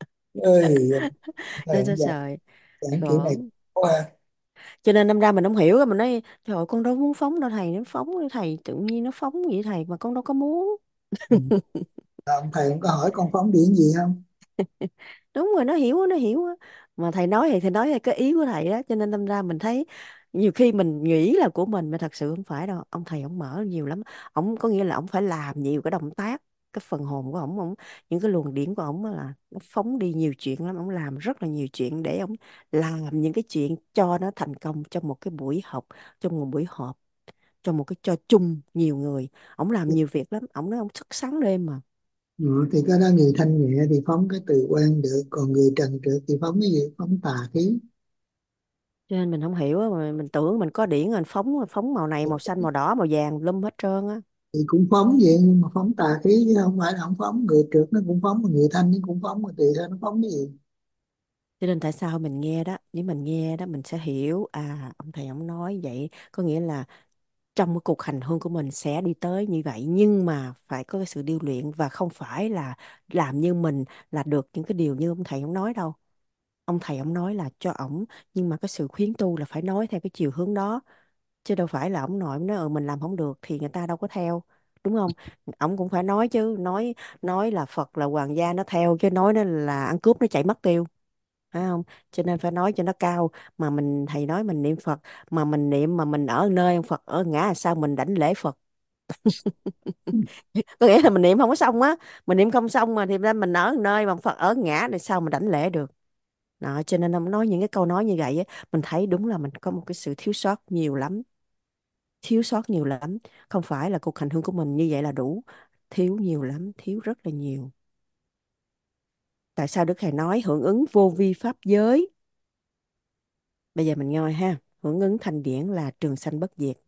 Ơi, thầy Nó không cho giảng, sời. giảng kiểu này Khổ. quá. Cho nên đâm ra mình không hiểu, mình nói trời ơi, con đâu muốn phóng đâu thầy, nó phóng thầy tự nhiên nó phóng vậy thầy, mà con đâu có muốn. Ừ. Ông thầy không có hỏi con phóng điện gì không? Đúng rồi, nó hiểu á, nó hiểu á. Mà thầy nói thì thầy nói là cái ý của thầy đó, cho nên đâm ra mình thấy nhiều khi mình nghĩ là của mình mà thật sự không phải đâu. Ông thầy ông mở nhiều lắm. Ông có nghĩa là ông phải làm nhiều cái động tác, cái phần hồn của ông, những cái luồng điển của ông á là nó phóng đi nhiều chuyện lắm. Ông làm rất là nhiều chuyện để ông làm những cái chuyện cho nó thành công trong một cái buổi học, trong một buổi họp, trong một cái cho chung nhiều người. Ông làm nhiều việc lắm, ông nói ông thức sáng đêm mà. Ừ, thì cái đó người thanh nhẹ thì phóng cái từ quan được, còn người trần trượt thì phóng cái gì? Phóng tà khí. Cho nên mình không hiểu á, mà mình tưởng mình có điển, mình phóng màu này, màu xanh, màu đỏ, màu vàng lâm hết trơn á. Thì cũng phóng vậy, nhưng mà phóng tà khí chứ không phải là không phóng. Người trượt nó cũng phóng, mà người thanh nó cũng phóng, mà tùy theo nó phóng cái gì. Cho nên tại sao mình nghe đó, nếu mình nghe đó mình sẽ hiểu ông thầy ông nói vậy, có nghĩa là trong cái cuộc hành hương của mình sẽ đi tới như vậy, nhưng mà phải có cái sự điêu luyện, và không phải là làm như mình là được những cái điều như ông thầy ông nói đâu. Ông thầy ông nói là cho ổng, nhưng mà cái sự khuyến tu là phải nói theo cái chiều hướng đó, chứ đâu phải là ông nội ông nói mình làm không được thì người ta đâu có theo, đúng không? Ông cũng phải nói chứ, nói là Phật là hoàng gia nó theo, chứ nói nó là ăn cướp nó chạy mất tiêu, phải không? Cho nên phải nói cho nó cao. Mà mình, thầy nói mình niệm Phật, mà mình niệm mà mình ở nơi ông Phật ở ngã, sao mình đảnh lễ Phật? Có nghĩa là mình niệm không có xong á, mình niệm không xong mà thì ra mình ở nơi mà ông Phật ở ngã thì sao mình đảnh lễ được? Đó, cho nên ông nói những cái câu nói như vậy á, mình thấy đúng là mình có một cái sự thiếu sót nhiều lắm, thiếu sót nhiều lắm. Không phải là cuộc hành hương của mình như vậy là đủ, thiếu nhiều lắm, thiếu rất là nhiều. Tại sao Đức Thầy nói hưởng ứng vô vi pháp giới? Bây giờ mình ngồi ha, hưởng ứng thanh điển là trường sanh bất diệt.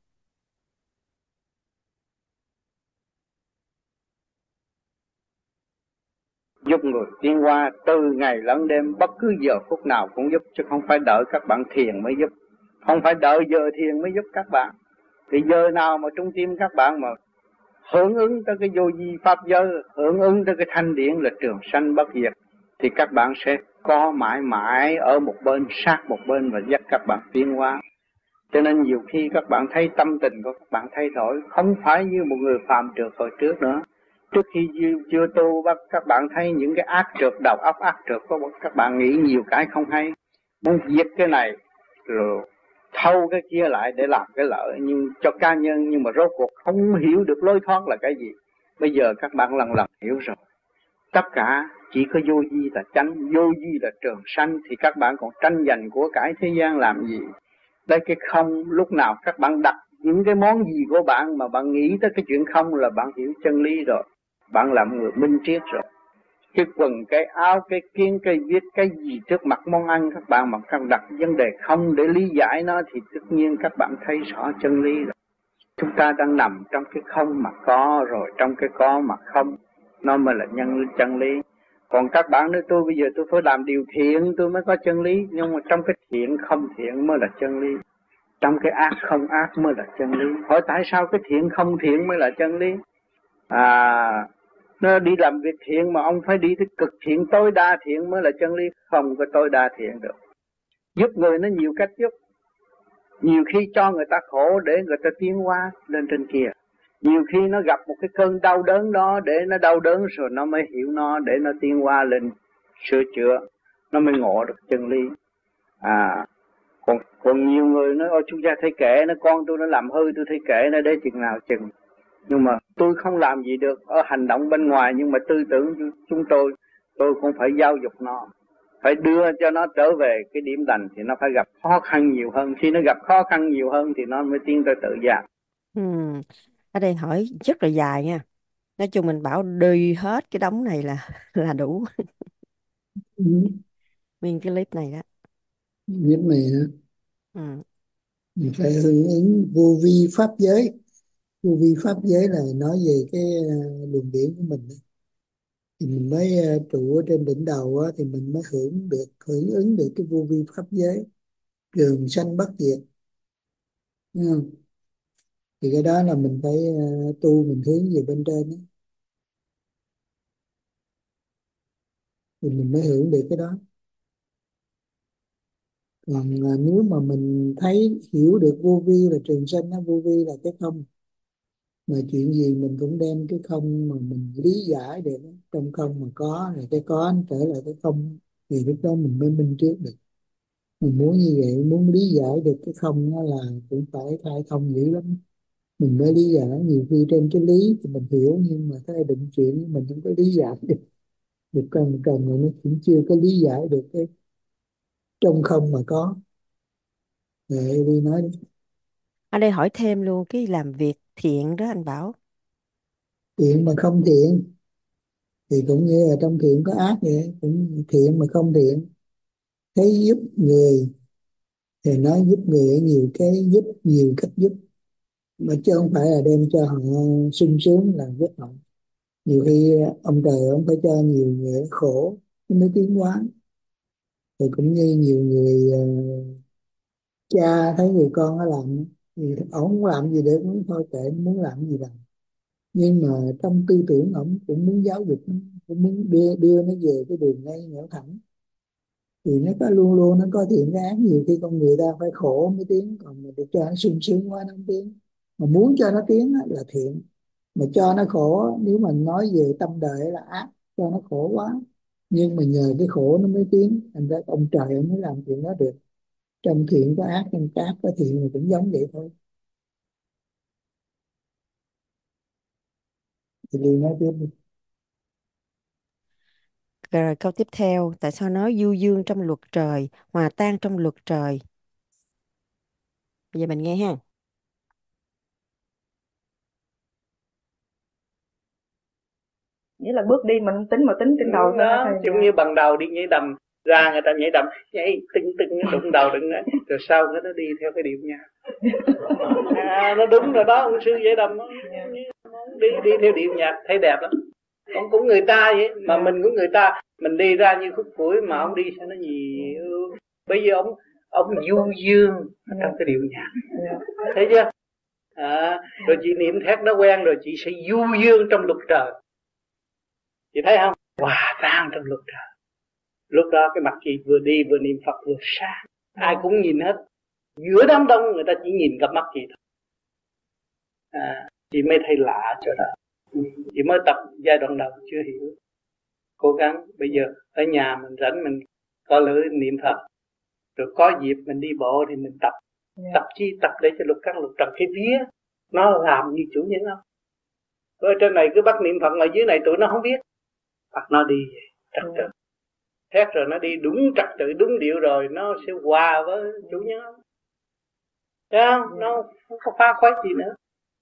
Giúp người tiến qua từ ngày lẫn đêm, bất cứ giờ phút nào cũng giúp, chứ không phải đợi các bạn thiền mới giúp, không phải đợi giờ thiền mới giúp các bạn. Thì giờ nào mà trung tim các bạn mà hưởng ứng tới cái vô vi pháp giới, hưởng ứng tới cái thanh điển là trường sanh bất diệt, thì các bạn sẽ có mãi mãi ở một bên, sát một bên và dắt các bạn tiến hóa. Cho nên nhiều khi các bạn thấy tâm tình của các bạn thay đổi, không phải như một người phàm trượt hồi trước nữa. Trước khi chưa tu, các bạn thấy những cái ác trượt, đầu óc ác trượt của các bạn nghĩ nhiều cái không hay, muốn giết cái này rồi thâu cái kia lại để làm cái lợi nhưng cho cá nhân, nhưng mà rốt cuộc không hiểu được lối thoát là cái gì. Bây giờ các bạn lần lần hiểu rồi, tất cả chỉ có vô vi là chánh, vô vi là trường sanh, thì các bạn còn tranh giành của cải thế gian làm gì? Đây cái không, lúc nào các bạn đặt những cái món gì của bạn mà bạn nghĩ tới cái chuyện không là bạn hiểu chân lý rồi, bạn làm người minh triết rồi. Cái quần, cái áo, cái kiên, cái viết, cái gì trước mặt món ăn các bạn mà các đặt vấn đề không để lý giải nó thì tất nhiên các bạn thấy rõ chân lý rồi. Chúng ta đang nằm trong cái không mà có, rồi trong cái có mà không, nó mới là chân lý. Còn các bạn nói tôi bây giờ tôi phải làm điều thiện tôi mới có chân lý, nhưng mà trong cái thiện không thiện mới là chân lý, trong cái ác không ác mới là chân lý. Hỏi tại sao cái thiện không thiện mới là chân lý? Nó đi làm việc thiện mà ông phải đi tới cực thiện, tối đa thiện mới là chân lý. Không có tối đa thiện được. Giúp người nó nhiều cách giúp, nhiều khi cho người ta khổ để người ta tiến hóa lên trên kia, nhiều khi nó gặp một cái cơn đau đớn đó để nó đau đớn rồi nó mới hiểu nó, để nó tiến hóa lên sửa chữa, nó mới ngộ được chân lý. Còn nhiều người nói ôi chú cha thấy kệ nó, con tôi nó làm hư tôi thấy kệ nó để chừng nào chừng. Nhưng mà tôi không làm gì được ở hành động bên ngoài, nhưng mà tư tưởng chúng tôi cũng phải giáo dục nó, phải đưa cho nó trở về cái điểm lành, thì nó phải gặp khó khăn nhiều hơn. Khi nó gặp khó khăn nhiều hơn thì nó mới tiến tới tự giác. Ở đây hỏi rất là dài nha. Nói chung mình bảo đi hết cái đống này là là đủ. Ừ. nguyên cái clip này đó. Biết mày hả? Ừ. Mình phải hưởng ứng vô vi pháp giới. Vô vi pháp giới là nói về cái luồng điển của mình, thì mình mới trụ ở trên đỉnh đầu á, thì mình mới hưởng ứng được cái vô vi pháp giới, trường sanh bất diệt. Thấy không? Thì cái đó là mình phải tu, mình hướng về bên trên á, thì mình mới hưởng được cái đó. Còn nếu mà mình thấy hiểu được vô vi là trường sanh á, vô vi là cái không, mà chuyện gì mình cũng đem cái không mà mình lý giải được á. Trong không mà có, rồi cái có nó trở lại cái không, thì lúc đó mình mới minh trước được. Mình muốn như vậy, muốn lý giải được cái không đó là cũng phải khai thông dữ lắm, mình mới lý giải. Nhiều khi trên cái lý thì mình hiểu, nhưng mà cái định chuyện mình không có lý giải được cần mà nó cũng chưa có lý giải được cái trong không mà có. Rồi đi nói đi. Ở đây hỏi thêm luôn cái làm việc thiện đó anh Bảo. Thiện mà không thiện thì cũng như là trong thiện có ác vậy, cũng thiện mà không thiện. Thấy giúp người thì nói giúp người ở nhiều cái, giúp nhiều cách giúp, mà chứ không phải là đem cho họ sung sướng là giúp họ. Nhiều khi ông trời ông phải cho nhiều người khổ nó mới tiến hóa. Rồi cũng như nhiều người cha thấy người con nó làm thì ổng không làm gì để muốn thôi kệ, muốn làm gì làm. Nhưng mà trong tư tưởng ổng cũng muốn giáo dục nó, cũng muốn đưa nó về cái đường ngay nẻo thẳng. Thì nó có luôn luôn nó có thiện cái ác, nhiều khi con người ta phải khổ mới tiến, còn mà để cho nó sung sướng quá nó không tiến. Mà muốn cho nó tiến á, là thiện, mà cho nó khổ nếu mà nói về tâm đời là ác, cho nó khổ quá. Nhưng mà nhờ cái khổ nó mới tiến, thành ra ông trời ông mới làm chuyện đó được. Trong thiện có ác, trong ác có thiện, thì cũng giống vậy thôi. Thì đi nói tiếp đi. Rồi câu tiếp theo, tại sao nói du dương trong luật trời, hòa tan trong luật trời? Bây giờ mình nghe ha. Nghĩa là bước đi mình tính trên đầu thôi đó, thầy. giống như bằng đầu đi nhảy đầm ra, người ta nhảy đầm nhảy tưng tưng đụng đầu đụng đấy, rồi sau nó đi theo cái điệu nha. Nó đúng rồi đó, ông sư nhảy đầm đi theo điệu nhạc thấy đẹp lắm. Ông cũng người ta vậy mà mình cũng người ta, mình đi ra như khúc củi mà ông đi sao nó nhiều. Bây giờ ông du dương trong cái điệu nhạc, thấy chưa? Rồi chị niệm thét nó quen rồi, chị sẽ du dương trong luật trời. Chị thấy không? Hòa tan trong luật trời. Lúc đó cái mặt chị vừa đi vừa niệm Phật vừa sáng, ai cũng nhìn hết. Giữa đám đông người ta chỉ nhìn cặp mắt chị thôi. Chị mới thấy lạ chỗ đó. Chị mới tập giai đoạn đầu chưa hiểu. Cố gắng bây giờ ở nhà mình rảnh mình có lưỡi niệm Phật, rồi có dịp mình đi bộ thì mình tập. Tập chi? Tập để cho lục căn lục trần cái vía nó làm như chủ nhân không. Ở trên này cứ bắt niệm Phật, ở dưới này tụi nó không biết. Phật nó đi trật tự, thét rồi nó đi đúng trật tự đúng điệu rồi nó sẽ hòa với chủ nhân không. Thấy không? Nó không có phá khoái gì nữa.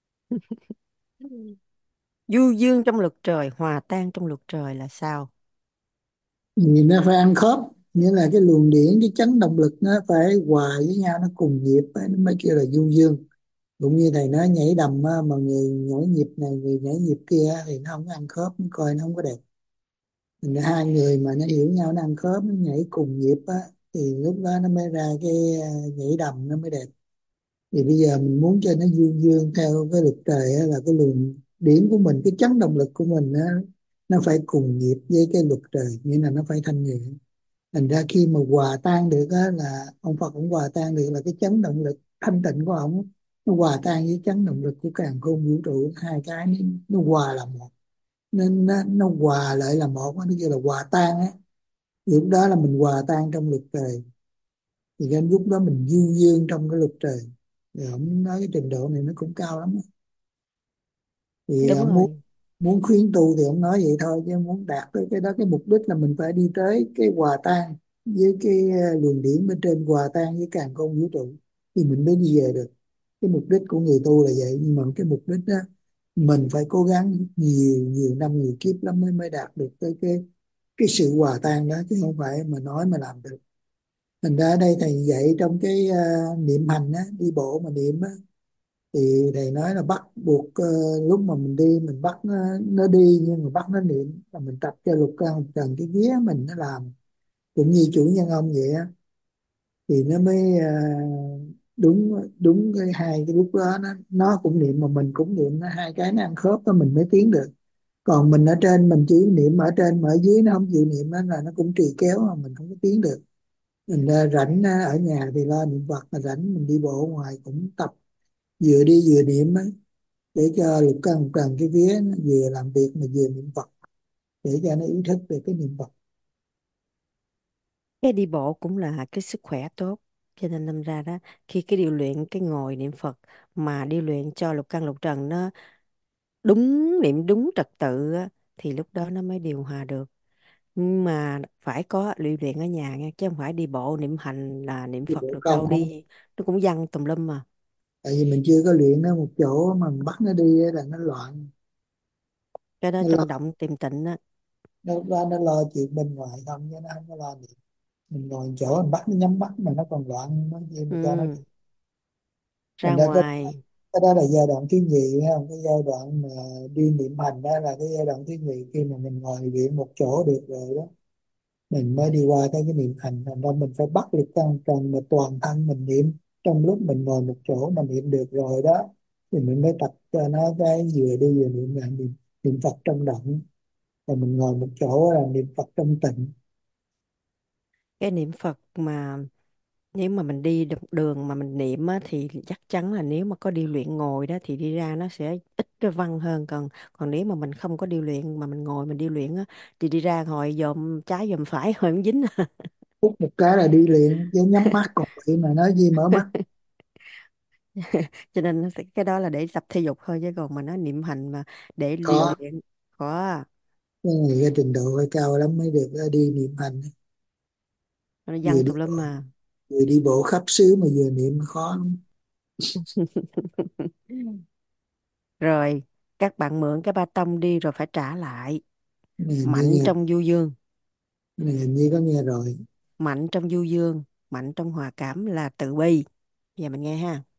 Du dương trong luật trời, hòa tan trong luật trời là sao? Vì nó phải ăn khớp, nghĩa là cái luồng điển, cái chấn động lực nó phải hòa với nhau, nó cùng nhịp nó mới kêu là du dương. Cũng như thầy nói nhảy đầm á, mà người nhảy nhịp này người nhảy nhịp kia thì nó không có ăn khớp, nó coi nó không có đẹp. Thành ra hai người mà nó hiểu nhau, nó ăn khớp, nó nhảy cùng nhịp á, thì lúc đó nó mới ra cái nhảy đầm nó mới đẹp. Thì bây giờ mình muốn cho nó du dương theo cái luật trời á, là cái luồng điển của mình, cái chấn động lực của mình á, nó phải cùng nhịp với cái luật trời, nghĩa là nó phải thanh nhẹ. Thành ra khi mà hòa tan được á, là ông Phật cũng hòa tan được, là cái chấn động lực thanh tịnh của ông nó hòa tan với chấn động lực của càn khôn vũ trụ, hai cái nó hòa là một, nên nó hòa lại là một, nó kêu là hòa tan á. Lúc đó là mình hòa tan trong luật trời, thì cái lúc đó mình du dương trong cái luật trời. Thì ông nói cái trình độ này nó cũng cao lắm á. Thì Đúng ông muốn rồi. muốn khuyến tu thì ông nói vậy thôi, chứ muốn đạt tới cái đó, cái mục đích là mình phải đi tới cái hòa tan với cái luồng điển bên trên, hòa tan với càn khôn vũ trụ, thì mình mới đi về được. Cái mục đích của người tu là vậy, nhưng mà cái mục đích đó mình phải cố gắng nhiều nhiều năm nhiều kiếp lắm mới đạt được tới cái sự hòa tan đó, chứ không phải mà nói mà làm được. Thành ra ở đây thầy dạy trong cái niệm hành á, đi bộ mà niệm á, thì thầy nói là bắt buộc lúc mà mình đi mình bắt nó đi, nhưng mà bắt nó niệm, và mình tập cho lục căn lục trần cái vía mình nó làm, cũng như chủ nhân ông vậy á, thì nó mới đúng đúng cái hai cái lúc đó nó cũng niệm mà mình cũng niệm, nó hai cái nó ăn khớp đó mình mới tiến được. Còn mình ở trên mình chỉ niệm ở trên mà ở dưới nó không chịu niệm đó là nó cũng trì kéo mà mình không có tiến được. Mình rảnh ở nhà thì lo niệm Phật, mà rảnh mình đi bộ ngoài cũng tập, vừa đi vừa niệm á, để cho lục căn lục trần cái vía nó vừa làm việc mà vừa niệm Phật, để cho nó ý thức về cái niệm Phật. Cái đi bộ cũng là cái sức khỏe tốt, cho nên đâm ra đó, khi cái điều luyện cái ngồi niệm Phật mà đi luyện cho lục căn lục trần nó đúng, niệm đúng trật tự á, thì lúc đó nó mới điều hòa được. Nhưng mà phải có luyện ở nhà nha, chứ không phải đi bộ niệm hành là niệm Đi Phật bộ được không đâu, không, đi nó cũng văng tùm lum mà. tại vì mình chưa có luyện nó một chỗ mà mình bắt nó đi á là nó loạn. Cái đó Nó lo, trong động tìm tịnh á. nó lo chuyện bên ngoài không, chứ nó không có lo niệm. Mình ngồi chỗ mình bắt nó nhắm mắt mà nó còn loạn, nó gì mà cho nó. Ừ, ra Thành ra ngoài. cái đó là giai đoạn thứ nhì, thấy không? Cái giai đoạn mà đi niệm hành đó là cái giai đoạn thứ nhì, khi mà mình ngồi luyện một chỗ được rồi đó, mình mới đi qua cái niệm hành. Thành ra mình phải bắt lực căn trần mà toàn thân mình niệm, trong lúc mình ngồi một chỗ mà niệm được rồi đó, thì mình mới tập cho nó cái vừa đi vừa niệm là niệm Phật trong động, và mình ngồi một chỗ là niệm Phật trong tịnh. Cái niệm Phật mà nếu mà mình đi đường mà mình niệm á, thì chắc chắn là nếu mà có điều luyện ngồi đó thì đi ra nó sẽ ít cái văn hơn. Còn nếu mà mình không có điều luyện mà mình ngồi mình điều luyện á, thì đi ra ngồi dòm trái dòm phải hồi không dính. Hút một cái là đi liền, chứ nhắm mắt còn bị mà nói gì mở mắt. Cho nên cái đó là để tập thể dục thôi, chứ còn mà nó niệm hành mà để điều Có luyện khó. cái này cái trình độ phải cao lắm mới được đi niệm hành, Nó vừa văng đi tùm lum mà. vừa đi bộ khắp xứ mà vừa niệm khó lắm. Rồi các bạn mượn cái ba tông đi rồi phải trả lại. Cái này hình như Mạnh nghe, trong du dương, cái này hình như có nghe rồi. mạnh trong du dương, mạnh trong hòa cảm là từ bi. Giờ mình nghe ha.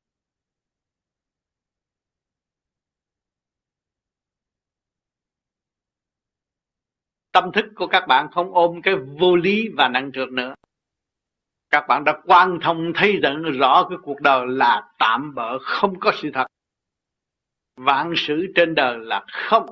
Tâm thức của các bạn không ôm cái vô lý và nặng trược nữa. Các bạn đã quan thông thấy rõ cái cuộc đời là tạm bợ, không có sự thật. Vạn sự trên đời là không.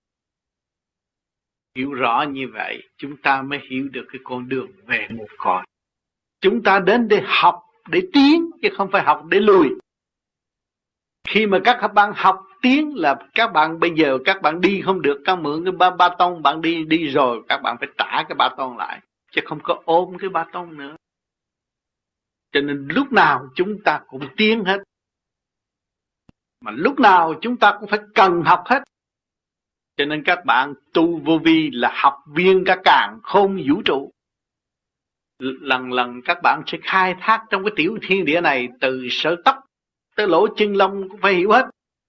Hiểu rõ như vậy, chúng ta mới hiểu được cái con đường về một cõi. Chúng ta đến để học, để tiến, chứ không phải học để lùi. Khi mà các bạn học tiến là các bạn bây giờ các bạn đi không được, các mượn cái ba tông, bạn đi rồi các bạn phải trả cái ba tông lại, chứ không có ôm cái ba tông nữa. Cho nên lúc nào chúng ta cũng tiến hết, mà lúc nào chúng ta cũng phải cần học hết. Cho nên các bạn tu vô vi là học viên cả càn khôn vũ trụ. Lần lần các bạn sẽ khai thác trong cái tiểu thiên địa này, từ sợi tóc tới lỗ chân lông cũng phải hiểu hết.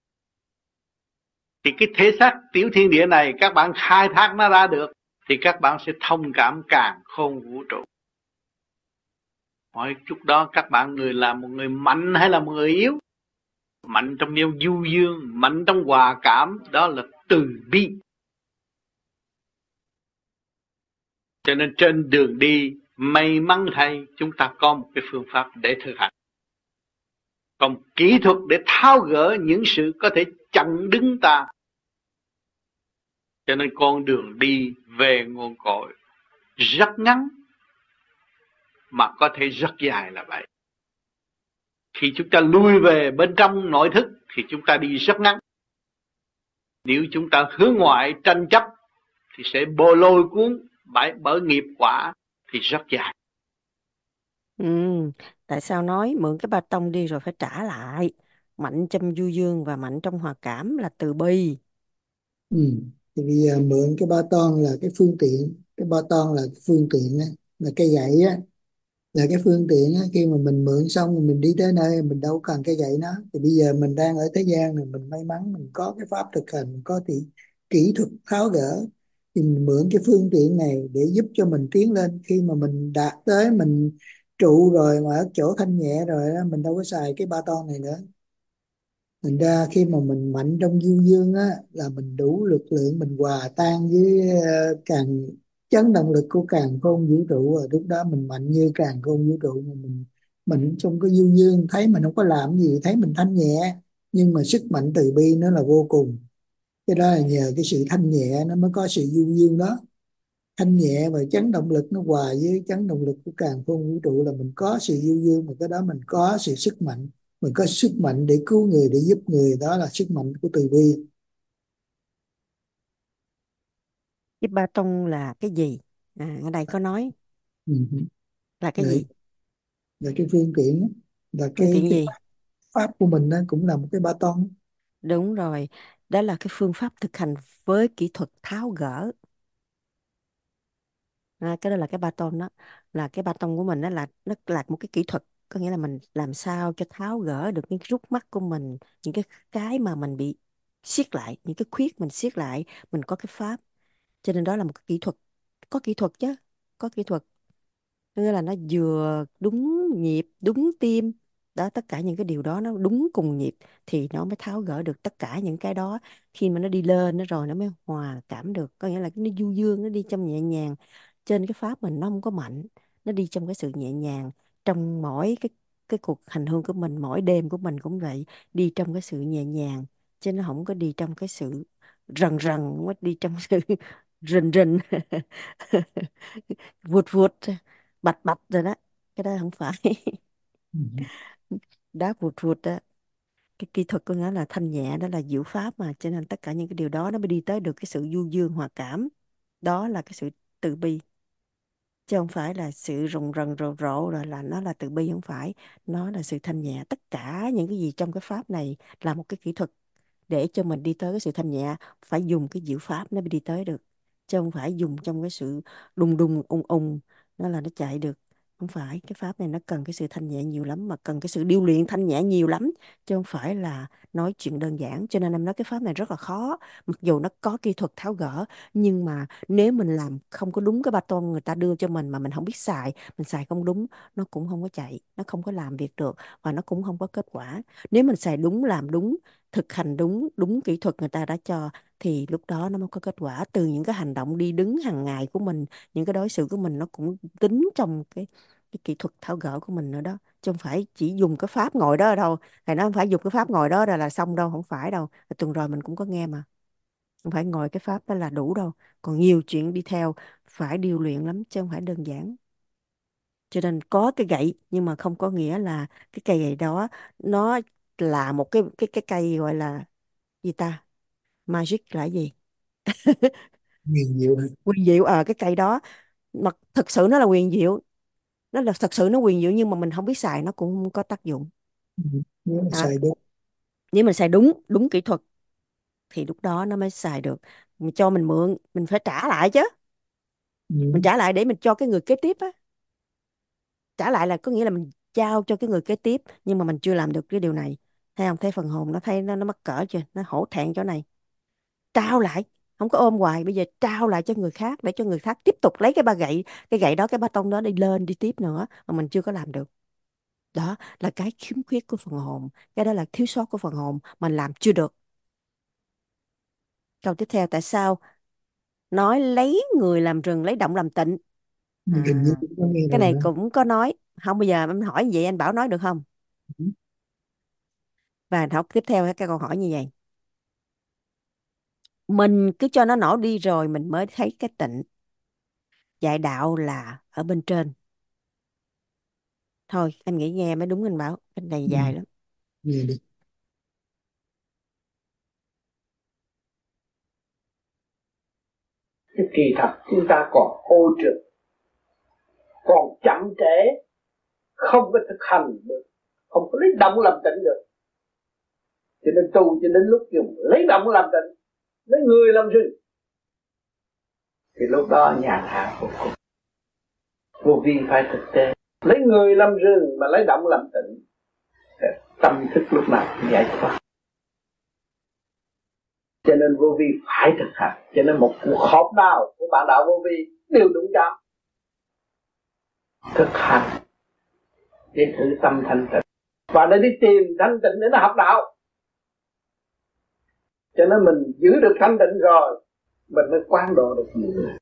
Thì cái thể xác tiểu thiên địa này các bạn khai thác nó ra được, thì các bạn sẽ thông cảm càn khôn vũ trụ. Hỏi chút đó các bạn người là một người mạnh hay là một người yếu? Mạnh trong nêu du dương, mạnh trong hòa cảm, đó là từ bi. Cho nên trên đường đi, may mắn thay chúng ta có một cái phương pháp để thực hành. Còn kỹ thuật để tháo gỡ những sự có thể chặn đứng ta. Cho nên con đường đi về nguồn cội rất ngắn, mà có thể rất dài là vậy. Khi chúng ta lui về bên trong nội thức thì chúng ta đi rất ngắn. Nếu chúng ta hướng ngoại tranh chấp thì sẽ bồ lôi cuốn bởi nghiệp quả thì rất dài. Ừ, tại sao nói mượn cái ba tông đi rồi phải trả lại? Mạnh trong du dương và mạnh trong hòa cảm là từ bi. Ừ. Thì bây giờ mượn cái ba ton là cái phương tiện, cái ba ton là cái phương tiện á, là cây gậy á, là cái phương tiện á. Khi mà mình mượn xong rồi mình đi tới nơi mình đâu cần cây gậy nó. Thì bây giờ mình đang ở thế gian này, mình may mắn mình có cái pháp thực hành, có kỹ thuật tháo gỡ, thì mình mượn cái phương tiện này để giúp cho mình tiến lên. Khi mà mình đạt tới mình trụ rồi mà ở chỗ thanh nhẹ rồi á, mình đâu có xài cái ba ton này nữa. Thành ra khi mà mình mạnh trong du dương á là mình đủ lực lượng, mình hòa tan với càng chấn động lực của càn khôn vũ trụ, rồi lúc đó mình mạnh như càn khôn vũ trụ. Mà mình trong cái du dương thấy mình không có làm gì, thấy mình thanh nhẹ, nhưng mà sức mạnh từ bi nó là vô cùng. Cái đó là nhờ cái sự thanh nhẹ nó mới có sự du dương đó. Thanh nhẹ và chấn động lực nó hòa với chấn động lực của càn khôn vũ trụ là mình có sự du dương, mà cái đó mình có sự sức mạnh. Mình có sức mạnh để cứu người, để giúp người, đó là sức mạnh của từ bi. Cái ba tông là cái gì? Ở đây có nói Ừ. là cái Để gì? là cái phương tiện đó, là Phương tiện cái gì? pháp của mình đó, cũng là một cái ba ton. Đúng rồi, đó là cái phương pháp thực hành với kỹ thuật tháo gỡ. Cái đó là cái ba tôn đó, là cái ba tôn của mình, đó là nó là một cái kỹ thuật, có nghĩa là mình làm sao cho tháo gỡ được những cái rút mắc của mình, những cái mà mình bị siết lại, những cái khuyết mình siết lại, mình có cái pháp. Cho nên đó là một cái kỹ thuật, có kỹ thuật chứ, có kỹ thuật. Nghĩa là nó vừa đúng nhịp, đúng tim. Đó, tất cả những cái điều đó nó đúng cùng nhịp thì nó mới tháo gỡ được tất cả những cái đó. Khi mà nó đi lên nó rồi nó mới hòa cảm được. Có nghĩa là nó du dương, nó đi trong nhẹ nhàng. Trên cái pháp mình nó không có mạnh. Nó đi trong cái sự nhẹ nhàng. Trong mỗi cái cuộc hành hương của mình, mỗi đêm của mình cũng vậy. Đi trong cái sự nhẹ nhàng. Chứ nó không có đi trong cái sự rần rần, không có đi trong sự rình rình. Vụt vụt, bạch bạch rồi đó. Cái đó không phải. Ừ. Đá vụt vụt đó. Cái kỹ thuật của nó là thanh nhẹ, đó là diệu pháp mà, cho nên tất cả những cái điều đó nó mới đi tới được cái sự du dương hòa cảm. Đó là cái sự từ bi, chứ không phải là sự rùng rần rộ rộ rồi là nó là từ bi, không phải. Nó là sự thanh nhẹ. Tất cả những cái gì trong cái pháp này là một cái kỹ thuật để cho mình đi tới cái sự thanh nhẹ. Phải dùng cái diệu pháp nó mới đi tới được, chứ không phải dùng trong cái sự đùng đùng ùng ùng nó là nó chạy được. Không phải, cái pháp này nó cần cái sự thanh nhẹ nhiều lắm, mà cần cái sự điêu luyện thanh nhẹ nhiều lắm, chứ không phải là nói chuyện đơn giản. Cho nên em nói cái pháp này rất là khó. Mặc dù nó có kỹ thuật tháo gỡ, nhưng mà nếu mình làm không có đúng cái ba tôn người ta đưa cho mình mà mình không biết xài, mình xài không đúng, nó cũng không có chạy, nó không có làm việc được, và nó cũng không có kết quả. Nếu mình xài đúng, làm đúng, thực hành đúng đúng kỹ thuật người ta đã cho, thì lúc đó nó mới có kết quả. Từ những cái hành động đi đứng hàng ngày của mình, những cái đối xử của mình, nó cũng tính trong cái kỹ thuật tháo gỡ của mình nữa đó, chứ không phải chỉ dùng cái pháp ngồi đó đâu. Thầy nói không phải dùng cái pháp ngồi đó là xong đâu, không phải đâu. Tuần rồi mình cũng có nghe mà, không phải ngồi cái pháp đó là đủ đâu, còn nhiều chuyện đi theo, phải điều luyện lắm chứ không phải đơn giản. Cho nên có cái gậy nhưng mà không có nghĩa là cái cây gậy đó nó là một cái cây gọi là gì ta, magic là gì, Huyền diệu hơn. quyền diệu. Cái cây đó mà thực sự nó là quyền diệu, nó là thật sự nó quyền diệu, nhưng mà mình không biết xài nó cũng không có tác dụng. Ừ. Nếu mà Đó. xài đúng. Nếu mình xài đúng đúng kỹ thuật thì lúc đó nó mới xài được. Mình cho mình mượn mình phải trả lại chứ, mình Ừ. trả lại để mình cho cái người kế tiếp á. Trả lại là có nghĩa là mình giao cho cái người kế tiếp, nhưng mà mình chưa làm được cái điều này. Thấy không, thấy phần hồn nó thấy nó mắc cỡ chưa, nó hổ thẹn chỗ này. Trao lại, không có ôm hoài, bây giờ trao lại cho người khác để cho người khác tiếp tục lấy cái ba gậy, cái gậy đó, cái ba tông đó đi lên đi tiếp nữa mà mình chưa có làm được. Đó là cái khiếm khuyết của phần hồn, cái đó là thiếu sót của phần hồn, mình làm chưa được. Câu tiếp theo, tại sao nói lấy người làm rừng, lấy động làm tịnh? à, Hình như cũng có nghe cái rồi này đó. cũng có nói. Không, bây giờ em hỏi vậy anh Bảo nói được không? Ừ. Và anh học tiếp theo cái câu hỏi như vậy: mình cứ cho nó nổi đi rồi mình mới thấy cái tịnh. Dạy đạo là ở bên trên. Thôi em nghĩ nghe mới đúng, anh Bảo cái này Ừ. dài lắm. Nghe đi. Cái kỳ thật chúng ta còn ô trực, còn chậm trễ, không có thực hành được, không có lấy động làm tịnh được. Cho nên tu cho đến lúc dùng lấy động làm tịnh, lấy người làm rừng, thì lúc đó nhàn hạ vô cùng. Vô vi phải thực tế, lấy người làm rừng mà lấy động làm tịnh, tâm thức lúc nào cũng giải thoát. Cho nên vô vi phải thực hành. Cho nên một cuộc họp nào của bạn đạo vô vi đều đúng chạm. Thực hành để thử tâm thanh tịnh, và để đi tìm thanh tịnh để nó học đạo. Cho nên mình giữ được thanh tịnh rồi, mình mới quán độ được nhiều người.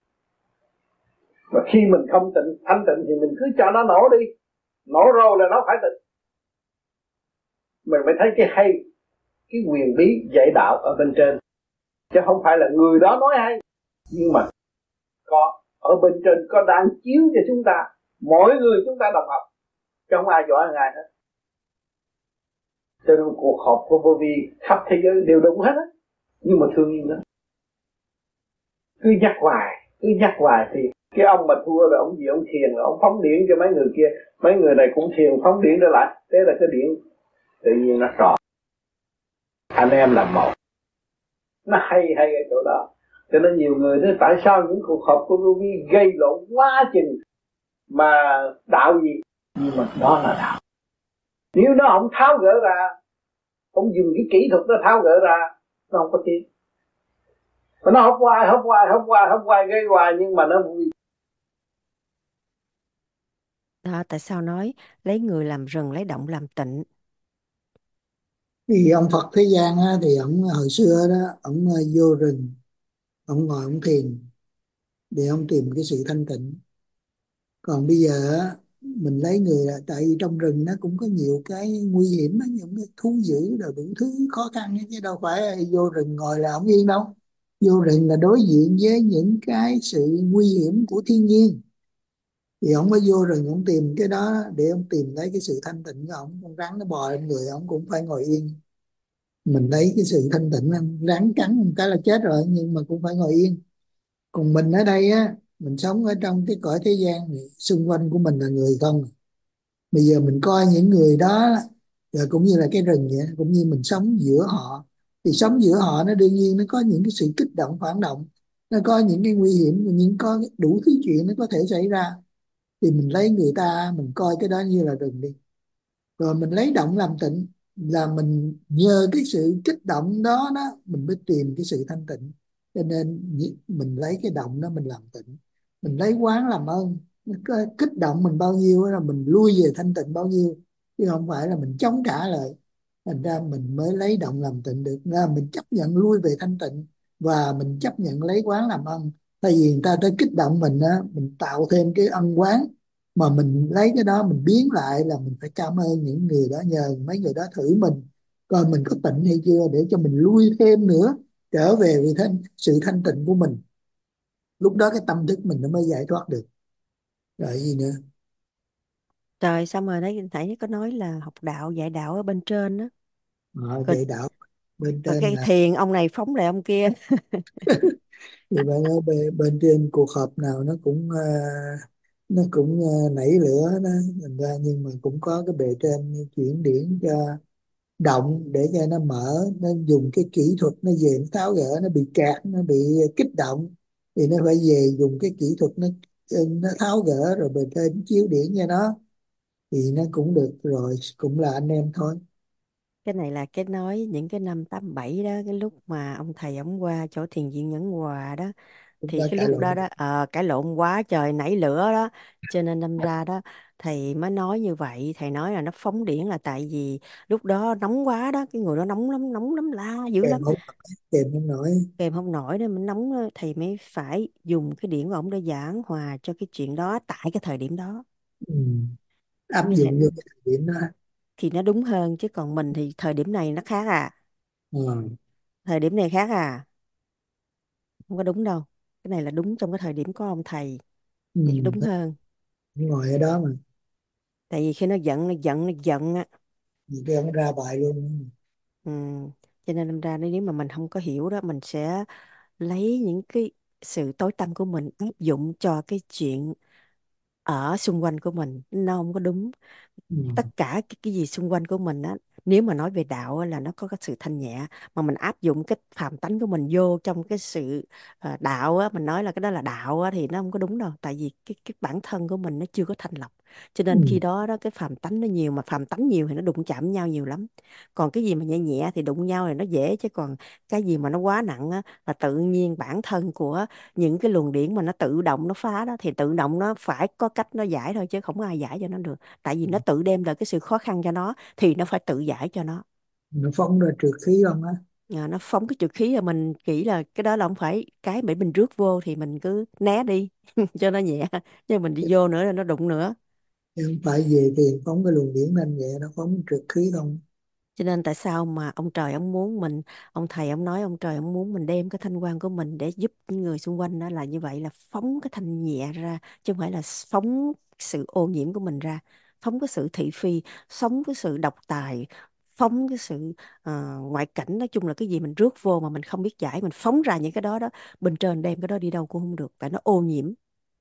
Và khi mình không thanh tịnh thì mình cứ cho nó nổ đi. Nổ rồi là nó phải tịnh. Mình mới thấy cái hay, cái quyền bí dạy đạo ở bên trên. Chứ không phải là người đó nói hay, nhưng mà có ở bên trên có đang chiếu cho chúng ta. Mỗi người chúng ta đồng học, chứ không ai giỏi hơn ai hết. Cho nên cuộc họp của vô vi khắp thế giới đều đúng hết á. Nhưng mà thương yêu đó, cứ nhắc hoài thì cái ông mà thua rồi ông gì ông thiền rồi ông phóng điện cho mấy người kia, mấy người này cũng thiền phóng điện trở lại, thế là cái điện tự nhiên nó tròn. Anh em làm một, nó hay ở chỗ đó. Cho nên nhiều người nói tại sao những cuộc họp của vô vi gây lộn quá chừng mà đạo gì, nhưng mà đó là đạo. Nếu nó không tháo gỡ ra, không dùng cái kỹ thuật nó tháo gỡ ra, nó không có tiếng. Và nó hấp hoài gây hoài, nhưng mà nó vui. Đó, tại sao nói lấy người làm rừng, lấy động làm tịnh? Vì ông Phật thế gian á, thì ông hồi xưa đó ông vô rừng, ông ngồi ông thiền để ông tìm cái sự thanh tịnh. Còn bây giờ á, mình lấy người là tại vì trong rừng nó cũng có nhiều cái nguy hiểm á, những cái thú dữ rồi đủ thứ khó khăn ấy, chứ đâu phải vô rừng ngồi là ông yên đâu. Vô rừng là đối diện với những cái sự nguy hiểm của thiên nhiên, thì ông mới vô rừng ông tìm cái đó để ông tìm lấy cái sự thanh tịnh của ông. Con rắn nó bò lên người ông cũng phải ngồi yên. Mình lấy cái sự thanh tịnh, rắn cắn một cái là chết rồi nhưng mà cũng phải ngồi yên. Còn mình ở đây á, mình sống ở trong cái cõi thế gian này, xung quanh của mình là người không. Bây giờ mình coi những người đó rồi cũng như là cái rừng vậy, cũng như mình sống giữa họ, thì sống giữa họ nó đương nhiên nó có những cái sự kích động phản động, nó có những cái nguy hiểm, những có đủ thứ chuyện nó có thể xảy ra. Thì mình lấy người ta, mình coi cái đó như là rừng đi, rồi mình lấy động làm tịnh, là mình nhờ cái sự kích động đó đó mình mới tìm cái sự thanh tịnh. Cho nên mình lấy cái động đó mình làm tịnh, mình lấy quán làm ơn. Cái kích động mình bao nhiêu là mình lui về thanh tịnh bao nhiêu, chứ không phải là mình chống trả lại. Thành ra mình mới lấy động làm tịnh được, là mình chấp nhận lui về thanh tịnh, và mình chấp nhận lấy quán làm ân. Thay vì người ta tới kích động mình á, mình tạo thêm cái ân quán, mà mình lấy cái đó mình biến lại là mình phải cảm ơn những người đó, nhờ mấy người đó thử mình coi mình có tịnh hay chưa, để cho mình lui thêm nữa, trở về với sự thanh tịnh của mình. Lúc đó cái tâm thức mình nó mới giải thoát được. Rồi gì nữa? Trời, xong rồi đấy, nãy có nói là học đạo, dạy đạo ở bên trên đó. Rồi, Dạy đạo bên rồi trên cái là thiền ông này phóng lại ông kia. thì bạn ở bên trên cuộc họp nào nó cũng nảy lửa đó. Thành ra nhưng mà cũng có cái bề trên chuyển điển cho động, để cho nó mở, nó dùng cái kỹ thuật nó về nó tháo gỡ, nó bị kẹt, nó bị kích động, thì nó phải về dùng cái kỹ thuật nó tháo gỡ, rồi bề trên chiếu điển cho nó, thì nó cũng được rồi, cũng là anh em thôi. Cái này là cái nói những cái năm 87 đó, cái lúc mà ông thầy ông qua chỗ thiền viện Nhẫn Hòa đó, Chúng thì ta cái cãi lúc đó lộn. đó cãi lộn quá trời nảy lửa đó, cho nên đâm ra đó thầy mới nói như vậy. Thầy nói là nó phóng điển là tại vì lúc đó nóng quá đó, cái người đó nóng lắm, la dữ Kèm lắm, không, kèm không nổi. kèm không nổi nên mình nóng á, thầy mới phải dùng cái điển của ông để giảng hòa cho cái chuyện đó tại cái thời điểm đó. Ừ. Áp Như thế dụng vô cái thời điểm đó. thì nó đúng hơn, chứ còn mình thì thời điểm này nó khác à, Ừ. thời điểm này khác à, không có đúng đâu. Cái này là đúng trong cái thời điểm có ông thầy Ừ. thì đúng hơn. Ngồi ở đó mà Tại vì khi nó giận á. vì cái ông ra bài luôn. Ừ. Cho nên đâm ra nếu mà mình không có hiểu đó, mình sẽ lấy những cái sự tối tăm của mình áp dụng cho cái chuyện ở xung quanh của mình, nó không có đúng. Ừ. Tất cả cái gì xung quanh của mình á, nếu mà nói về đạo á, là nó có cái sự thanh nhẹ, mà mình áp dụng cái phàm tánh của mình vô trong cái sự đạo á, mình nói là cái đó là đạo á, thì nó không có đúng đâu. Tại vì cái bản thân của mình nó chưa có thanh lọc, Cho Ừ. nên khi đó đó cái phàm tánh nó nhiều, mà phàm tánh nhiều thì nó đụng chạm nhau nhiều lắm. Còn cái gì mà nhẹ nhẹ thì đụng nhau thì nó dễ, chứ còn cái gì mà nó quá nặng á, là tự nhiên bản thân của những cái luồng điển mà nó tự động nó phá đó, thì tự động nó phải có cách nó giải thôi, chứ không có ai giải cho nó được. Tại vì nó tự đem lại cái sự khó khăn cho nó thì nó phải tự giải cho nó. Nó phóng ra trượt khí không á? Nó phóng cái trượt khí, là mình nghĩ là cái đó là không phải cái để mình rước vô, thì mình cứ né đi cho nó nhẹ, chứ mình đi vô nữa là nó đụng nữa. Chứ không phải về tiền phóng cái luồng điển lên vậy, nó phóng trượt khí không? Cho nên tại sao mà ông trời ông muốn mình, ông thầy ông nói ông trời ông muốn mình đem cái thanh quan của mình để giúp những người xung quanh, đó là như vậy, là phóng cái thanh nhẹ ra, chứ không phải là phóng sự ô nhiễm của mình ra, phóng cái sự thị phi, phóng cái sự độc tài, phóng cái sự ngoại cảnh. Nói chung là cái gì mình rước vô mà mình không biết giải, mình phóng ra những cái đó đó, bên trên đem cái đó đi đâu cũng không được, tại nó ô nhiễm.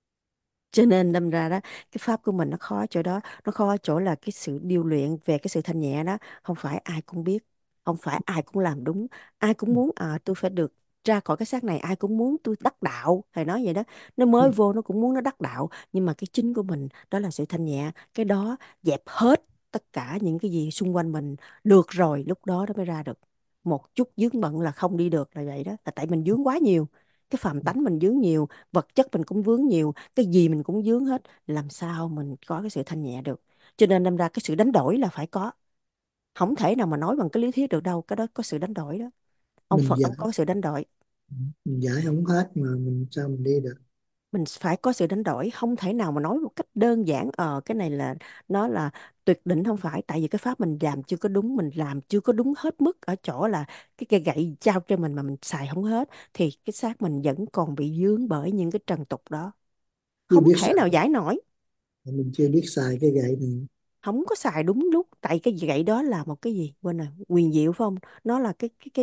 Cho nên đâm ra đó, cái pháp của mình nó khó ở chỗ đó. Nó khó ở chỗ là cái sự điêu luyện về cái sự thanh nhẹ đó, không phải ai cũng biết, không phải ai cũng làm đúng. Ai cũng muốn tôi phải được ra khỏi cái xác này, ai cũng muốn tôi đắc đạo, thầy nói vậy đó. Nó Ừ. mới vô nó cũng muốn nó đắc đạo, nhưng mà cái chính của mình đó là sự thanh nhẹ. Cái đó dẹp hết tất cả những cái gì xung quanh mình được rồi, lúc đó nó mới ra được. Một chút vướng bận là không đi được, là vậy đó, là tại mình vướng quá nhiều. Cái phàm tánh mình vướng nhiều, vật chất mình cũng vướng nhiều, cái gì mình cũng dướng hết, làm sao mình có cái sự thanh nhẹ được. Cho nên đâm ra cái sự đánh đổi là phải có, không thể nào mà nói bằng cái lý thuyết được đâu, cái đó có sự đánh đổi đó. Ông Mình Phật giải, ông có sự đánh đổi. mình giải không hết mà mình sao mình đi được? Mình phải có sự đánh đổi, không thể nào mà nói một cách đơn giản cái này là nó là tuyệt đỉnh, không phải. Tại vì cái pháp mình làm chưa có đúng, mình làm chưa có đúng hết mức ở chỗ là cái cây gậy trao cho mình mà mình xài không hết, thì cái xác mình vẫn còn bị dướng bởi những cái trần tục đó, Chưa không biết thể xài, nào giải nổi. mình chưa biết xài cái gậy này. Không có xài đúng lúc, tại cái gậy đó là một cái gì quên rồi, quyền diệu phải không? Nó là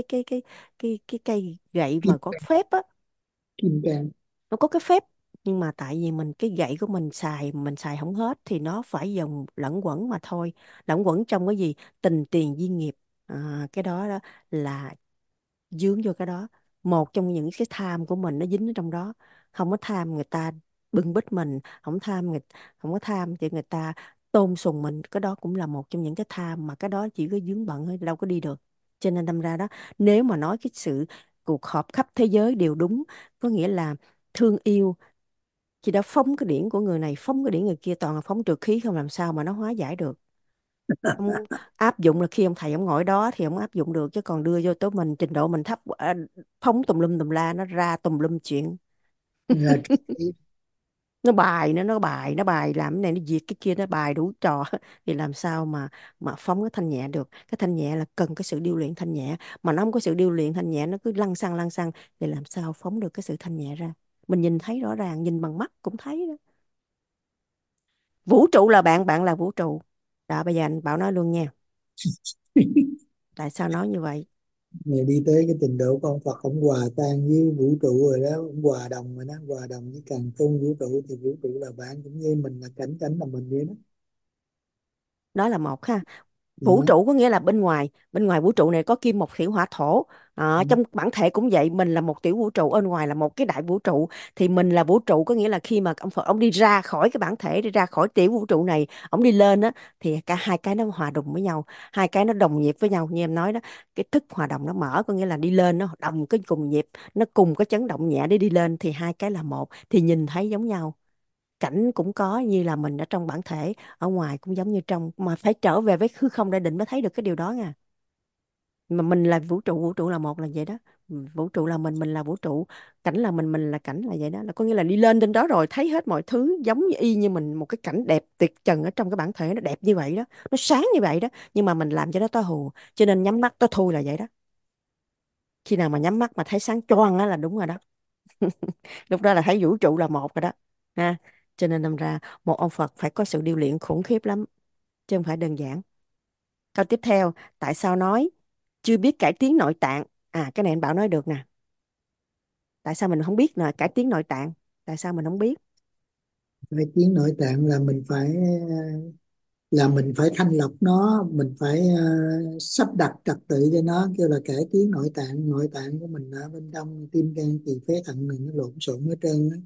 cái cây gậy Kim, mà có phép á. kim cang. Nó có cái phép, nhưng mà tại vì mình cái gậy của mình xài không hết, thì nó phải dùng lẫn quẩn mà thôi. Lẫn quẩn trong cái gì? Tình tiền duyên nghiệp. Cái đó đó là dướng vô cái đó. Một trong những cái tham của mình nó dính ở trong đó. Không có tham người ta bưng bít mình, không có tham thì người ta tôn sùng mình, cái đó cũng là một trong những cái tham, mà cái đó chỉ có vướng bận thôi, đâu có đi được. Cho nên đâm ra đó, nếu mà nói cái sự cuộc họp khắp thế giới đều đúng, có nghĩa là thương yêu, chị đã phóng cái điển của người này, phóng cái điển người kia, toàn là phóng trượt khí không, làm sao mà nó hóa giải được. Ông áp dụng là khi ông thầy ông ngồi đó thì ông áp dụng được, chứ còn đưa vô tới mình trình độ mình thấp quá, phóng tùm lum tùm la, nó ra tùm lum chuyện. Ra trượt khí. Nó bài nữa, nó bài làm cái này nó diệt cái kia, nó bài đủ trò thì làm sao mà phóng cái thanh nhẹ được. Cái thanh nhẹ là cần cái sự điêu luyện thanh nhẹ, mà nó không có sự điêu luyện thanh nhẹ, nó cứ lăng xăng thì làm sao phóng được cái sự thanh nhẹ ra. Mình nhìn thấy rõ ràng, nhìn bằng mắt cũng thấy đó. Vũ trụ là bạn, bạn là vũ trụ. Đó, bây giờ anh Bảo nói luôn nha, tại sao nói như vậy. Người đi tới cái trình độ con Phật, ông hòa tan với vũ trụ rồi đó, ông hòa đồng rồi đó, hòa đồng với càng khôn vũ trụ, thì vũ trụ là bạn, cũng như mình là cảnh, cảnh là mình vậy đó. Đó là một ha. Vũ Đó. trụ có nghĩa là bên ngoài vũ trụ này có kim mộc thủy hỏa thổ. Trong bản thể cũng vậy, mình là một tiểu vũ trụ, bên ngoài là một cái đại vũ trụ. Thì mình là vũ trụ, có nghĩa là khi mà ông Phật ông đi ra khỏi cái bản thể, đi ra khỏi tiểu vũ trụ này, ông đi lên á, thì cả hai cái nó hòa đồng với nhau, hai cái nó đồng nhịp với nhau, như em nói đó. Cái thức hòa đồng nó mở, có nghĩa là đi lên nó đồng cái cùng nhịp, nó cùng cái chấn động nhẹ để đi lên, thì hai cái là một, thì nhìn thấy giống nhau. Cảnh cũng có như là mình ở trong bản thể, ở ngoài cũng giống như trong, mà phải trở về với hư không đại định mới thấy được cái điều đó nha. Mà mình là vũ trụ, vũ trụ là một, là vậy đó. Vũ trụ là mình là vũ trụ, cảnh là mình là cảnh, là vậy đó. Là có nghĩa là đi lên trên đó rồi thấy hết mọi thứ giống như y như mình, một cái cảnh đẹp tuyệt trần ở trong cái bản thể, nó đẹp như vậy đó, nó sáng như vậy đó, nhưng mà mình làm cho nó tối hù, cho nên nhắm mắt tối thui, là vậy đó. Khi nào mà nhắm mắt mà thấy sáng choang á là đúng rồi đó. Lúc đó là thấy vũ trụ là một rồi đó ha. Cho nên đâm ra một ông Phật phải có sự điêu luyện khủng khiếp lắm, chứ không phải đơn giản. Câu tiếp theo, tại sao nói chưa biết cải tiến nội tạng? Cái này anh Bảo nói được nè. Tại sao mình không biết nè, cải tiến nội tạng, tại sao mình không biết? Cái tiếng nội tạng là mình phải, là mình phải thanh lọc nó, mình phải sắp đặt trật tự cho nó, kêu là cải tiến nội tạng. Nội tạng của mình ở bên trong tim gan tỳ phế thận mình nó lộn xộn hết trơn á.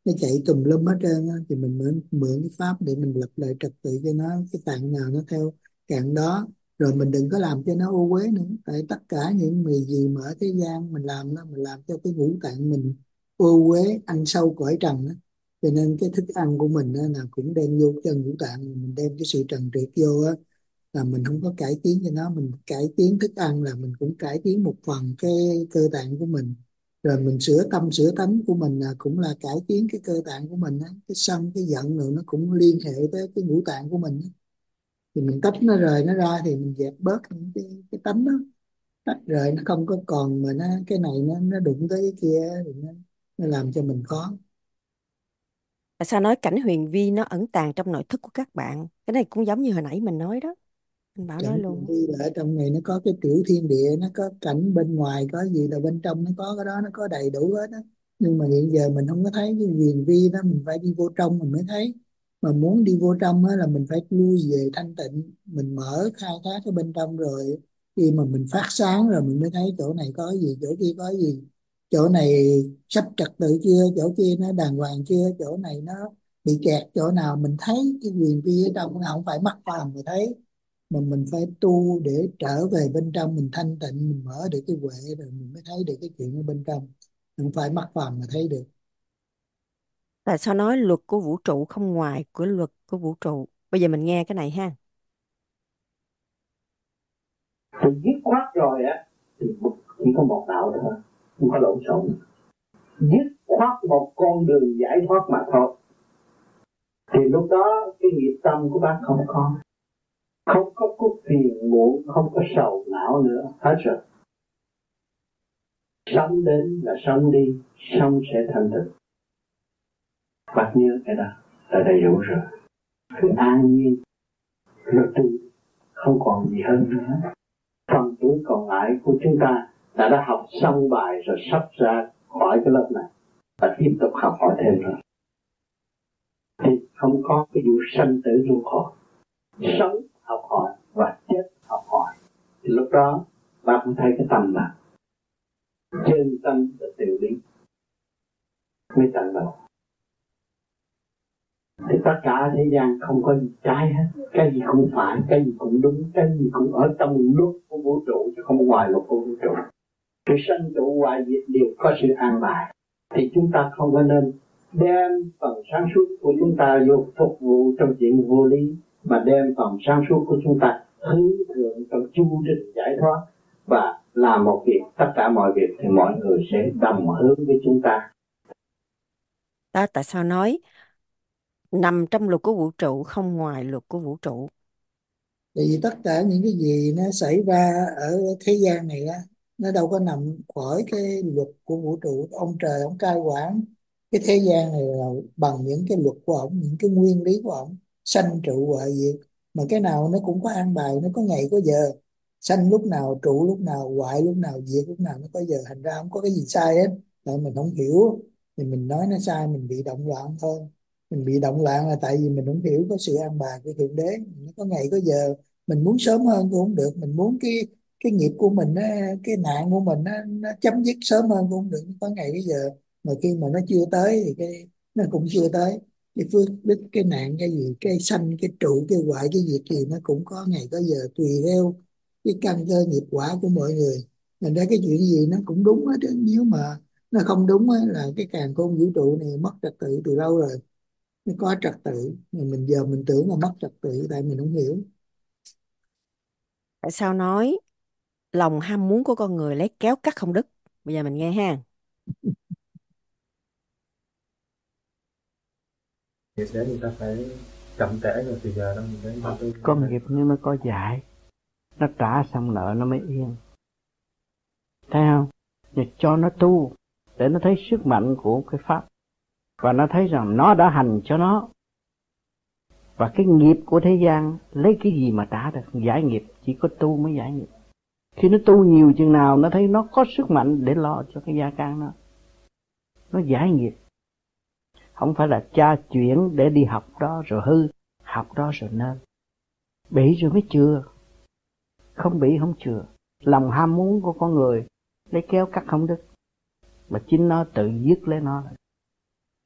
nó chạy tùm lum hết trơn á, thì mình mới mượn cái pháp để mình lập lại trật tự cho nó, cái tạng nào nó theo cạn đó. Rồi mình đừng có làm cho nó ô uế nữa, tại tất cả những người gì mà ở thế gian mình làm đó, mình làm cho cái ngũ tạng mình ô uế, ăn sâu cõi trần đó. Cho nên cái thức ăn của mình á, là cũng đem vô chân ngũ tạng, mình đem cái sự trần trượt vô á, là mình không có cải tiến cho nó. Mình cải tiến thức ăn là mình cũng cải tiến một phần cái cơ tạng của mình. Rồi mình sửa tâm sửa tánh của mình là cũng là cải tiến cái cơ tạng của mình á. Cái sân cái giận rồi nó cũng liên hệ tới cái ngũ tạng của mình á. Thì mình tách nó rời nó ra thì mình dẹp bớt những cái tánh đó, tách rời nó không có còn, mà nó cái này nó đụng tới cái kia thì nó làm cho mình khó. Tại sao nói cảnh huyền vi nó ẩn tàng trong nội thức của các bạn? Cái này cũng giống như hồi nãy mình nói đó. Anh Bảo nói Cảnh luôn. đi là ở trong này nó có cái tiểu thiên địa, nó có cảnh bên ngoài có gì là bên trong nó có cái đó, nó có đầy đủ hết á. Nhưng mà hiện giờ mình không có thấy cái huyền vi đó, mình phải đi vô trong mình mới thấy. Mà muốn đi vô trong á là mình phải lui về thanh tịnh, mình mở khai thác cái bên trong, rồi khi mà mình phát sáng rồi mình mới thấy chỗ này có gì, chỗ kia có gì, chỗ này sắp trật tự chưa, chỗ kia nó đàng hoàng chưa, chỗ này nó bị kẹt chỗ nào, mình thấy cái huyền vi ở trong, nó không phải mắt phàm mà thấy, mà mình phải tu để trở về bên trong mình thanh tịnh, mình mở được cái huệ rồi mình mới thấy được cái chuyện ở bên trong, không phải mắt phàm mà thấy được. Tại sao nói luật của vũ trụ không ngoài của luật của vũ trụ? Bây giờ mình nghe cái này ha. Thì dứt khoát rồi á thì chỉ có một đạo thôi, không có lộn xộn. Dứt khoát một con đường giải thoát mà thôi. Thì lúc đó cái nghiệp tâm của bác không có, không có phiền muộn, không có sầu não nữa, hết rồi. Sống đến là sống đi, sống sẽ thành tựu. Bác nhớ cái đó là đầy đủ rồi. Cứ an nhiên rồi tu, không còn gì hơn nữa. Phần tuổi còn lại của chúng ta đã học xong bài rồi, sắp ra khỏi cái lớp này và tiếp tục học hỏi thêm nữa. Thì không có cái vụ sanh tử luân hồi, sống học hỏi và chết học hỏi. Thì lúc đó bạn cũng thấy cái tâm là trên tâm là tiểu lý mới tận đầu. Thì tất cả thế gian không có gì trái hết, cái gì cũng phải, cái gì cũng đúng, cái gì cũng ở trong luật của vũ trụ chứ không ngoài luật của vũ trụ. Sự sanh trụ hoại diệt đều có sự an bài. Thì chúng ta không có nên đem phần sáng suốt của chúng ta vô phục vụ trong chuyện vô lý, mà đem phần sáng suốt của chúng ta hướng thượng trong chu trình giải thoát và làm một việc, tất cả mọi việc thì mọi người sẽ đồng hướng với chúng ta. Đó, tại sao nói nằm trong luật của vũ trụ không ngoài luật của vũ trụ? Tại vì tất cả những cái gì nó xảy ra ở thế gian này á, nó đâu có nằm khỏi cái luật của vũ trụ. Ông trời ông cai quản cái thế gian này là bằng những cái luật của ông, những cái nguyên lý của ông, sanh trụ hoại diệt. Mà cái nào nó cũng có an bài, nó có ngày có giờ, sanh lúc nào, trụ lúc nào, hoại lúc nào, diệt lúc nào, nó có giờ. Thành ra không có cái gì sai hết. Tại mình không hiểu thì mình nói nó sai, mình bị động loạn thôi. Mình bị động loạn là tại vì mình không hiểu có sự an bài của thượng đế, nó có ngày có giờ. Mình muốn sớm hơn cũng không được, mình muốn cái nghiệp của mình á, cái nạn của mình nó chấm dứt sớm hơn cũng không được, nó có ngày cái giờ. Mà khi mà nó chưa tới thì cái nó cũng chưa tới. Cái phước đức, cái nạn, cái gì, cái sanh, cái trụ, cái hoại, cái diệt gì nó cũng có ngày có giờ, tùy theo cái căn cơ nghiệp quả của mọi người. Thành ra cái chuyện gì nó cũng đúng hết. Nếu mà nó không đúng á, là cái càn khôn vũ trụ này mất trật tự từ lâu rồi. Nó có trật tự mà mình giờ mình tưởng là mất trật tự, tại mình không hiểu. Tại sao nói lòng ham muốn của con người lấy kéo cắt không đứt? Bây giờ mình nghe ha. Nghiệp để người ta phải chậm trễ rồi, từ giờ đó mình đến tôi Con nghiệp nhưng nó có giải, nó trả xong nợ nó mới yên, thấy không? Và cho nó tu để nó thấy sức mạnh của cái pháp, và nó thấy rằng nó đã hành cho nó. Và cái nghiệp của thế gian lấy cái gì mà trả được giải nghiệp? Chỉ có tu mới giải nghiệp. Khi nó tu nhiều chừng nào nó thấy nó có sức mạnh để lo cho cái gia can nó giải nghiệp. Không phải là cha chuyển để đi học đó rồi hư, học đó rồi nên. Bị rồi mới chừa, không bị không chừa. Lòng ham muốn của con người lấy kéo cắt không đứt, mà chính nó tự dứt lấy nó.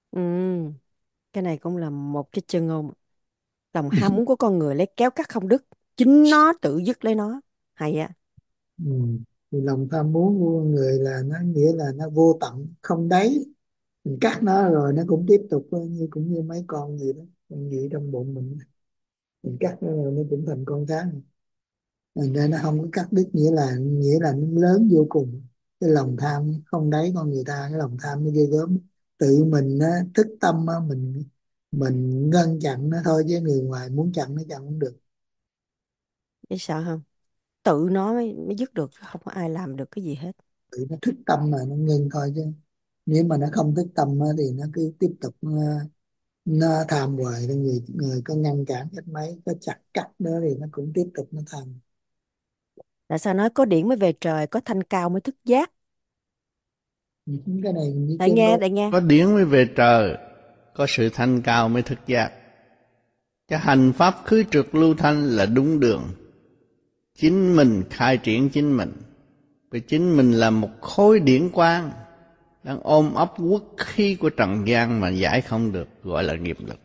Ừ, cái này cũng là một cái chân ngôn. Lòng ham muốn của con người lấy kéo cắt không đứt, chính nó tự dứt lấy nó. Hay á. Ừ. Thì lòng tham muốn của con người là nó nghĩa là nó vô tận không đáy, mình cắt nó rồi nó cũng tiếp tục như cũng như mấy con gì đó, con gì trong bụng mình cắt nó rồi nó cũng thành con tháng. Thành ra nó không có cắt đứt, nghĩa là nó lớn vô cùng. Cái lòng tham không đáy con người ta, cái lòng tham nó ghê gớm. Tự mình á, thức tâm á, mình ngăn chặn nó thôi, chứ người ngoài muốn chặn nó chặn không được. Biết sợ không? Tự nó mới dứt được, không có ai làm được cái gì hết. Tự nó thức tâm mà nó ngưng thôi, chứ nếu mà nó không thức tâm á, thì nó cứ tiếp tục nó tham hoài. Thì người người có ngăn cản cách mấy, có chặt cắt đó thì nó cũng tiếp tục nó tham. Tại sao nói có điển mới về trời, có thanh cao mới thức giác? Những cái này như Đại chân nghe, ngôn. đại nghe. Có điển mới về trời, có sự thanh cao mới thức giác. Cái hành pháp khứ trượt lưu thanh là đúng đường. Chính mình khai triển chính mình. Vì chính mình là một khối điển quang đang ôm ấp quốc khí của trần gian mà giải không được, gọi là nghiệp lực.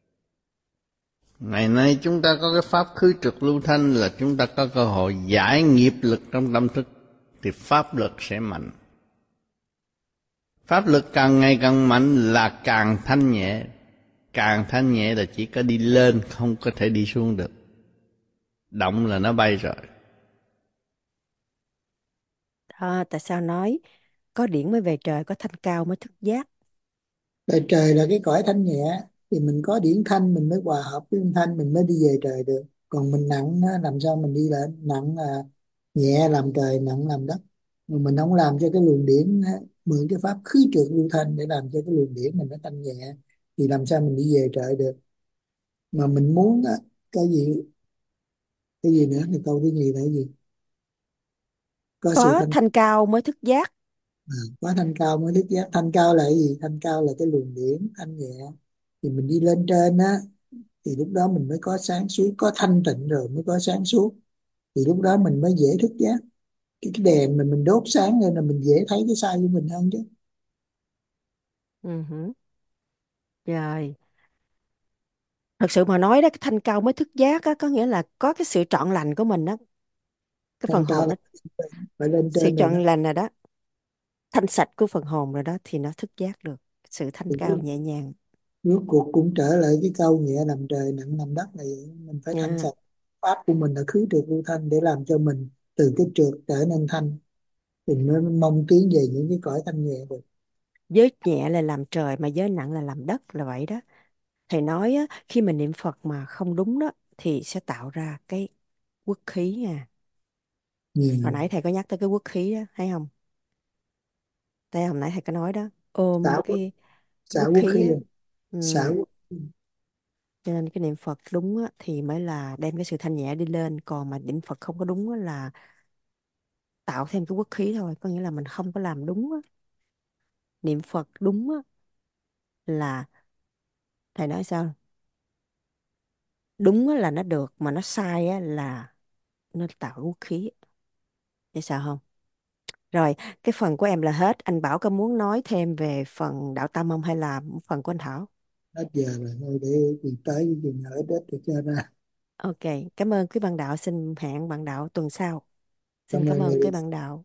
Ngày nay chúng ta có cái pháp khứ trượt lưu thanh là chúng ta có cơ hội giải nghiệp lực trong tâm thức, thì pháp lực sẽ mạnh. Pháp lực càng ngày càng mạnh là càng thanh nhẹ. Càng thanh nhẹ là chỉ có đi lên, không có thể đi xuống được. Động là nó bay rồi. Đó, tại sao nói có điển mới về trời, có thanh cao mới thức giác? Tại trời là cái cõi thanh nhẹ, thì mình có điển thanh mình mới hòa hợp với âm thanh, mình mới đi về trời được. Còn mình nặng á, làm sao mình đi lên? Nặng là nhẹ làm trời, nặng làm đất. Mà mình không làm cho cái luồng điển á, mượn cái pháp khứ trượt lưu thanh để làm cho cái luồng điển mình nó thanh nhẹ, thì làm sao mình đi về trời được? Mà mình muốn á, cái gì cái gì nữa, thì câu thứ nhì là cái gì? Có sự Có thanh thanh cao mới thức giác. quá thanh cao mới thức giác. Thanh cao là cái gì? Thanh cao là cái luồng điển thanh nhẹ. Thì mình đi lên trên á, thì lúc đó mình mới có sáng suốt, có thanh tịnh rồi mới có sáng suốt, thì lúc đó mình mới dễ thức giác. Cái đèn mình đốt sáng lên là mình dễ thấy cái sai của mình hơn chứ. Ừ hử. Rồi, thật sự mà nói đó, cái thanh cao mới thức giác á, có nghĩa là có cái sự trọn lành của mình đó, cái phần Thanh cao hồn là nó, phải lên sự trên rồi đó. trọn lành rồi đó, thanh sạch của phần hồn rồi đó, thì nó thức giác được sự thanh Thì cao nhẹ nhàng. rốt cuộc cũng trở lại cái câu nhẹ làm trời nặng làm đất này. Mình phải thanh À, sạch. Pháp của mình là khứ trượt vô thanh, để làm cho mình từ cái trượt trở nên thanh, mình mới mong tiến về những cái cõi thanh nhẹ được. giới nhẹ là làm trời, mà giới nặng là làm đất, là vậy đó. Thầy nói á, khi mình niệm Phật mà không đúng đó thì sẽ tạo ra cái quốc khí nha. Hồi Ừ. nãy thầy có nhắc tới cái quốc khí đó, thấy không? Tại hồi nãy thầy có nói đó, ôm xả quốc cái xả quốc quốc khí khí á. rồi. Ừ. Xả quốc. Cho nên cái niệm Phật đúng á, thì mới là đem cái sự thanh nhẹ đi lên. Còn mà niệm Phật không có đúng á, là tạo thêm cái quốc khí thôi. Có nghĩa là mình không có làm đúng á. Niệm Phật đúng á, là thầy nói sao? Đúng á là nó được, mà nó sai á là nó tạo quốc khí. Để sao không? Rồi, cái phần của em là hết. Anh Bảo có muốn nói thêm về phần đạo tâm không, hay là phần của anh Thảo? Hết giờ rồi, thôi để tìm tới cái chừng ở đất để cho ra. Ok, cảm ơn quý bạn đạo. Xin hẹn bạn đạo tuần sau. Xin Cảm cảm ơn ơn quý người. bạn đạo.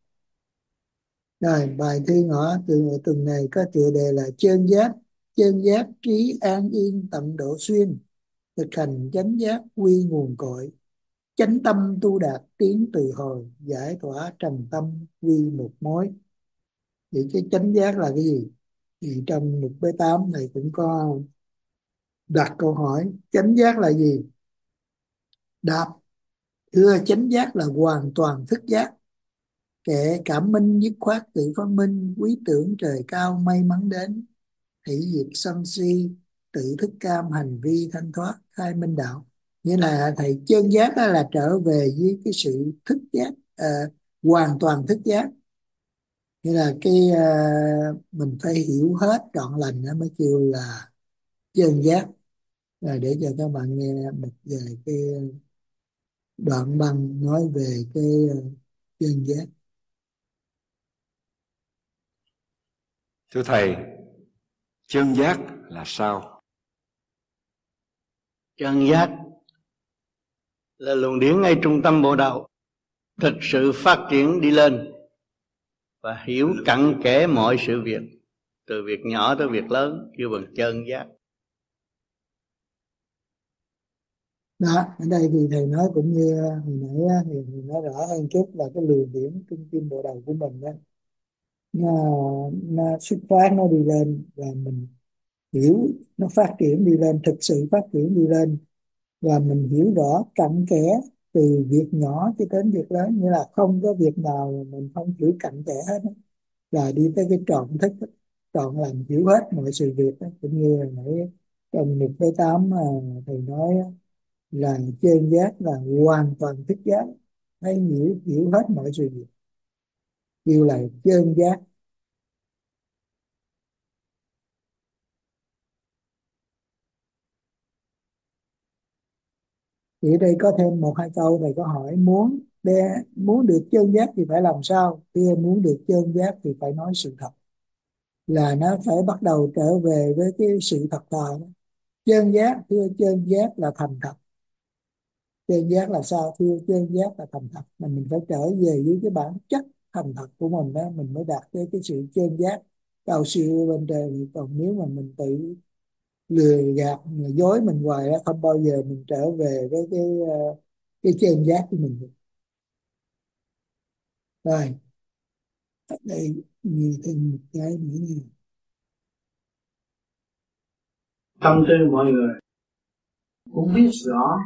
Rồi, bài thư ngõ tuần này có tựa đề là chân giác trí an yên tận độ xuyên, thực hành chánh giác quy nguồn cội, chánh tâm tu đạt tiến từ hồi, giải tỏa trầm tâm quy một mối. Vậy cái chánh giác là cái gì? Thì trong mục B8 này cũng có đặt câu hỏi chánh giác là gì. Đáp: thưa, chánh giác là hoàn toàn thức giác, kệ cảm minh dứt khoát tự phát minh, quý tưởng trời cao may mắn đến, hỷ diệt sân si, tự thức cam hành vi thanh thoát khai minh đạo. Nghĩa là thầy chân giác đó là trở về với cái sự thức giác, hoàn toàn thức giác. Nghĩa là mình phải hiểu hết trọn lành nó mới kêu là chân giác. Rồi để cho các bạn nghe một vài cái đoạn băng nói về cái chân giác. Thưa Thầy, Chân giác là sao? Chân giác là luồng điển ngay trung tâm bộ đầu, thực sự phát triển đi lên và hiểu cặn kẽ mọi sự việc, từ việc nhỏ tới việc lớn, kêu bằng chân giác. Đó, ở đây thì thầy nói cũng như hồi nãy á, thì thầy nói rõ hơn chút là cái luồng điển trung tâm bộ đầu của mình đó, nó, nó xuất phát, nó đi lên và mình hiểu nó phát triển đi lên, thực sự phát triển đi lên, và mình hiểu rõ cặn kẽ từ việc nhỏ cho đến việc lớn, nghĩa là không có việc nào mà mình không hiểu cặn kẽ hết á. Là đi tới cái trọn thức á, trọn làm hiểu hết mọi sự việc á. Cũng như là nãy trong 1,8 thầy nói á, là chân giác là hoàn toàn thức giác, hay hiểu hết mọi sự việc, kêu là chân giác. Thì ở đây có thêm một hai câu thầy có hỏi, muốn được chân giác thì phải làm sao? Khi muốn được chân giác thì phải nói sự thật, là nó phải bắt đầu trở về với cái sự thật thà. Chân giác, thưa chân giác là thành thật. Chân giác là sao? Thưa chân giác là thành thật, mà mình phải trở về với cái bản chất thành thật của mình đó, mình mới đạt tới cái sự chân giác cao siêu bên trên. Còn nếu mà mình tự lừa gạt, dối mình hoài đó, không bao giờ mình trở về với cái chân giác của mình được. Rồi, ở đây nhìn thêm một cái nữa nha. Tâm tư mọi người cũng biết rõ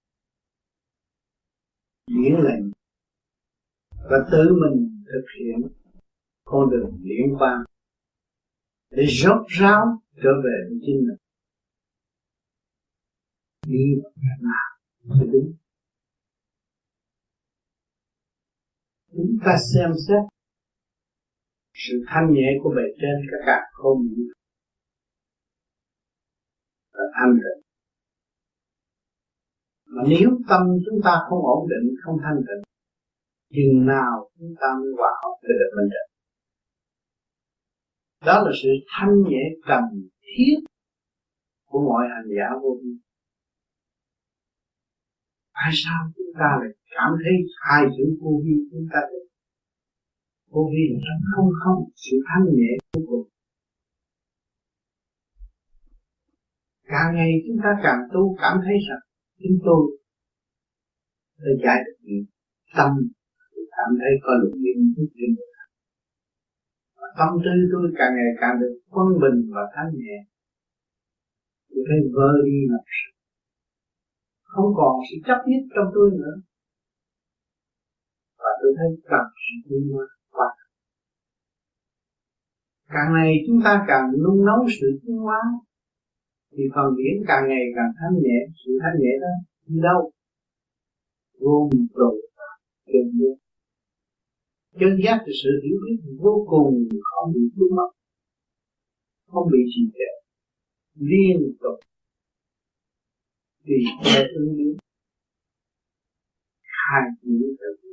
điển lệnh và tự mình thực hiện con đường điển quang để rốt ráo trở về với chính mình, đi nào cho đúng. Chúng ta xem xét sự thanh nhẹ của bề trên các cả không vũ và thanh tịnh. Mà nếu tâm chúng ta không ổn định, không thanh tịnh, chừng nào chúng ta mới hòa hợp với được mình định. Đó là sự thanh nhẹ cần thiết của mọi hành giả vô vi. Tại sao chúng ta lại cảm thấy hai chữ vô vi chúng ta được? Vô vi là không, sự thanh nhẹ vô cùng. Càng ngày chúng ta càng tu cảm thấy rằng chúng tôi đã giải được những tâm, cảm thấy có lực lượng chút trên người. Và tâm tư tôi càng ngày càng được quân bình và thanh nhẹ. Tôi thấy vơi đi là không còn sự chấp nhất trong tôi nữa. Và tôi thấy cần sự tiến hóa. Càng ngày chúng ta càng nung nấu sự tiến hóa, thì phần điển càng ngày càng thanh nhẹ. Sự thanh nhẹ đó đi đâu? Vô cùng chân giác. Chân giác là sự hiểu biết vô cùng, không bị vướng mắc, không bị trì trệ, liên tục tùy theo ứng biến, hai chữ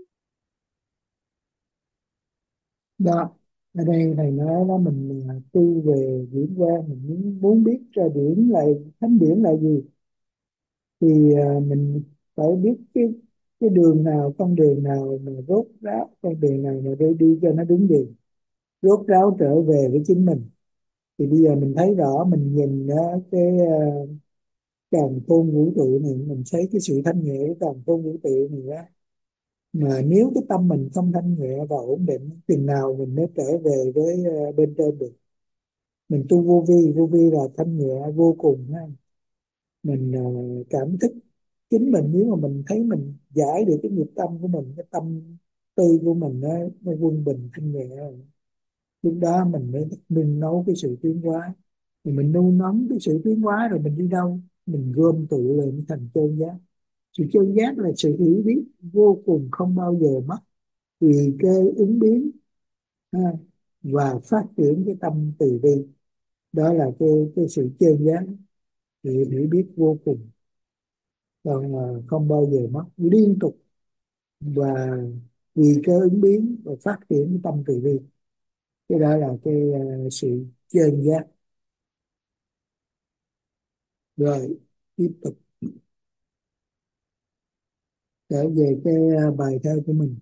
Đó, ở đây thầy nói đó, mình tu về điển quang, mình muốn biết ra điển là thánh điển là gì, thì mình phải biết cái đường nào, con đường nào mà rốt ráo, con đường nào mà đi cho nó đúng đường, rốt ráo trở về với chính mình. Thì bây giờ mình thấy rõ, mình nhìn cái càn khôn vũ trụ này, mình thấy cái sự thanh nhẹ của càn khôn vũ trụ này đó. Mà nếu cái tâm mình không thanh nhẹ và ổn định, chừng nào mình mới trở về với bên trên được. Mình tu vô vi là thanh nhẹ vô cùng ha. Mình cảm thức chính mình, nếu mà mình thấy mình giải được cái nghiệp tâm của mình, cái tâm tư của mình nó quân bình thanh nhẹ, lúc đó mình mới nung nấu cái sự tiến hóa. Thì mình nung nóng cái sự tiến hóa rồi mình đi đâu? Mình gom tụ lên thành chân giác. Sự chân giác là sự hiểu biết vô cùng, không bao giờ mất, tùy cơ ứng biến ha, và phát triển cái tâm từ bi. Đó là cái sự chân giác, sự hiểu biết vô cùng, còn không bao giờ mất, liên tục và tùy cơ ứng biến và phát triển cái tâm từ bi. Cái đó là cái sự chân giác. Rồi tiếp tục trở về cái bài thơ của mình.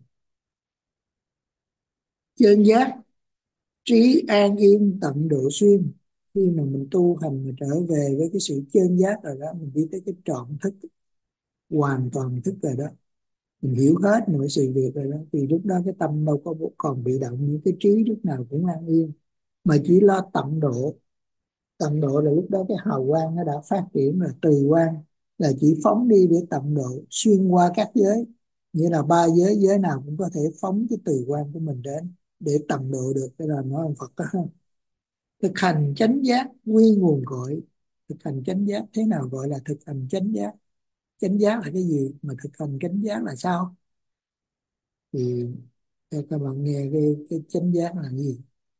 Chân giác trí an yên tận độ xuyên. Khi mà mình tu hành mà trở về với cái sự chân giác rồi đó, mình đi tới cái trọn thức, hoàn toàn thức rồi đó, mình hiểu hết mọi sự việc rồi đó, thì lúc đó cái tâm đâu có còn bị động, những cái trí lúc nào cũng an yên, mà chỉ lo tận độ. Tận độ là lúc đó cái hào quang nó đã phát triển rồi, từ quang là chỉ phóng đi để tận độ, xuyên qua các giới, nghĩa là ba giới, giới nào cũng có thể phóng cái từ quang của mình đến để tận độ được. Cái là nói ông Phật đó. Thực hành chánh giác nguyên nguồn cội. Thực hành chánh giác thế nào gọi là thực hành chánh giác? Chánh giác là cái gì, mà thực hành chánh giác là sao? Thì cho các bạn nghe cái chánh giác là gì.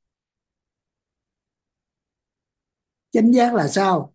Chánh giác là sao?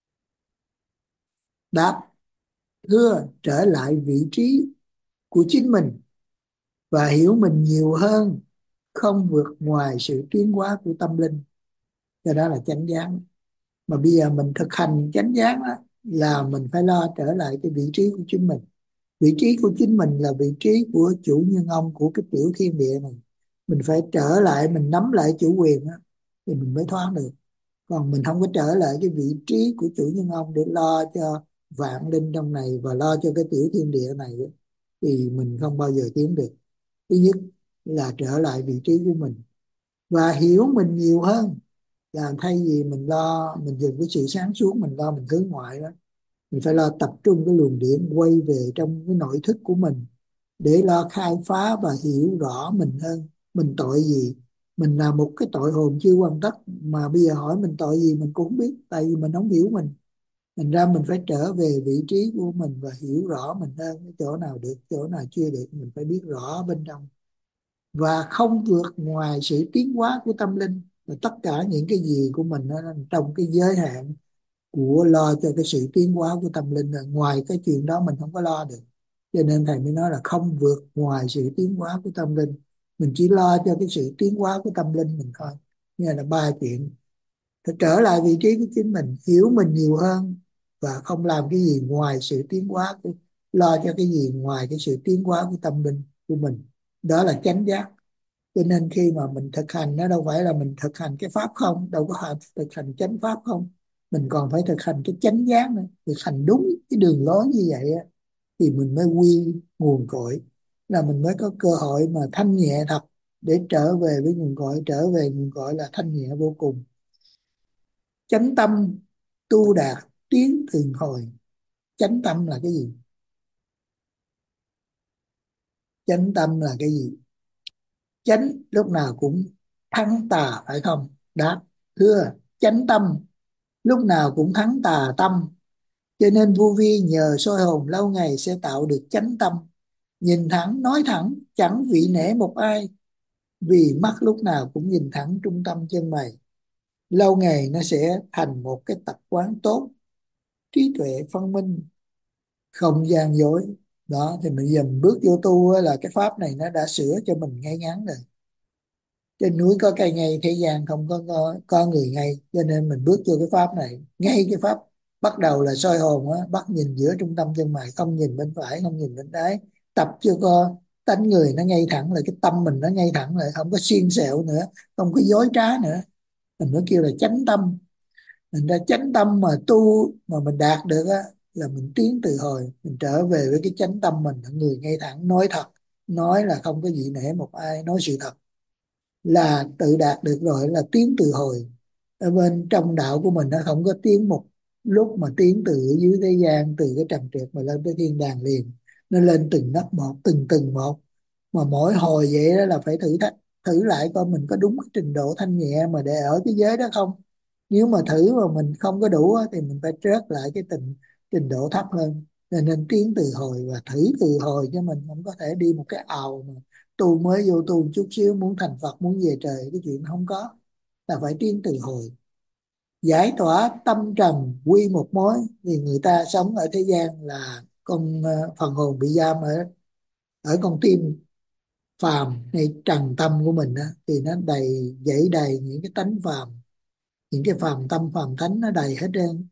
Đáp: thưa, trở lại vị trí của chính mình và hiểu mình nhiều hơn, không vượt ngoài sự tiến hóa của tâm linh. Cái đó là chánh giác. Mà bây giờ mình thực hành chánh giác đó, là mình phải lo trở lại cái vị trí của chính mình. Vị trí của chính mình là vị trí của chủ nhân ông của cái tiểu thiên địa này. Mình phải trở lại, mình nắm lại chủ quyền đó, thì mình mới thoát được. Còn mình không có trở lại cái vị trí của chủ nhân ông để lo cho vạn linh trong này và lo cho cái tiểu thiên địa này, thì mình không bao giờ tiến được. Thứ nhất là trở lại vị trí của mình và hiểu mình nhiều hơn, là thay vì mình lo, mình dùng cái sự sáng suốt mình lo mình hướng ngoại đó, mình phải lo tập trung cái luồng điển quay về trong cái nội thức của mình để lo khai phá và hiểu rõ mình hơn. Mình tội gì? Mình là một cái tội hồn chưa hoàn tất, mà bây giờ hỏi mình tội gì mình cũng không biết, tại vì mình không hiểu mình. Thành ra mình phải trở về vị trí của mình và hiểu rõ mình hơn, cái chỗ nào được, chỗ nào chưa được, mình phải biết rõ bên trong và không vượt ngoài sự tiến hóa của tâm linh. Và tất cả những cái gì của mình nó nằm trong cái giới hạn của lo cho cái sự tiến hóa của tâm linh, rồi ngoài cái chuyện đó mình không có lo được. Cho nên thầy mới nói là không vượt ngoài sự tiến hóa của tâm linh, mình chỉ lo cho cái sự tiến hóa của tâm linh mình thôi. Như là ba chuyện: phải trở lại vị trí của chính mình, hiểu mình nhiều hơn và không làm cái gì ngoài sự tiến hóa của, lo cho cái gì ngoài cái sự tiến hóa của tâm linh của mình. Đó là chánh giác. Cho nên khi mà mình thực hành, nó đâu phải là mình thực hành cái pháp không, đâu có thực hành chánh pháp không, mình còn phải thực hành cái chánh giác nữa. Thực hành đúng cái đường lối như vậy á, thì mình mới quy nguồn cội, là mình mới có cơ hội mà thanh nhẹ thật, để trở về với nguồn cội. Trở về nguồn cội là thanh nhẹ vô cùng. Chánh tâm tu đạt tiến thường hồi. Chánh tâm là cái gì? Chánh tâm là cái gì? Chánh lúc nào cũng thắng tà, phải không? Đáp: thưa, chánh tâm lúc nào cũng thắng tà tâm. Cho nên vô vi nhờ soi hồn lâu ngày sẽ tạo được chánh tâm. Nhìn thẳng, nói thẳng, chẳng vị nể một ai, vì mắt lúc nào cũng nhìn thẳng trung tâm chân mày. Lâu ngày nó sẽ thành một cái tập quán tốt, trí tuệ phân minh, không gian dối. Đó, thì mình dần bước vô tu á, là cái pháp này nó đã sửa cho mình ngay ngắn rồi. Trên núi có cây ngay, thế gian không có người ngay. Cho nên mình bước vô cái pháp này, ngay cái pháp bắt đầu là soi hồn á, bắt nhìn giữa trung tâm chân mày, không nhìn bên phải, không nhìn bên trái. Tập cho con tánh người nó ngay thẳng lại, cái tâm mình nó ngay thẳng lại, không có xiên xẹo nữa, không có dối trá nữa. Mình mới kêu là chánh tâm. Mình ra chánh tâm mà tu mà mình đạt được á, là mình tiến từ hồi, mình trở về với cái chánh tâm mình là người ngay thẳng, nói thật, nói là không có gì nể một ai, nói sự thật, là tự đạt được rồi, là tiến từ hồi. Ở bên trong đạo của mình nó không có tiến một lúc mà tiến từ dưới thế gian, từ cái trần trượt mà lên tới thiên đàng liền. Nó lên từng nấc một, từng từng một, mà mỗi hồi vậy đó là phải thử thách, thử lại coi mình có đúng cái trình độ thanh nhẹ mà để ở cái giới đó không. Nếu mà thử mà mình không có đủ á, thì mình phải rớt lại cái trình độ thấp hơn. Nên tiến từ hồi và thử từ hồi, chứ mình không có thể đi một cái ào mà tu mới vô tu một chút xíu muốn thành Phật, muốn về trời, cái chuyện không có. Là phải tiến từ hồi, giải tỏa tâm trần quy một mối. Thì người ta sống ở thế gian là con phần hồn bị giam ở ở con tim phàm hay trần tâm của mình á, thì nó đầy, dẫy đầy những cái tánh phàm, những cái phàm tâm phàm thánh nó đầy hết trơn.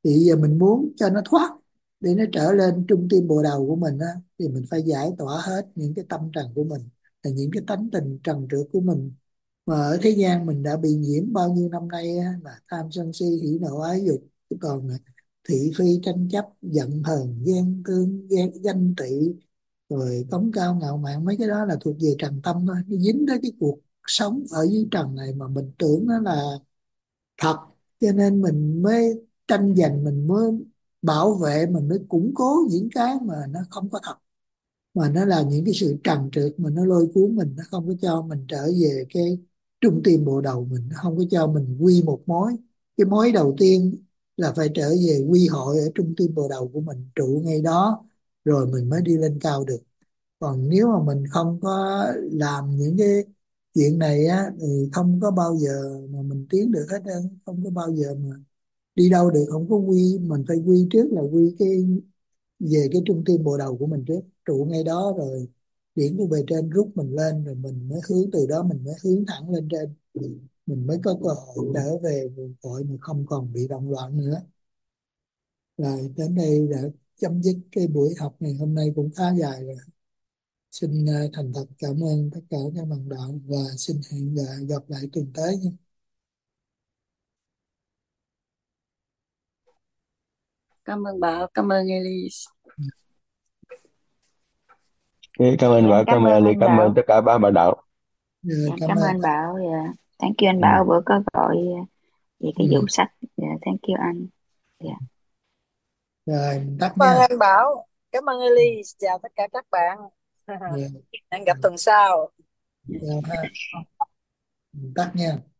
Thì giờ mình muốn cho nó thoát để nó trở lên trung tim bộ đầu của mình á, thì mình phải giải tỏa hết những cái tâm trần của mình, là những cái tánh tình trần trượt của mình mà ở thế gian mình đã bị nhiễm bao nhiêu năm nay á, là tham sân si hỉ nộ ái dục. Chứ còn thị phi tranh chấp giận hờn ghen tương ganh tị rồi cống cao ngạo mạn, mấy cái đó là thuộc về trần tâm thôi, nó dính tới cái cuộc sống ở dưới trần này mà mình tưởng nó là thật, cho nên mình mới tranh giành, mình mới bảo vệ, mình mới củng cố những cái mà nó không có thật, mà nó là những cái sự trần trượt mà nó lôi cuốn mình, nó không có cho mình trở về cái trung tim bộ đầu mình, nó không có cho mình quy một mối. Cái mối đầu tiên là phải trở về quy hội ở trung tim bộ đầu của mình, trụ ngay đó rồi mình mới đi lên cao được. Còn nếu mà mình không có làm những cái chuyện này á thì không có bao giờ mà mình tiến được hết trơn, không có bao giờ mà đi đâu được, không có quy. Mình phải quy trước là quy cái về cái trung tim bộ đầu của mình trước, trụ ngay đó rồi điển của bề trên rút mình lên, rồi mình mới hướng từ đó, mình mới hướng thẳng lên trên, mình mới có cơ hội trở về nguồn cội mà không còn bị động loạn nữa. Rồi đến đây đã chấm dứt cái buổi học ngày hôm nay cũng khá dài rồi. Xin thành thật cảm ơn tất cả các bạn đạo và xin hẹn gặp lại tuần tới nha. Cảm ơn Bảo, cảm ơn Elise. Cảm ơn Bảo, Cảm cảm ơn ơn Ali, anh cảm ơn Bảo. tất cả ba bà đạo. Cảm Cảm ơn ơn. anh Bảo. Thank you anh Ừ. Bảo bữa có gọi về cái Ừ. vụ sách. Thank you anh. Rồi mình tắt Cảm ơn nha. anh Bảo, cảm ơn Elise, chào tất cả các bạn. Rồi, Hẹn gặp tuần sau. chào ha. Mình tắt nha.